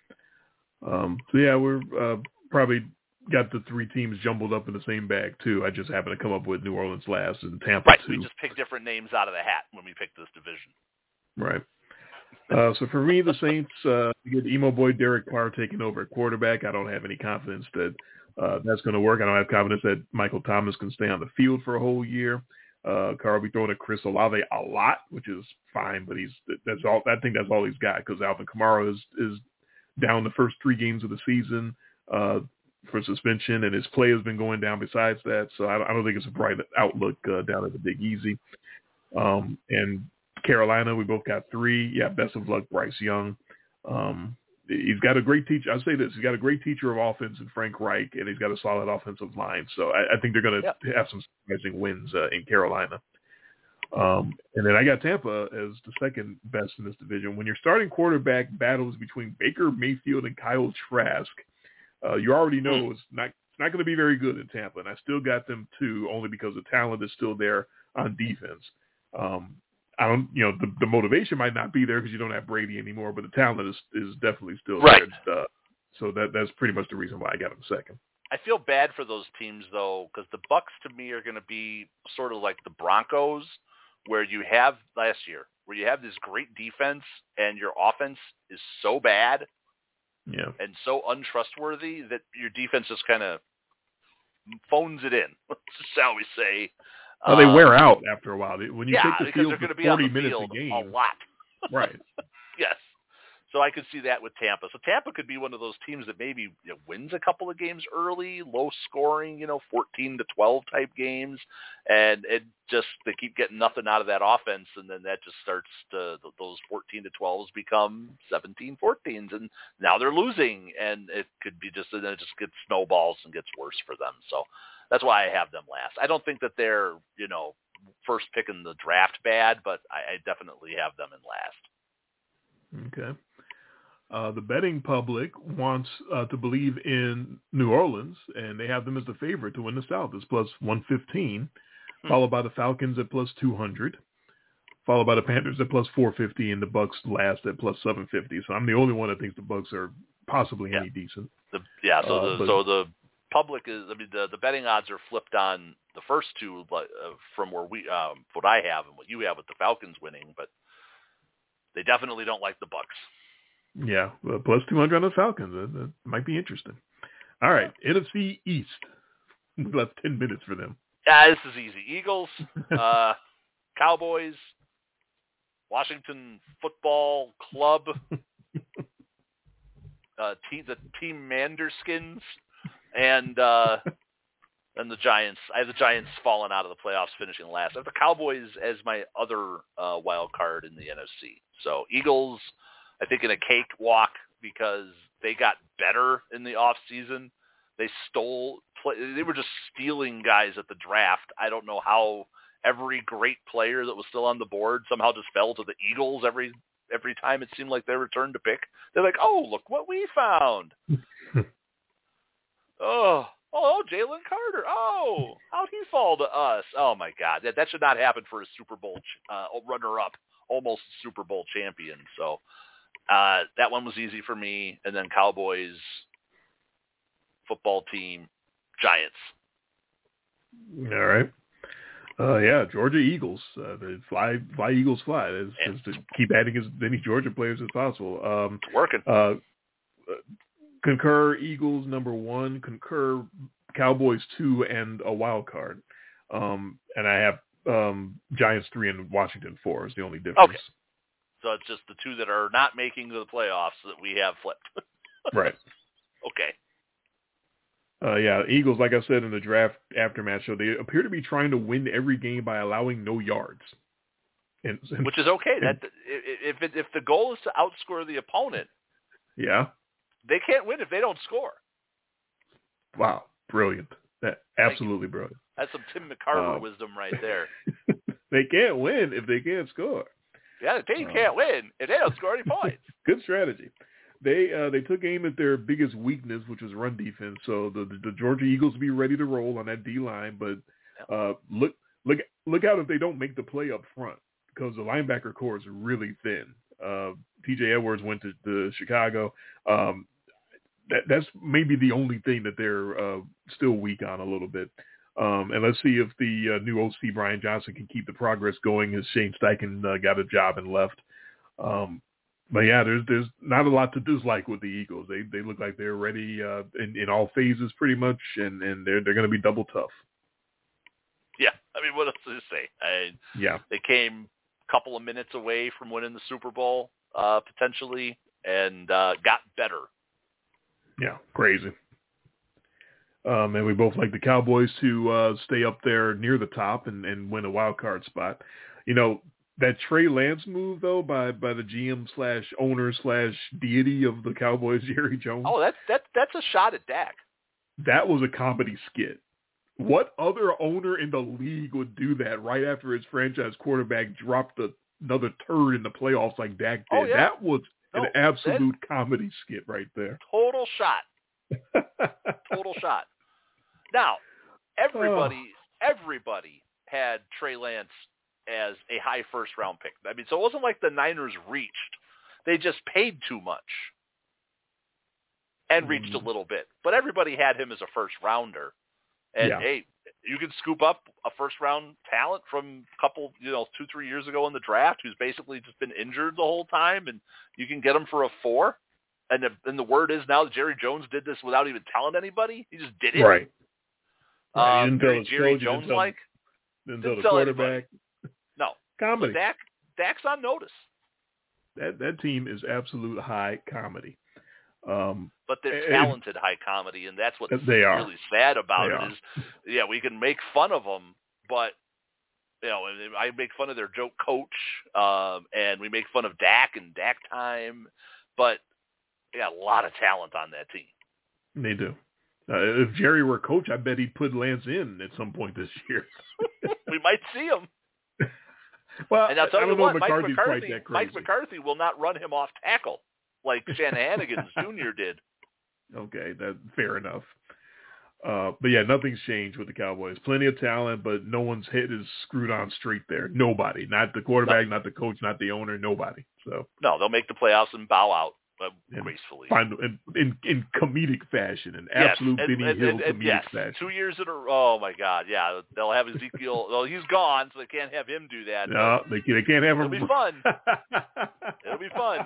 Um, so, yeah, we're uh, probably got the three teams jumbled up in the same bag, too. I just happen to come up with New Orleans last and Tampa, right, too. We just pick different names out of the hat when we pick this division. Right. Uh, so, for me, the Saints, uh, get emo boy Derek Carr taking over at quarterback. I don't have any confidence that Uh, that's going to work. I don't have confidence that Michael Thomas can stay on the field for a whole year. Uh, Carr will be throwing to Chris Olave a lot, which is fine, but he's that's all. I think that's all he's got because Alvin Kamara is is down the first three games of the season uh, for suspension, and his play has been going down. Besides that, so I, I don't think it's a bright outlook uh, down at the Big Easy. Um, and Carolina, we both got three. Yeah, best of luck, Bryce Young. Um, He's got a great teacher. I'll say this. He's got a great teacher of offense in Frank Reich, and he's got a solid offensive line. So I, I think they're going to yeah. have some surprising wins uh, in Carolina. Um, and then I got Tampa as the second best in this division. When your starting quarterback battles between Baker Mayfield and Kyle Trask, uh, you already know mm. it's not it's not going to be very good in Tampa. And I still got them too, only because the talent is still there on defense. Um, I don't, you know, the, the motivation might not be there because you don't have Brady anymore, but the talent is, is definitely still right. there. Uh, so that that's pretty much the reason why I got him second. I feel bad for those teams though, because the Bucs to me are going to be sort of like the Broncos, where you have last year, where you have this great defense and your offense is so bad, yeah, and so untrustworthy that your defense just kind of phones it in, shall we say. Well, they wear out after a while. When you yeah, take the field for be forty on the minutes field a game, a lot. right? Yes. So I could see that with Tampa. So Tampa could be one of those teams that maybe you know, wins a couple of games early, low scoring, you know, fourteen to twelve type games, and it just they keep getting nothing out of that offense, and then that just starts to those fourteen to twelves become seventeen fourteens, and now they're losing, and it could be just and then it just gets snowballs and gets worse for them. So that's why I have them last. I don't think that they're you know first pick in the draft bad, but I, I definitely have them in last. Okay. Uh, the betting public wants uh, to believe in New Orleans, and they have them as the favorite to win the South. It's plus one fifteen, hmm. followed by the Falcons at plus two hundred, followed by the Panthers at plus four fifty, and the Bucks last at plus seven fifty. So I'm the only one that thinks the Bucks are possibly yeah. any decent. The, yeah, so, uh, the, but, so the public is, I mean, the, the betting odds are flipped on the first two uh, from where we, um, what I have and what you have with the Falcons winning, but they definitely don't like the Bucks. Yeah, well, plus two hundred on the Falcons. That, that might be interesting. All right, N F C East. We left ten minutes for them. Yeah, this is easy. Eagles, uh, Cowboys, Washington Football Club, uh, team, the Team Manderskins, and uh, and the Giants. I have the Giants falling out of the playoffs, finishing last. I have the Cowboys as my other uh, wild card in the N F C. So Eagles, I think in a cakewalk because they got better in the off season. They stole, they were just stealing guys at the draft. I don't know how every great player that was still on the board somehow just fell to the Eagles every every time it seemed like they returned to pick. They're like, oh, look what we found. oh, oh, Jalen Carter. Oh, how'd he fall to us? Oh my God, that that should not happen for a Super Bowl uh, runner-up, almost Super Bowl champion. So. Uh, that one was easy for me, and then Cowboys, football team, Giants. All right. Uh, yeah, Georgia Eagles. Uh, they fly, fly Eagles fly. It's, yeah. it's to keep adding as many Georgia players as possible. Um, it's working. Uh, concur Eagles number one, concur Cowboys two, and a wild card. Um, and I have um, Giants three and Washington four is the only difference. Okay. So it's just the two that are not making the playoffs that we have flipped. Right. Okay. Uh, yeah, Eagles, like I said in the draft aftermath show, they appear to be trying to win every game by allowing no yards. And, and, Which is okay. And, that if it, if the goal is to outscore the opponent, yeah, they can't win if they don't score. Wow, brilliant! That absolutely brilliant. That's some Tim McCarver uh, wisdom right there. They can't win if they can't score. Yeah, the team can't uh, win if they don't score any points. Good strategy. They uh, they took aim at their biggest weakness, which was run defense. So the the Georgia Eagles will be ready to roll on that D line, but uh, look look look out if they don't make the play up front because the linebacker core is really thin. Uh, T J Edwards went to, to Chicago. Um, that that's maybe the only thing that they're uh, still weak on a little bit. Um, and let's see if the uh, new O C Brian Johnson can keep the progress going as Shane Steichen uh, got a job and left. Um, but yeah, there's there's not a lot to dislike with the Eagles. They they look like they're ready uh, in, in all phases pretty much, and, and they're they're going to be double tough. Yeah, I mean, what else to say? I, yeah, they came a couple of minutes away from winning the Super Bowl uh, potentially, and uh, got better. Yeah, crazy. Um, and we both like the Cowboys to uh, stay up there near the top and, and win a wild card spot. You know, that Trey Lance move, though, by, by the G M slash owner slash deity of the Cowboys, Jerry Jones. Oh, that's, that's, that's a shot at Dak. That was a comedy skit. What other owner in the league would do that right after his franchise quarterback dropped a, another turd in the playoffs like Dak did? Oh, yeah. That was no, an absolute comedy skit right there. Total shot. Total shot. Now, everybody, oh. everybody had Trey Lance as a high first round pick. I mean, so it wasn't like the Niners reached; they just paid too much and mm. reached a little bit. But everybody had him as a first rounder. And yeah. hey, you can scoop up a first round talent from a couple, you know, two, three years ago in the draft, who's basically just been injured the whole time, and you can get him for a four. And the, and the word is now that Jerry Jones did this without even telling anybody. He just did it. Right. right. Um, Jerry, Jerry Jones didn't like didn't didn't tell tell the quarterback. Anybody. No. Comedy. So Dak, Dak's on notice. That that team is absolute high comedy. Um, but they're and, talented high comedy, and that's what's they are. really sad about they it are. is, yeah, we can make fun of them, but, you know, I make fun of their joke coach, um, and we make fun of Dak and Dak time, but, yeah, a lot of talent on that team. They do. Uh, if Jerry were coach, I bet he'd put Lance in at some point this year. We might see him. Well, and I'll tell I don't you know what, if Mike McCarthy's McCarthy, quite that crazy. Mike McCarthy will not run him off tackle like Shanahanigans Junior did. Okay, that's fair enough. Uh, but yeah, nothing's changed with the Cowboys. Plenty of talent, but no one's head is screwed on straight there. Nobody. Not the quarterback, no. Not the coach, not the owner, nobody. So no, they'll make the playoffs and bow out uh, and gracefully. Find, in, in, in comedic fashion, in yes, absolute and, Benny and, Hill and, and, comedic yes, fashion. Two years in a row. Oh, my God. Yeah, they'll have Ezekiel. Well, he's gone, so they can't have him do that. No, they, they can't have him. It'll be fun. It'll be fun.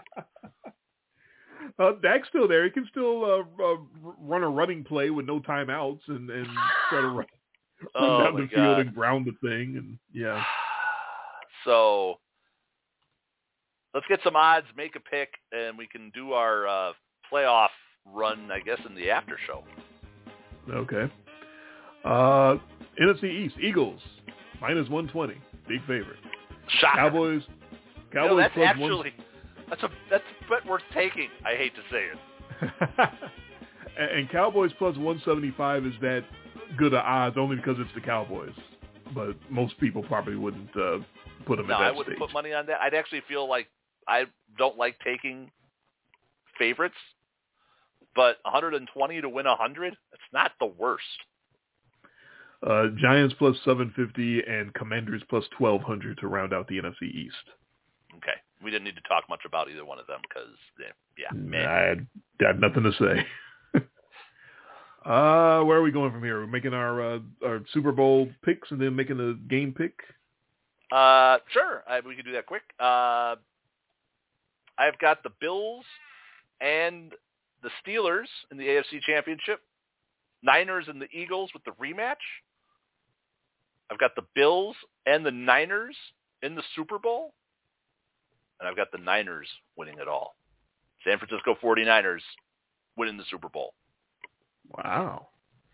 Uh, Dak's still there. He can still uh, uh, run a running play with no timeouts and, and try to run, run oh down the God. field and ground the thing. And yeah. So let's get some odds, make a pick, and we can do our uh, playoff run, I guess, in the after show. Okay. Uh, N F C East, Eagles, minus one twenty. Big favorite. Shocker. Cowboys, Cowboys you know, that's plus actually... one... That's a that's a bet worth taking. I hate to say it. and, and Cowboys plus one seventy-five is that good of odds only because it's the Cowboys. But most people probably wouldn't uh, put them no, at that I wouldn't stage. put money on that. I'd actually feel like I don't like taking favorites, but one twenty to win one hundred, it's not the worst. Uh, Giants plus seven fifty and Commanders plus twelve hundred to round out the N F C East. Okay. We didn't need to talk much about either one of them because, yeah, man. I had, I had nothing to say. uh, where are we going from here? We're making our uh, our Super Bowl picks and then making a game pick? Uh, sure. I, we can do that quick. Uh, I've got the Bills and the Steelers in the A F C Championship. Niners and the Eagles with the rematch. I've got the Bills and the Niners in the Super Bowl. And I've got the Niners winning it all. San Francisco forty-niners winning the Super Bowl. Wow.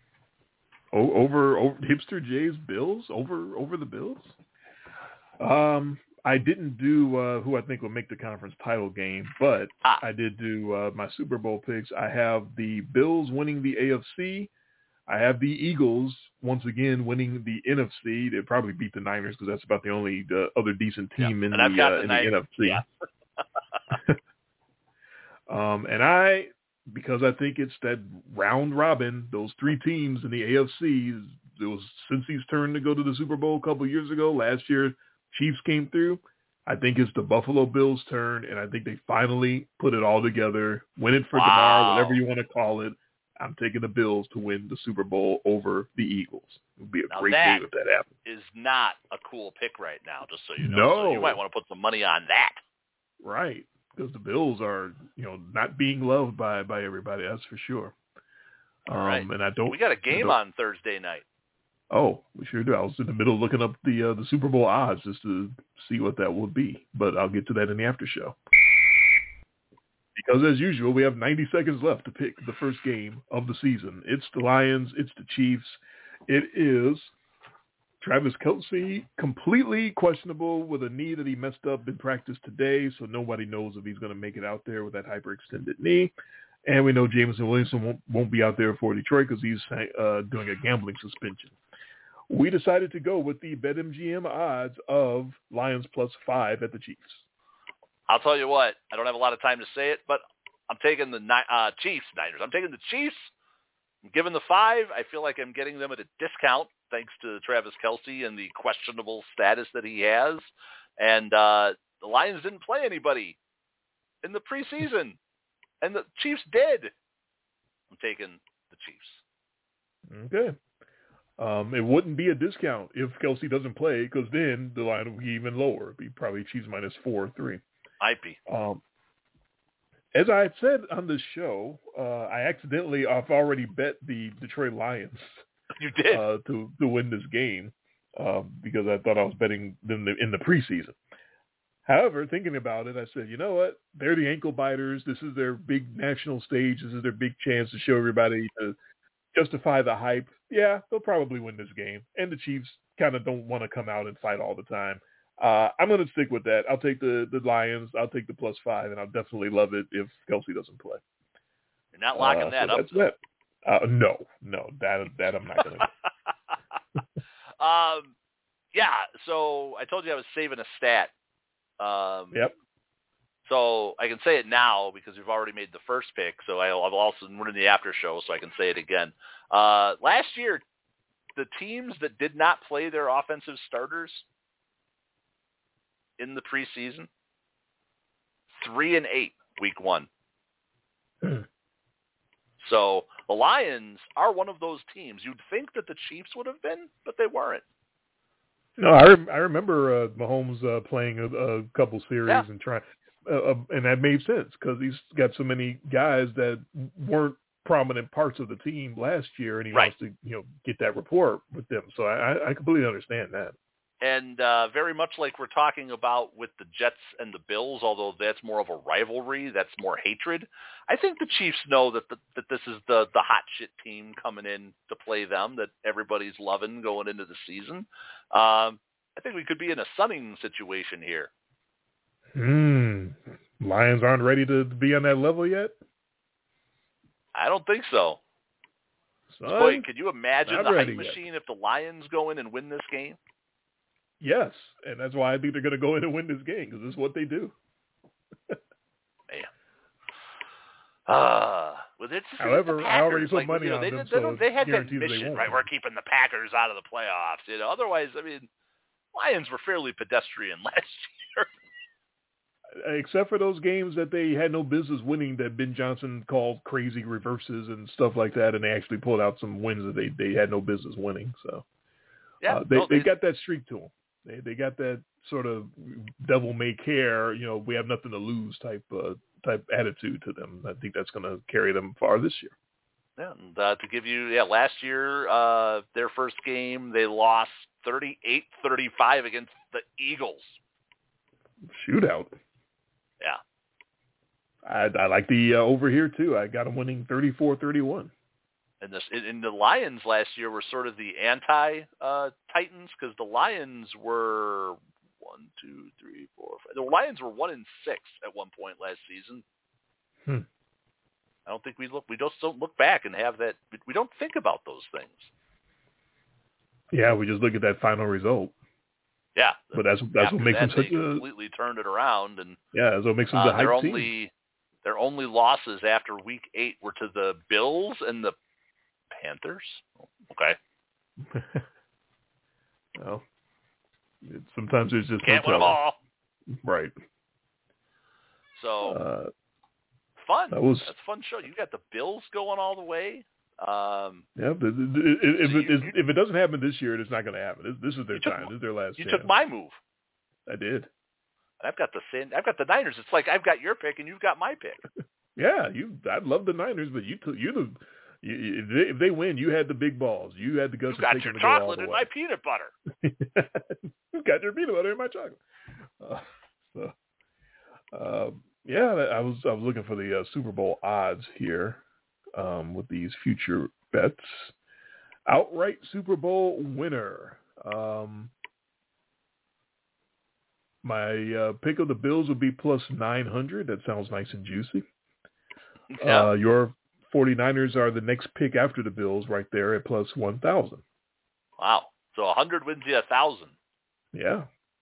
O- over, over Hipster Jay's Bills? Over over the Bills? Um, I didn't do uh, who I think will make the conference title game, but ah. I did do uh, my Super Bowl picks. I have the Bills winning the A F C. I have the Eagles, once again, winning the N F C. They'd probably beat the Niners because that's about the only uh, other decent team yeah. in, and the, I've got uh, the in Niners. the N F C. Yeah. um, and I, because I think it's that round robin, those three teams in the A F C, it was Cincy's turn to go to the Super Bowl a couple years ago. Last year, Chiefs came through. I think it's the Buffalo Bills' turn, and I think they finally put it all together. Win it for wow. DeMar, whatever you want to call it. I'm taking the Bills to win the Super Bowl over the Eagles. It would be a now great that game if that happened. Is not a cool pick right now, just so you know. No. So you might want to put some money on that. Right, because the Bills are, you know, not being loved by, by everybody. That's for sure. All um, right. And I don't. We got a game on Thursday night. Oh, we sure do. I was in the middle of looking up the uh, the Super Bowl odds just to see what that would be, but I'll get to that in the after show. Because as usual, we have ninety seconds left to pick the first game of the season. It's the Lions. It's the Chiefs. It is Travis Kelce, completely questionable with a knee that he messed up in practice today, so nobody knows if he's going to make it out there with that hyperextended knee. And we know Jameson Williamson won't, won't be out there for Detroit because he's uh, doing a gambling suspension. We decided to go with the BetMGM odds of Lions plus five at the Chiefs. I'll tell you what, I don't have a lot of time to say it, but I'm taking the uh, Chiefs, Niners. I'm taking the Chiefs. I'm giving the five. I feel like I'm getting them at a discount thanks to Travis Kelce and the questionable status that he has. And uh, the Lions didn't play anybody in the preseason, and the Chiefs did. I'm taking the Chiefs. Okay. Um, it wouldn't be a discount if Kelce doesn't play because then the line would be even lower. It'd be probably Chiefs minus four or three. Might be. Um, as I had said on this show, uh, I accidentally, I've already bet the Detroit Lions. You did? Uh, to, to win this game uh, because I thought I was betting them in the preseason. However, thinking about it, I said, you know what? They're the ankle biters. This is their big national stage. This is their big chance to show everybody to justify the hype. Yeah, they'll probably win this game. And the Chiefs kind of don't want to come out and fight all the time. Uh, I'm going to stick with that. I'll take the, the Lions. I'll take the plus five, and I'll definitely love it if Kelsey doesn't play. You're not locking uh, that so up. That's that. Uh, no, no, that that I'm not going to do. um, yeah, so I told you I was saving a stat. Um, yep. So I can say it now because we've already made the first pick. So I'll, I'll also run in the after show, so I can say it again. Uh, last year, the teams that did not play their offensive starters in the preseason, three and eight week one. Hmm. So the Lions are one of those teams. You'd think that the Chiefs would have been, but they weren't. No, I rem- I remember uh, Mahomes uh, playing a, a couple series Yeah. and trying, uh, uh, and that made sense because he's got so many guys that weren't prominent parts of the team last year, and he Right. wants to you know get that rapport with them. So I, I completely understand that. And uh, very much like we're talking about with the Jets and the Bills, although that's more of a rivalry, that's more hatred. I think the Chiefs know that the, that this is the, the hot shit team coming in to play them, that everybody's loving going into the season. Um, I think we could be in a sunning situation here. Hmm. Lions aren't ready to be on that level yet? I don't think so. Son, Boy, could you imagine not the ready hype yet. machine if the Lions go in and win this game? Yes, and that's why I think they're going to go in and win this game because this is what they do. Man. Uh, well, it's just, However, it's the I already Packers. put like, money you know, on they, them, they, so don't, they had that guaranteed that they mission, won't right? win. We're keeping the Packers out of the playoffs. You know, otherwise, I mean, Lions were fairly pedestrian last year. Except for those games that they had no business winning that Ben Johnson called crazy reverses and stuff like that, and they actually pulled out some wins that they, they had no business winning. So Yeah, uh, they, no, they they got that streak to them. They they got that sort of devil may care, you know, we have nothing to lose type uh, type attitude to them. I think that's going to carry them far this year. Yeah, and uh, to give you, yeah, last year, uh, their first game, they lost thirty-eight thirty-five against the Eagles. Shootout. Yeah. I, I like the uh, over here, too. I got them winning thirty-four thirty-one. And, this, and the Lions last year were sort of the anti-Titans uh, because the Lions were one, two, three, four, five. The Lions were one and six at one point last season. Hmm. I don't think we look. We just don't look back and have that. We don't think about those things. Yeah, we just look at that final result. Yeah, but that's that's After what makes that, them such they a completely turned it around, and yeah. That's what makes them uh, the hype their team. only their only losses after week eight were to the Bills and the Panthers. Okay. Well, it, sometimes there's just Can't no win them telling. all. Right. So Uh, fun. that was That's a fun show. You got the Bills going all the way. Um, yeah. But if, if, so it, you, if it doesn't happen this year, it's not going to happen. This, this is their took, time. This is their last you chance. took my move. I did. I've got the San, I've got the Niners. It's like I've got your pick and you've got my pick. Yeah, you. I love the Niners, but you took you the. You, if, they, if they win, you had the big balls. You had the guts You to got take your them to go all chocolate the and way. my peanut butter. You got your peanut butter in my chocolate. Uh, so, uh, yeah, I was I was looking for the uh, Super Bowl odds here um, with these future bets. Outright Super Bowl winner. Um, my uh, pick of the Bills would be plus nine hundred. That sounds nice and juicy. Yeah. Uh, your 49ers are the next pick after the Bills right there at plus one thousand. Wow. So a hundred wins you a thousand. Yeah.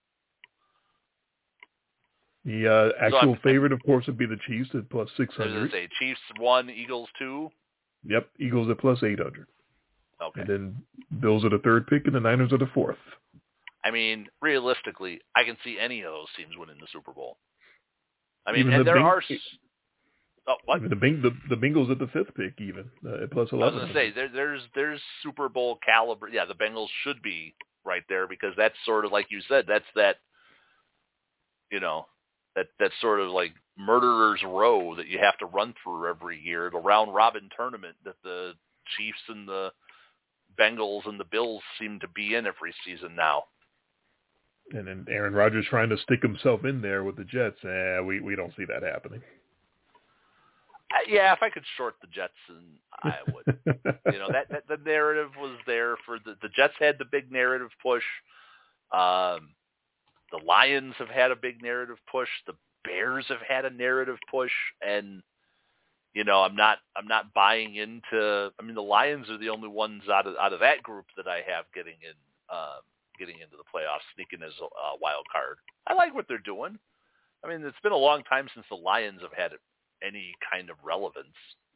The uh, actual So favorite, of course, would be the Chiefs at plus six I was hundred. gonna say Chiefs one, Eagles two. Yep, Eagles at plus eight hundred. Okay. And then Bills are the third pick and the Niners are the fourth. I mean, realistically, I can see any of those teams winning the Super Bowl. I mean, Even and the there Bing- are. Oh, what? Even the, Bing, the, the Bengals at the fifth pick even, uh, at plus I was eleven going hundred. to say, there, there's there's Super Bowl caliber. Yeah, the Bengals should be right there because that's sort of like you said. That's that, you know, that that's sort of like murderer's row that you have to run through every year. The round robin tournament that the Chiefs and the Bengals and the Bills seem to be in every season now. And then Aaron Rodgers trying to stick himself in there with the Jets. Eh, we, we don't see that happening. Uh, yeah, if I could short the Jets, and I would. you know, that, that the narrative was there for the, the Jets had the big narrative push. Um, the Lions have had a big narrative push. The Bears have had a narrative push, and you know, I'm not I'm not buying into. I mean, the Lions are the only ones out of out of that group that I have getting in, um, getting into the playoffs, sneaking as a uh, wild card. I like what they're doing. I mean, it's been a long time since the Lions have had any kind of relevance.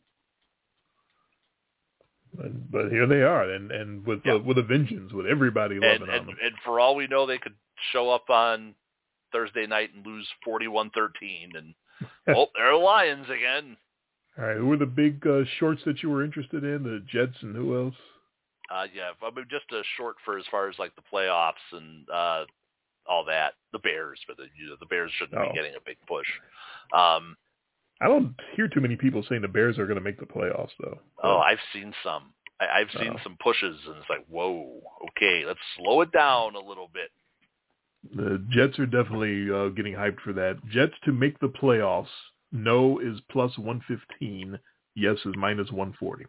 But, but here they are, and and with yeah. uh, with a vengeance, with everybody loving and, on and, them. And for all we know, they could show up on Thursday night and lose forty-one thirteen, and oh, they're the Lions again. All right, who were the big uh, shorts that you were interested in? The Jets and who else? Uh, yeah, I mean, just a short for as far as like the playoffs and uh, all that. The Bears, but the, you know, the Bears shouldn't oh. be getting a big push. Um, I don't hear too many people saying the Bears are going to make the playoffs, though. Oh, I've seen some. I, I've seen oh. some pushes, and it's like, whoa, okay, let's slow it down a little bit. The Jets are definitely uh, getting hyped for that. Jets to make the playoffs. No is plus one fifteen. Yes is minus one forty.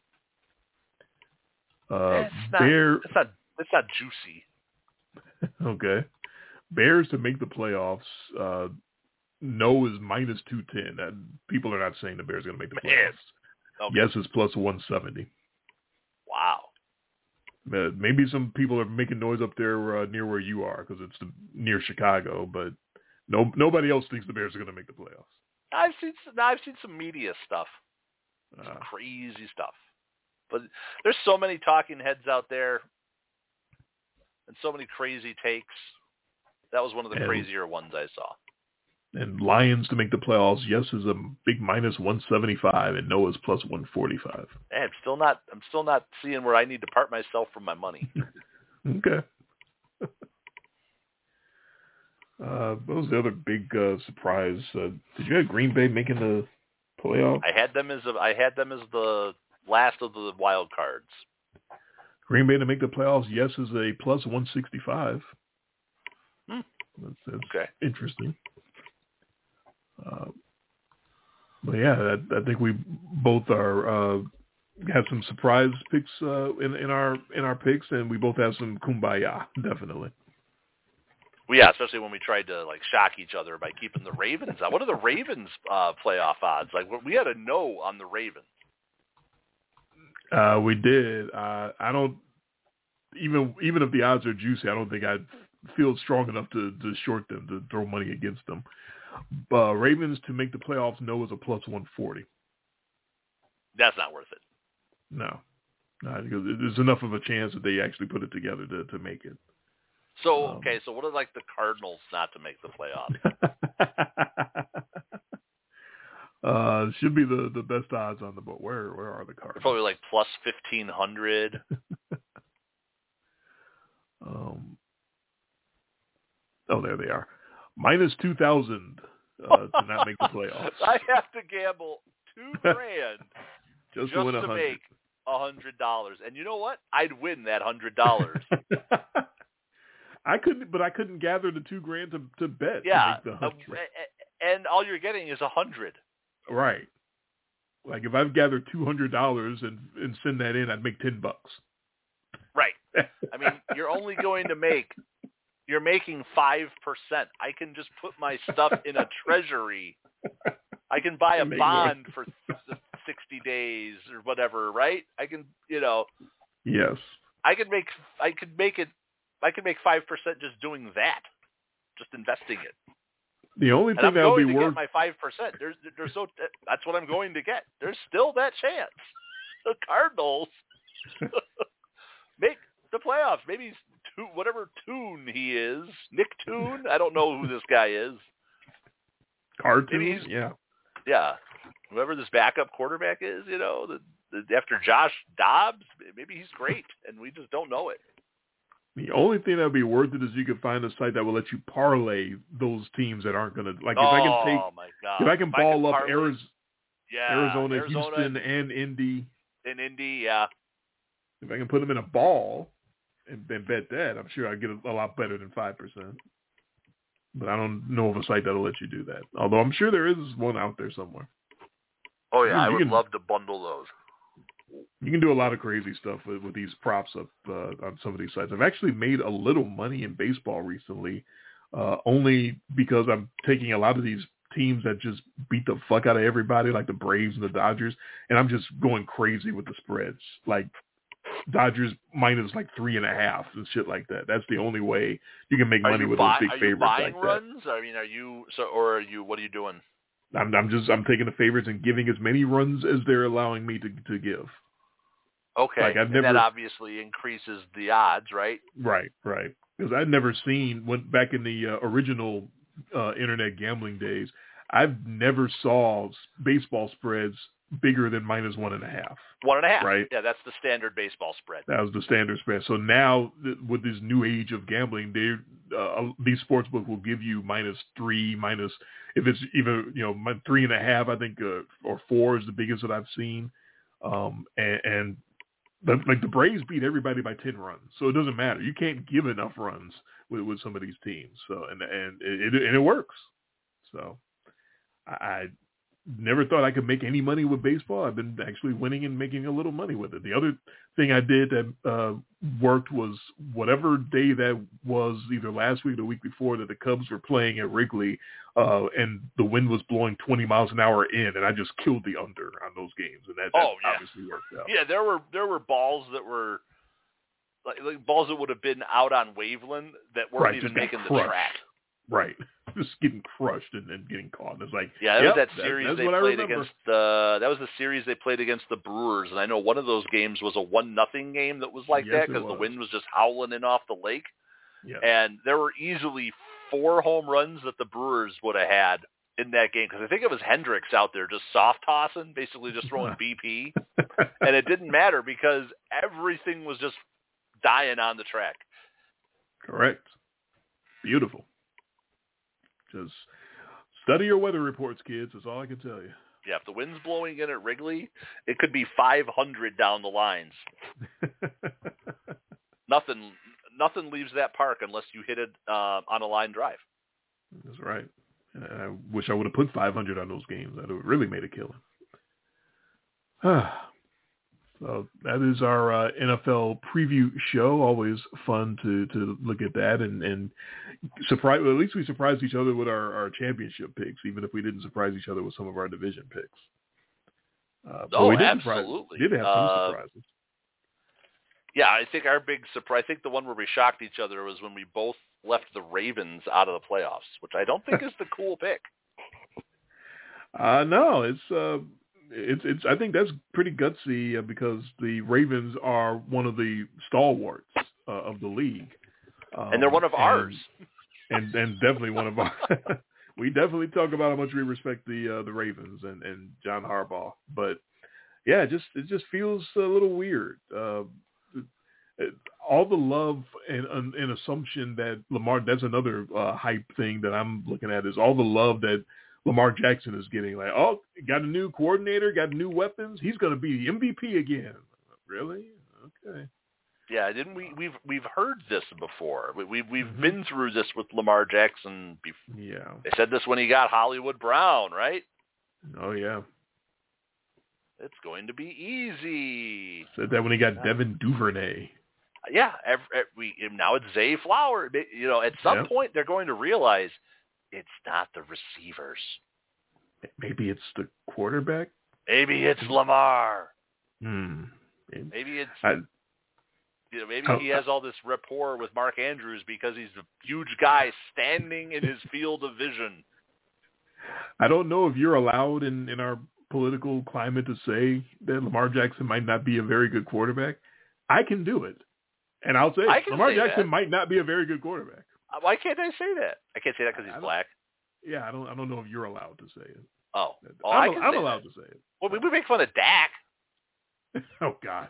Uh, it's not, Bear. It's not. It's not juicy. Okay. Bears to make the playoffs. Uh, no is minus two ten. That people are not saying the Bears are going to make the playoffs. Okay. Yes is plus one seventy. Wow. Uh, maybe some people are making noise up there uh, near where you are because it's the, near Chicago, but no nobody else thinks the Bears are going to make the playoffs. I've seen some, I've seen some media stuff, some uh, crazy stuff. But there's so many talking heads out there, and so many crazy takes. That was one of the and, crazier ones I saw. And Lions to make the playoffs. Yes is a big minus one seventy-five, and no is plus one forty-five. Hey, I'm still not. I'm still not seeing where I need to part myself from my money. Okay. Uh, what was the other big uh, surprise? Uh, did you have Green Bay making the playoff? I had them as a, I had them as the last of the wild cards. Green Bay to make the playoffs. Yes is a plus one sixty-five. Hmm. That's, that's okay. Interesting. Uh, but yeah, I, I think we both are uh, have some surprise picks uh, in in our in our picks, and we both have some kumbaya, definitely. Well, yeah, especially when we tried to like shock each other by keeping the Ravens out. What are the Ravens uh, playoff odds? Like we had a no on the Ravens. Uh, we did. Uh, I don't even even if the odds are juicy, I don't think I'd feel strong enough to, to short them, to throw money against them. Uh, Ravens to make the playoffs, no is a plus one forty. That's not worth it. No, no, because there's enough of a chance that they actually put it together to, to make it. So, um, okay, so what are like the Cardinals not to make the playoffs? uh, should be the, the best odds on the board. Where where are the Cardinals? They're probably like plus fifteen hundred. um. Oh, there they are. Minus two thousand uh, to not make the playoffs. I have to gamble two grand just, just to, win to make a hundred dollars, and you know what? I'd win that hundred dollars. I couldn't, but I couldn't gather the two grand to to bet. Yeah, to make the uh, and all you're getting is a hundred. Right. Like if I've gathered two hundred dollars and and send that in, I'd make ten bucks. Right. I mean, you're only going to make. You're making five percent. I can just put my stuff in a treasury. I can buy a bond for sixty days or whatever, right? I can, you know. Yes. I could make. I could make it. I could make five percent just doing that, just investing it. The only thing that would be worth worth my five percent. There's, there's so that's what I'm going to get. There's still that chance. The Cardinals make the playoffs. Maybe he's two, whatever Tune he is, Nick Tune. I don't know who this guy is. Cartoon, yeah, yeah. Whoever this backup quarterback is, you know, the, the, after Josh Dobbs, maybe he's great, and we just don't know it. The only thing that would be worth it is you could find a site that will let you parlay those teams that aren't going to like. If oh, I can take, my God. if I can if ball I can up parlay, Arizona, yeah, Arizona, Arizona, Houston, and Indy, in Indy, yeah. if I can put them in a ball, and, and bet that, I'm sure I get a, a lot better than five percent. But I don't know of a site that'll let you do that. Although I'm sure there is one out there somewhere. Oh yeah, you, I you would can, love to bundle those. You can do a lot of crazy stuff with, with these props up uh, on some of these sites. I've actually made a little money in baseball recently, uh, only because I'm taking a lot of these teams that just beat the fuck out of everybody, like the Braves and the Dodgers, and I'm just going crazy with the spreads. Like Dodgers minus like three and a half and shit like that. That's the only way you can make Are money you with buy, those big are favorites you buying like runs? I mean, are you so, or are you? What are you doing? that. I'm, I'm just I'm taking the favorites and giving as many runs as they're allowing me to to give. Okay, Like I've and never, that obviously increases the odds, right? Right, right. Because I'd never seen, went back in the uh, original uh, internet gambling days, I've never saw baseball spreads bigger than minus one and a half. One and a half. Right. Yeah, that's the standard baseball spread. That was the standard spread. So now th- with this new age of gambling, they uh, these sportsbooks will give you minus three, minus, if it's even, you know, three and a half, I think, uh, or four is the biggest that I've seen. Um, and, and But like the Braves beat everybody by ten runs, so it doesn't matter. You can't give enough runs with, with some of these teams. So and and it, it and it works. So I, I never thought I could make any money with baseball. I've been actually winning and making a little money with it. The other thing I did that uh, worked was whatever day that was, either last week or the week before, that the Cubs were playing at Wrigley, uh, and the wind was blowing twenty miles an hour in, and I just killed the under on those games, and that, that oh, yeah. obviously worked out. Yeah, there were there were balls that were like, like balls that would have been out on Waveland that weren't Right, even just got making the crushed. track. Right. Just getting crushed and, and getting caught. And it's like, yeah, that yep, was that that, series that's they what I played remember. against the. That was the series they played against the Brewers, and I know one of those games was a one nothing game that was like Yes, that it because the was. wind was just howling in off the lake, Yeah. and there were easily four home runs that the Brewers would have had in that game because I think it was Hendricks out there just soft tossing, basically just throwing B P, and it didn't matter because everything was just dying on the track. Correct. Beautiful. Just study your weather reports, kids. That's all I can tell you. Yeah, if the wind's blowing in at Wrigley, it could be five hundred down the lines. nothing, nothing leaves that park unless you hit it uh, on a line drive. That's right. And I wish I would have put five hundred on those games. That would have really made a killing. So that is our uh, N F L preview show. Always fun to, to look at that and, and surprise. Well, at least we surprised each other with our, our championship picks, even if we didn't surprise each other with some of our division picks. Uh, but oh, we did absolutely. Surprise, did have some uh, surprises. Yeah, I think our big surprise, I think the one where we shocked each other was when we both left the Ravens out of the playoffs, which I don't think is the cool pick. Uh, no, it's, uh, it's, it's, I think that's pretty gutsy uh, because the Ravens are one of the stalwarts uh, of the league. Um, and they're one of and, ours. and, and definitely one of our, we definitely talk about how much we respect the, uh, the Ravens and, and John Harbaugh, but yeah, it just, it just feels a little weird. Uh, all the love and, and, and assumption that Lamar, that's another uh, hype thing that I'm looking at, is all the love that Lamar Jackson is getting. Like, oh, got a new coordinator, got new weapons. He's going to be the M V P again. Really? Okay. Yeah, didn't we? We've we've heard this before. We, we've we've Mm-hmm. been through this with Lamar Jackson. Before. Yeah. They said this when he got Hollywood Brown, right? Oh yeah. It's going to be easy. Said that when he got Devin Duvernay. Yeah, every, every, now it's Zay Flower. You know, at some Yep. point they're going to realize it's not the receivers. Maybe it's the quarterback. Maybe it's Lamar. Hmm. Maybe it's I, you know, maybe I, he has all this rapport with Mark Andrews because he's a huge guy standing in his field of vision. I don't know if you're allowed in, in our political climate to say that Lamar Jackson might not be a very good quarterback. I can do it. And I'll say, I can Lamar say Jackson that. might not be a very good quarterback. Why can't I say that? I can't say that because I he's don't- black. Yeah, I don't. I don't know if you're allowed to say it. Oh, oh I I'm, can I'm say allowed that. to say it. Well, we, we make fun of Dak. Oh God.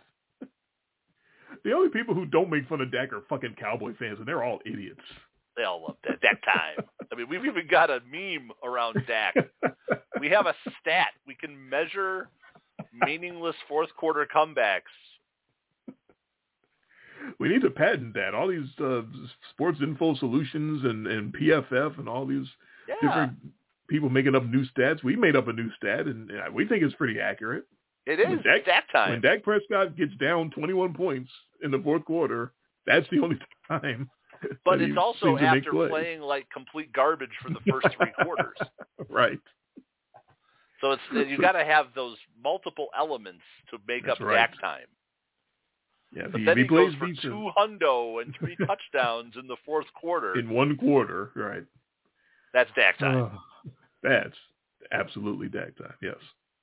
The only people who don't make fun of Dak are fucking Cowboy fans, and they're all idiots. They all love that. Dak time. I mean, we've even got a meme around Dak. We have a stat. We can measure meaningless fourth quarter comebacks. we need to patent that. All these uh, sports info solutions and, and P F F and all these yeah. different people making up new stats. We made up a new stat, and uh, we think it's pretty accurate. It is. When Dak, Dak time. When Dak Prescott gets down twenty-one points in the fourth quarter, that's the only time. But it's also after playing like complete garbage for the first three quarters. Right. So it's you got to have those multiple elements to make that's up right. Dak time. Yeah, but he, then he, he plays goes for decent. two hundo and three touchdowns in the fourth quarter. In one quarter, right. That's Dak time. Uh, that's absolutely Dak time, yes.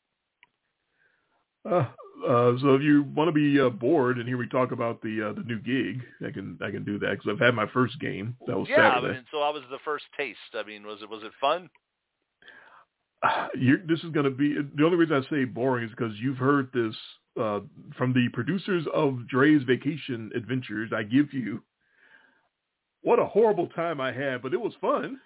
Uh, uh, so if you want to be uh, bored and hear me talk about the uh, the new gig, I can I can do that because I've had my first game. That was yeah, Saturday. I mean, so that was the first taste. I mean, was it was it fun? Uh, you're, this is going to be the only reason I say boring is because you've heard this uh, from the producers of Dre's Vacation Adventures. I give you what a horrible time I had, but it was fun.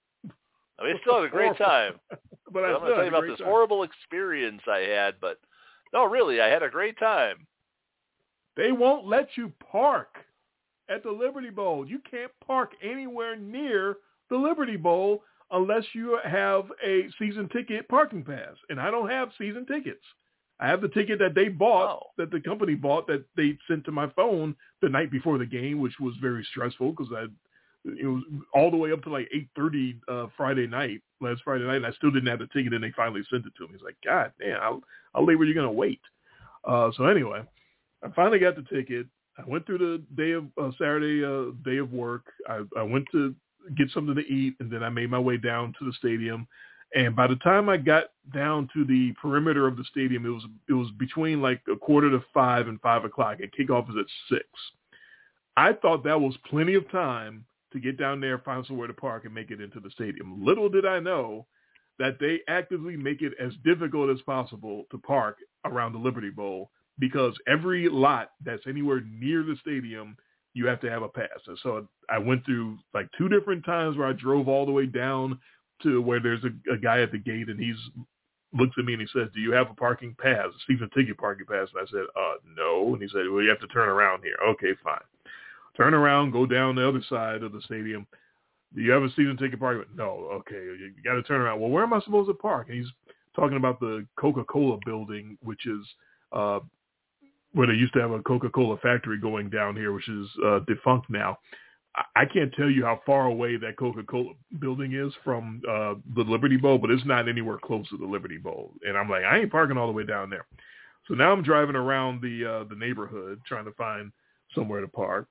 I mean, I still had a great time. But I I'm going to tell you about this time. horrible experience I had, but no, really, I had a great time. They won't let you park at the Liberty Bowl. You can't park anywhere near the Liberty Bowl unless you have a season ticket parking pass. And I don't have season tickets. I have the ticket that they bought, oh. that the company bought, that they sent to my phone the night before the game, which was very stressful because I it was all the way up to like eight thirty uh, Friday night, last Friday night, and I still didn't have the ticket, and they finally sent it to me. He's like, God damn, how, how late were you going to wait? Uh, so anyway, I finally got the ticket. I went through the day of uh, Saturday uh, day of work. I, I went to get something to eat, and then I made my way down to the stadium. And by the time I got down to the perimeter of the stadium, it was it was between like a quarter to five and five o'clock, and kickoff is at six. I thought that was plenty of time to get down there, find somewhere to park, and make it into the stadium. Little did I know that they actively make it as difficult as possible to park around the Liberty Bowl because every lot that's anywhere near the stadium, you have to have a pass. And so I went through like two different times where I drove all the way down to where there's a, a guy at the gate, and he's looks at me and he says, do you have a parking pass, a season ticket parking pass? And I said, uh, no. And he said, well, you have to turn around here. Okay, fine. Turn around, go down the other side of the stadium. Do you have a season ticket parking? No. Okay, you got to turn around. Well, where am I supposed to park? And he's talking about the Coca-Cola building, which is uh, where they used to have a Coca-Cola factory going down here, which is uh, defunct now. I can't tell you how far away that Coca-Cola building is from uh, the Liberty Bowl, but it's not anywhere close to the Liberty Bowl. And I'm like, I ain't parking all the way down there. So now I'm driving around the uh, the neighborhood trying to find somewhere to park.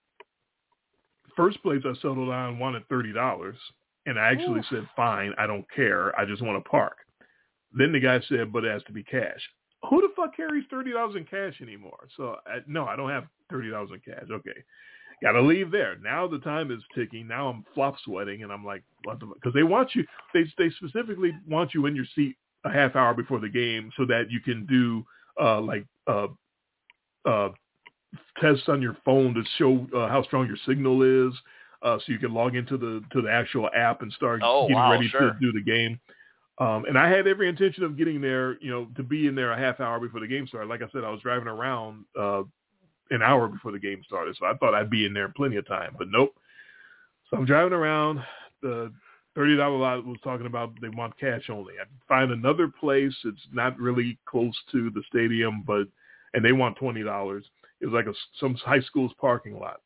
First place I settled on wanted thirty dollars, and I actually Ooh. said, fine, I don't care. I just want to park. Then the guy said, but it has to be cash. Who the fuck carries thirty dollars in cash anymore? So, I, no, I don't have thirty dollars in cash. Okay. Got to leave there. Now the time is ticking. Now I'm flop sweating, and I'm like, what the fuck? Because they want you, they, they specifically want you in your seat a half hour before the game so that you can do uh, like uh, uh, tests on your phone to show uh, how strong your signal is, uh, so you can log into the to the actual app and start oh, getting wow, ready sure. to do the game. Um, and I had every intention of getting there, you know, to be in there a half hour before the game started. Like I said, I was driving around uh, an hour before the game started, so I thought I'd be in there plenty of time. But nope. So I'm driving around. The thirty dollars lot was talking about they want cash only. I find another place. It's not really close to the stadium, but and they want twenty dollars. It was like a, some high school's parking lot.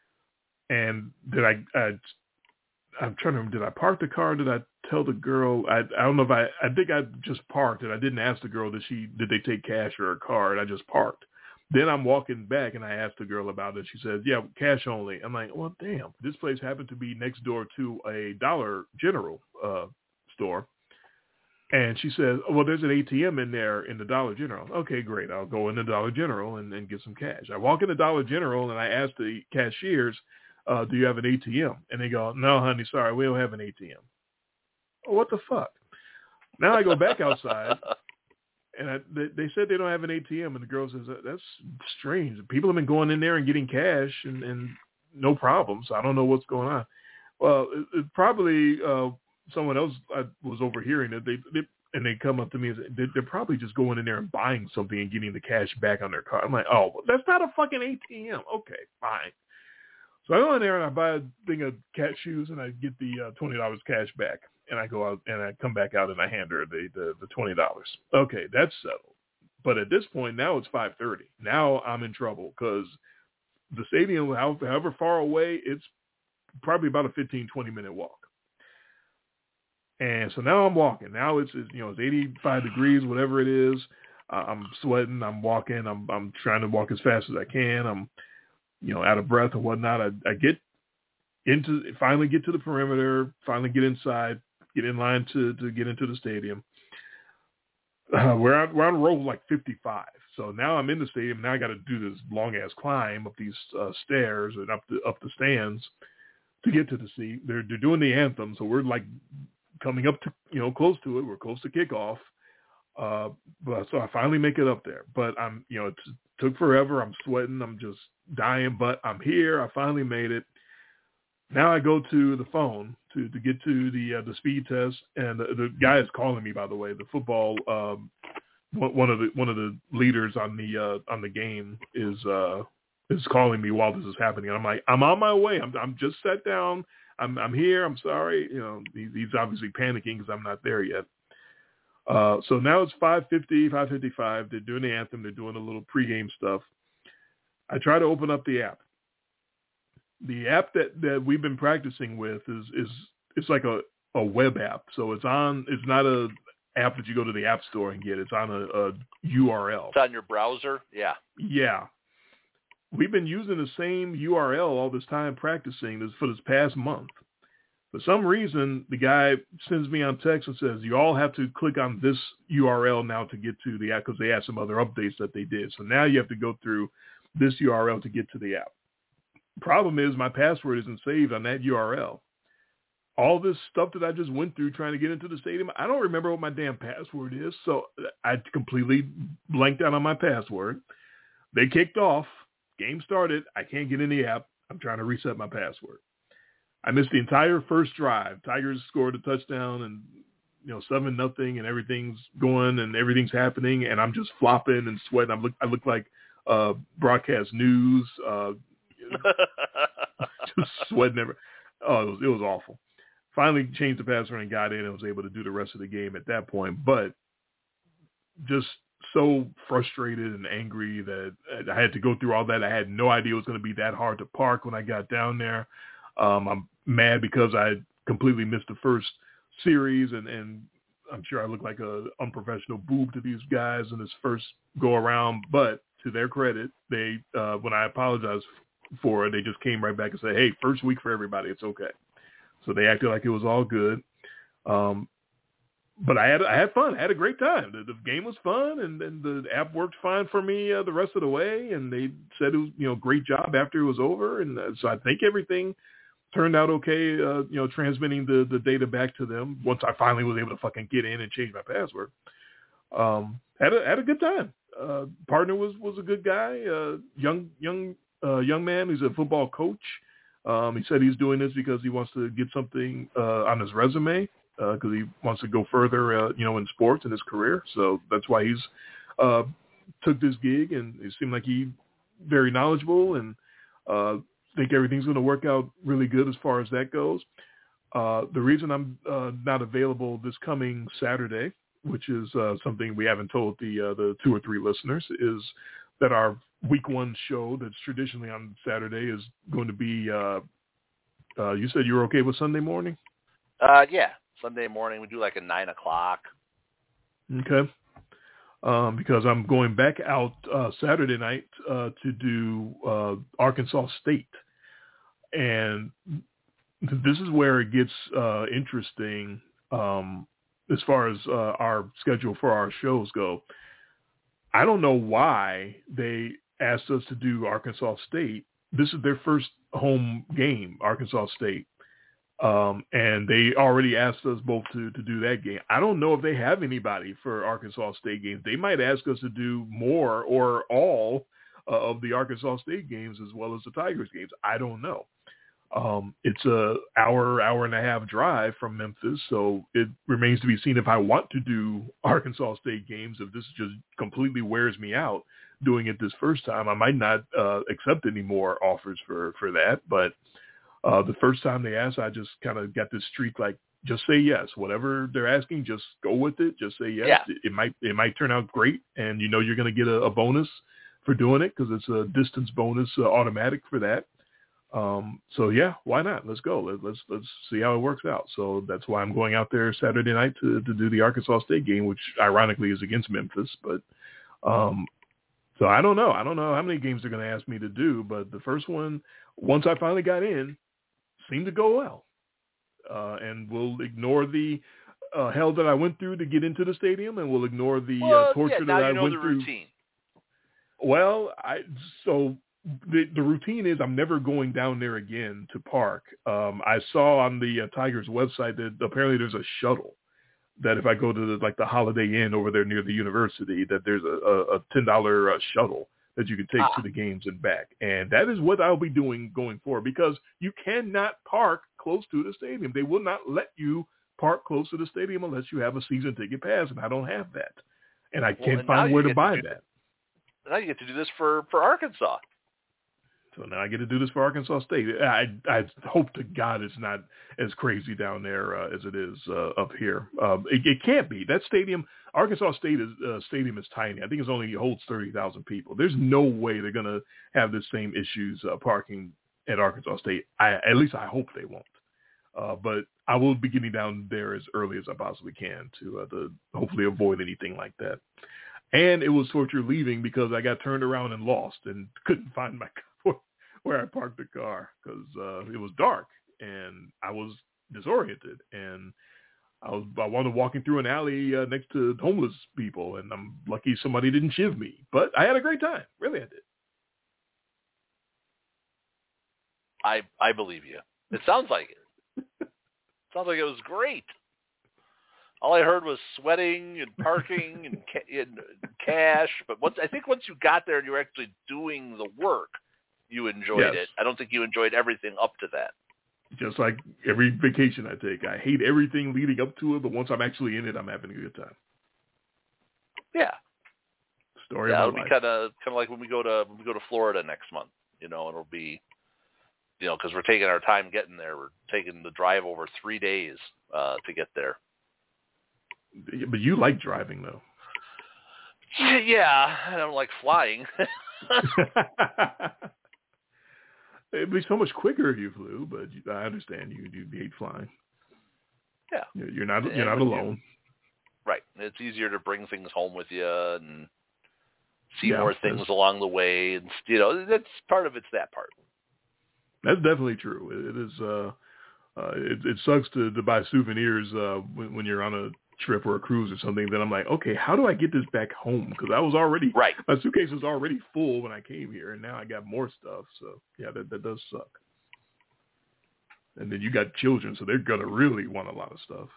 And did I, I, I'm trying to remember, did I park the car? Did I tell the girl? I, I don't know if I, I think I just parked and I didn't ask the girl, did she, did they take cash or a card? I just parked. Then I'm walking back and I asked the girl about it. She says, yeah, cash only. I'm like, well, damn, this place happened to be next door to a Dollar General uh, store. And she says, oh, well, there's an A T M in there in the Dollar General. Okay, great. I'll go in the Dollar General and, and get some cash. I walk in the Dollar General and I ask the cashiers, uh, do you have an A T M? And they go, no, honey, sorry, we don't have an A T M. Oh, what the fuck? Now I go back outside and I, they, they said they don't have an A T M. And the girl says, that's strange. People have been going in there and getting cash and, and no problems. I don't know what's going on. Well, it, it probably... Uh, someone else I was overhearing it. They, they and they come up to me and say, they're, they're probably just going in there and buying something and getting the cash back on their card. I'm like, oh, well, that's not a fucking A T M. Okay, fine. So I go in there and I buy a thing of cat shoes and I get the uh, twenty dollars cash back. And I go out and I come back out and I hand her the, the, the twenty dollars. Okay, that's settled. But at this point, now it's five thirty. Now I'm in trouble because the stadium, however far away, it's probably about a fifteen, twenty minute walk. And so now I'm walking. Now it's, you know, it's eighty-five degrees, whatever it is. Uh, I'm sweating. I'm walking. I'm I'm trying to walk as fast as I can. I'm, you know, out of breath and whatnot. I, I get into, finally get to the perimeter, finally get inside, get in line to, to get into the stadium. Uh, we're on, we're on row like fifty-five. So now I'm in the stadium. Now I got to do this long ass climb up these uh, stairs and up the, up the stands to get to the seat. They're, they're doing the anthem. So we're like coming up to, you know, close to it. We're close to kickoff. Uh, but so I finally make it up there, but I'm, you know, it took forever. I'm sweating. I'm just dying, but I'm here. I finally made it. Now I go to the phone to, to get to the uh, the speed test, and the, the guy is calling me. By the way, the football um, one of the one of the leaders on the uh, on the game is uh, is calling me while this is happening. And I'm like, I'm on my way. I'm I'm just sat down. I'm I'm here. I'm sorry. You know, he, he's obviously panicking because I'm not there yet. Uh, so now it's five fifty, five fifty-five. They're doing the anthem. They're doing a little pregame stuff. I try to open up the app. The app that, that we've been practicing with is is it's like a, a web app. So it's on. It's not a app that you go to the app store and get. It's on a, a U R L. It's on your browser. Yeah. Yeah. We've been using the same U R L all this time practicing this for this past month. For some reason, the guy sends me on text and says, you all have to click on this U R L now to get to the app because they had some other updates that they did. So now you have to go through this U R L to get to the app. Problem is my password isn't saved on that U R L. All this stuff that I just went through trying to get into the stadium, I don't remember what my damn password is. So I completely blanked out on my password. They kicked off. Game started. I can't get in the app. I'm trying to reset my password. I missed the entire first drive. Tigers scored a touchdown and, you know, seven nothing and everything's going and everything's happening. And I'm just flopping and sweating. I look, I look like uh, broadcast news, uh, just sweating every. Oh, it was it was awful. Finally changed the password and got in and was able to do the rest of the game at that point. But just so frustrated and angry that I had to go through all that. I had no idea it was going to be that hard to park when I got down there. Um, I'm mad because I completely missed the first series, and, and I'm sure I look like a unprofessional boob to these guys in this first go around. But to their credit, they uh, when I apologized for it, they just came right back and said, hey, first week for everybody. It's okay. So they acted like it was all good. Um, but I had I had fun. I had a great time. The, the game was fun, and, and the app worked fine for me uh, the rest of the way. And they said it was, you know, great job after it was over. And uh, so I think everything turned out okay, uh, you know, transmitting the, the data back to them once I finally was able to fucking get in and change my password. Um, had a had a good time. Uh, partner was, was a good guy, uh, young young uh, young man who's a football coach. Um, he said he's doing this because he wants to get something uh, on his resume because uh, he wants to go further, uh, you know, in sports in his career. So that's why he's uh, took this gig, and it seemed like he very knowledgeable and uh, think everything's going to work out really good as far as that goes. Uh, the reason I'm uh, not available this coming Saturday, which is uh, something we haven't told the uh, the two or three listeners, is that our week one show that's traditionally on Saturday is going to be, uh, uh, you said you were okay with Sunday morning? Uh, yeah, Sunday morning. We do like a nine o'clock. Okay. Um, because I'm going back out uh, Saturday night uh, to do uh, Arkansas State. And this is where it gets uh, interesting um, as far as uh, our schedule for our shows go. I don't know why they asked us to do Arkansas State. This is their first home game, Arkansas State. Um, and they already asked us both to, to do that game. I don't know if they have anybody for Arkansas State games. They might ask us to do more or all uh, of the Arkansas State games as well as the Tigers games. I don't know. Um, it's a hour, hour and a half drive from Memphis, so it remains to be seen if I want to do Arkansas State games. If this just completely wears me out doing it this first time, I might not uh, accept any more offers for, for that. But uh, the first time they asked, I just kind of got this streak like, just say yes. Whatever they're asking, just go with it. Just say yes. Yeah. It, it might it might turn out great, and you know you're going to get a, a bonus for doing it because it's a distance bonus uh, automatic for that. Um, so yeah, why not? Let's go. Let, let's let's see how it works out. So that's why I'm going out there Saturday night to, to do the Arkansas State game, which ironically is against Memphis. But um, so I don't know. I don't know how many games they're going to ask me to do. But the first one, once I finally got in, seemed to go well. Uh, and we'll ignore the uh, hell that I went through to get into the stadium, and we'll ignore the well, uh, torture yeah, now that I you know went the through. routine. Well, I so. The, the routine is I'm never going down there again to park. Um, I saw on the uh, Tigers website that apparently there's a shuttle that if I go to the, like the Holiday Inn over there near the university, that there's a, a, a ten dollars uh, shuttle that you can take ah. to the games and back. And that is what I'll be doing going forward because you cannot park close to the stadium. They will not let you park close to the stadium unless you have a season ticket pass, and I don't have that. And I well, can't and find where to buy to do, that. Now you get to do this for, for Arkansas. So now I get to do this for Arkansas State. I I hope to God it's not as crazy down there uh, as it is uh, up here. Uh, it, it can't be. That stadium, Arkansas State is, uh, stadium is tiny. I think it only holds thirty thousand people. There's no way they're going to have the same issues uh, parking at Arkansas State. I, at least I hope they won't. Uh, but I will be getting down there as early as I possibly can to, uh, to hopefully avoid anything like that. And it was torture leaving because I got turned around and lost and couldn't find my car where I parked the car because uh, it was dark and I was disoriented and I was I wanted walking through an alley uh, next to homeless people and I'm lucky somebody didn't shiv me, but I had a great time. Really, I did. I I believe you. It sounds like it. Sounds like it was great. All I heard was sweating and parking and, ca- and cash, but once I think once you got there and you were actually doing the work, you enjoyed yes. it. I don't think you enjoyed everything up to that. Just like every vacation I take, I hate everything leading up to it, but once I'm actually in it, I'm having a good time. Yeah. Story yeah, of it'll my be life. kind of kind of like when we go to when we go to Florida next month. You know, it'll be, you know, because we're taking our time getting there. We're taking the drive over three days uh, to get there. But you like driving, though. Yeah, I don't like flying. It'd be so much quicker if you flew, but you, I understand you you hate flying. Yeah, you're not you're not alone. You, right, it's easier to bring things home with you and see yeah, more things along the way, and you know that's part of it's that part. That's definitely true. It, it is. Uh, uh, it, it sucks to, to buy souvenirs uh, when, when you're on a trip or a cruise or something. Then I'm like, okay, how do I get this back home? Because I was already right. My suitcase was already full when I came here, and now I got more stuff. So yeah, that that does suck. And then you got children, so they're gonna really want a lot of stuff.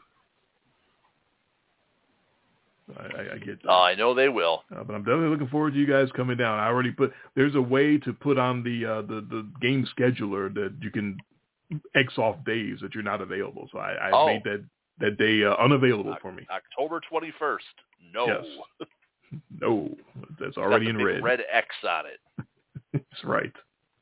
I, I, I get that. Oh, I know they will. Uh, but I'm definitely looking forward to you guys coming down. I already put. There's a way to put on the uh, the the game scheduler that you can X off days that you're not available. So I, I oh. made that. That day uh, unavailable for me. October twenty-first. No. Yes. No. That's already got the in big red. red X on it. That's right.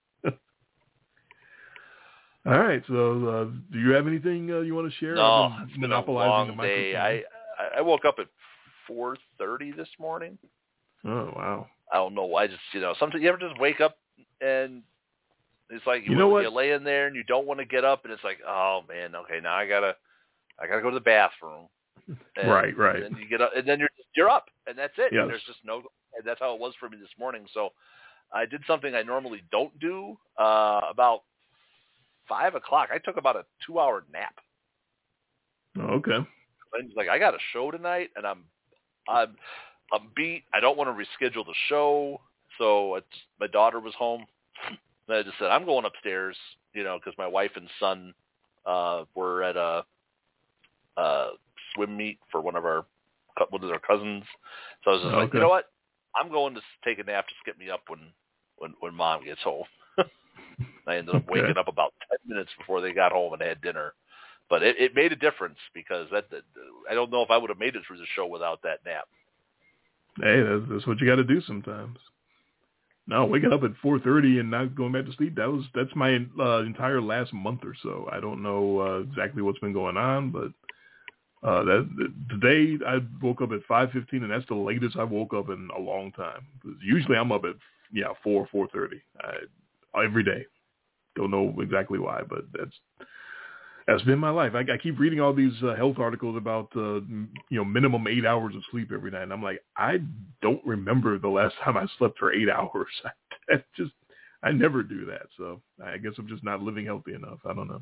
All right. So, uh, do you have anything uh, you want to share? No, I've been it's been a monopolizing long the microphone. day. I I woke up at four thirty this morning. Oh wow. I don't know why. Just you know, sometimes you ever just wake up and it's like you, you know what? you lay in there and you don't want to get up, and it's like, oh man, okay, now I gotta. I gotta go to the bathroom. And, right, right. And then you get up, and then you're you're up, and that's it. Yes. And there's just no. And that's how it was for me this morning. So I did something I normally don't do. Uh, about five o'clock, I took about a two-hour nap. Oh, okay. I was like, I got a show tonight, and I'm I'm I'm beat. I don't want to reschedule the show. So it's, my daughter was home. And I just said, I'm going upstairs, you know, because my wife and son uh, were at a. Uh, swim meet for one of our one of their cousins. So I was just okay. like, you know what? I'm going to take a nap. Just get me up when when, when mom gets home. I ended up Okay. waking up about ten minutes before they got home and had dinner. But it, it made a difference because that, that I don't know if I would have made it through the show without that nap. Hey, that's, that's what you got to do sometimes. No, waking up at four thirty and not going back to sleep, that was that's my uh, entire last month or so. I don't know uh, exactly what's been going on, but uh, that, that today I woke up at five fifteen, and that's the latest I woke up in a long time. Usually I'm up at yeah four, four thirty every day. Don't know exactly why, but that's that's been my life. I, I keep reading all these uh, health articles about uh, you know minimum eight hours of sleep every night, and I'm like, I don't remember the last time I slept for eight hours. I just I never do that, so I guess I'm just not living healthy enough. I don't know.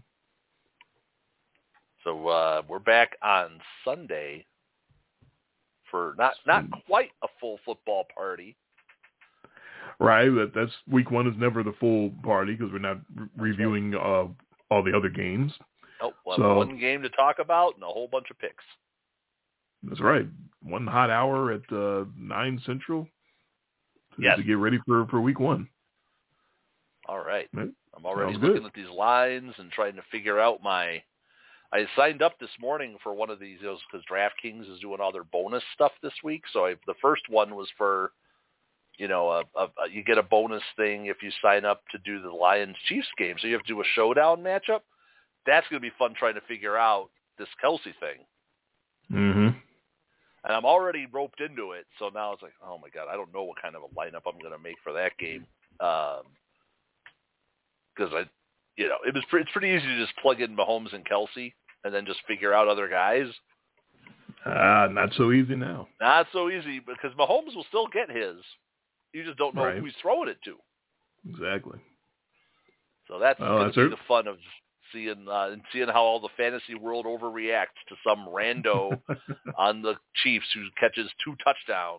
So uh, we're back on Sunday for not not quite a full football party. Right, but that's week one is never the full party because we're not re- reviewing uh, all the other games. Nope, we'll so, have one game to talk about and a whole bunch of picks. That's right. One hot hour at uh, nine Central to, yes. to get ready for, for week one. All right. Right. I'm already Sounds looking good. at these lines and trying to figure out my – I signed up this morning for one of these because DraftKings is doing all their bonus stuff this week. So I, the first one was for, you know, a, a, a, you get a bonus thing if you sign up to do the Lions-Chiefs game. So you have to do a showdown matchup. That's going to be fun trying to figure out this Kelsey thing. Mm-hmm. And I'm already roped into it, so now it's like, oh, my God, I don't know what kind of a lineup I'm going to make for that game. Because, um, I, you know, it was pre- it's pretty easy to just plug in Mahomes and Kelsey and then just figure out other guys. Ah, uh, not so easy now. Not so easy, because Mahomes will still get his. You just don't know right. who he's throwing it to. Exactly. So that's well, going to be it. the fun of seeing uh, and seeing how all the fantasy world overreacts to some rando on the Chiefs who catches two touchdowns.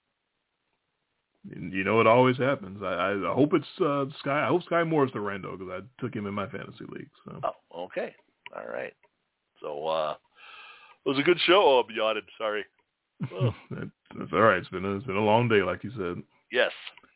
You know, it always happens. I, I hope it's uh, Sky. I hope Sky Moore is the rando because I took him in my fantasy league. So. Oh, okay. All right. So uh, it was a good show. Oh, I'm yawning. Sorry. Oh. that, that's all right. It's been a, it's been a long day, like you said. Yes.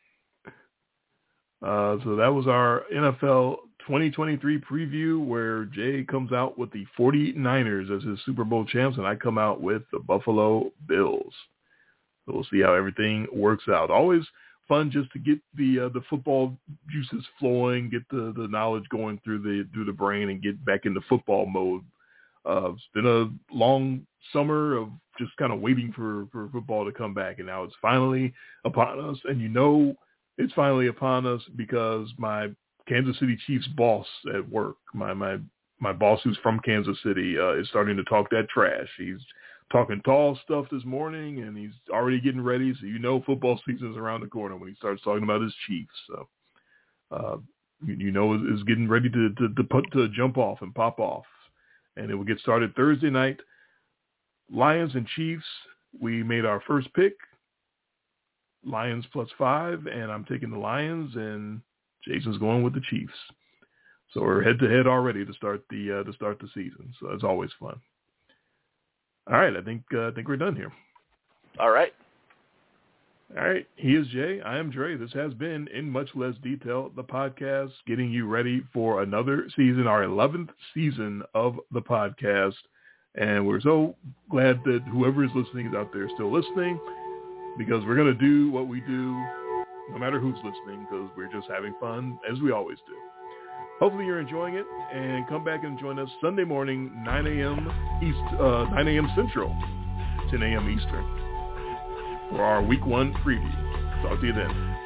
Uh, so that was our N F L twenty twenty-three preview where Jay comes out with the forty-niners as his Super Bowl champs, and I come out with the Buffalo Bills. So we'll see how everything works out. Always fun just to get the uh, the football juices flowing, get the, the knowledge going through the through the brain, and get back into football mode. Uh, it's been a long summer of just kind of waiting for, for football to come back, and now it's finally upon us. And you know it's finally upon us because my Kansas City Chiefs boss at work, my my my boss who's from Kansas City, uh, is starting to talk that trash. He's talking tall stuff this morning, and he's already getting ready. So you know football season is around the corner when he starts talking about his Chiefs. So uh, you, you know is getting ready to to, to put to jump off and pop off, and it will get started Thursday night. Lions and Chiefs. We made our first pick. Lions plus five, and I'm taking the Lions, and Jason's going with the Chiefs. So we're head to head already to start the uh, to start the season. So it's always fun. All right, I think uh, I think we're done here. All right. All right, he is Jay. I am Dre. This has been In Much Less Detail, the podcast, getting you ready for another season, our eleventh season of the podcast. And we're so glad that whoever is listening is out there still listening, because we're going to do what we do no matter who's listening, because we're just having fun, as we always do. Hopefully you're enjoying it, and come back and join us Sunday morning, nine a.m. East, uh, nine a.m. Central, ten a.m. Eastern, for our Week One preview. Talk to you then.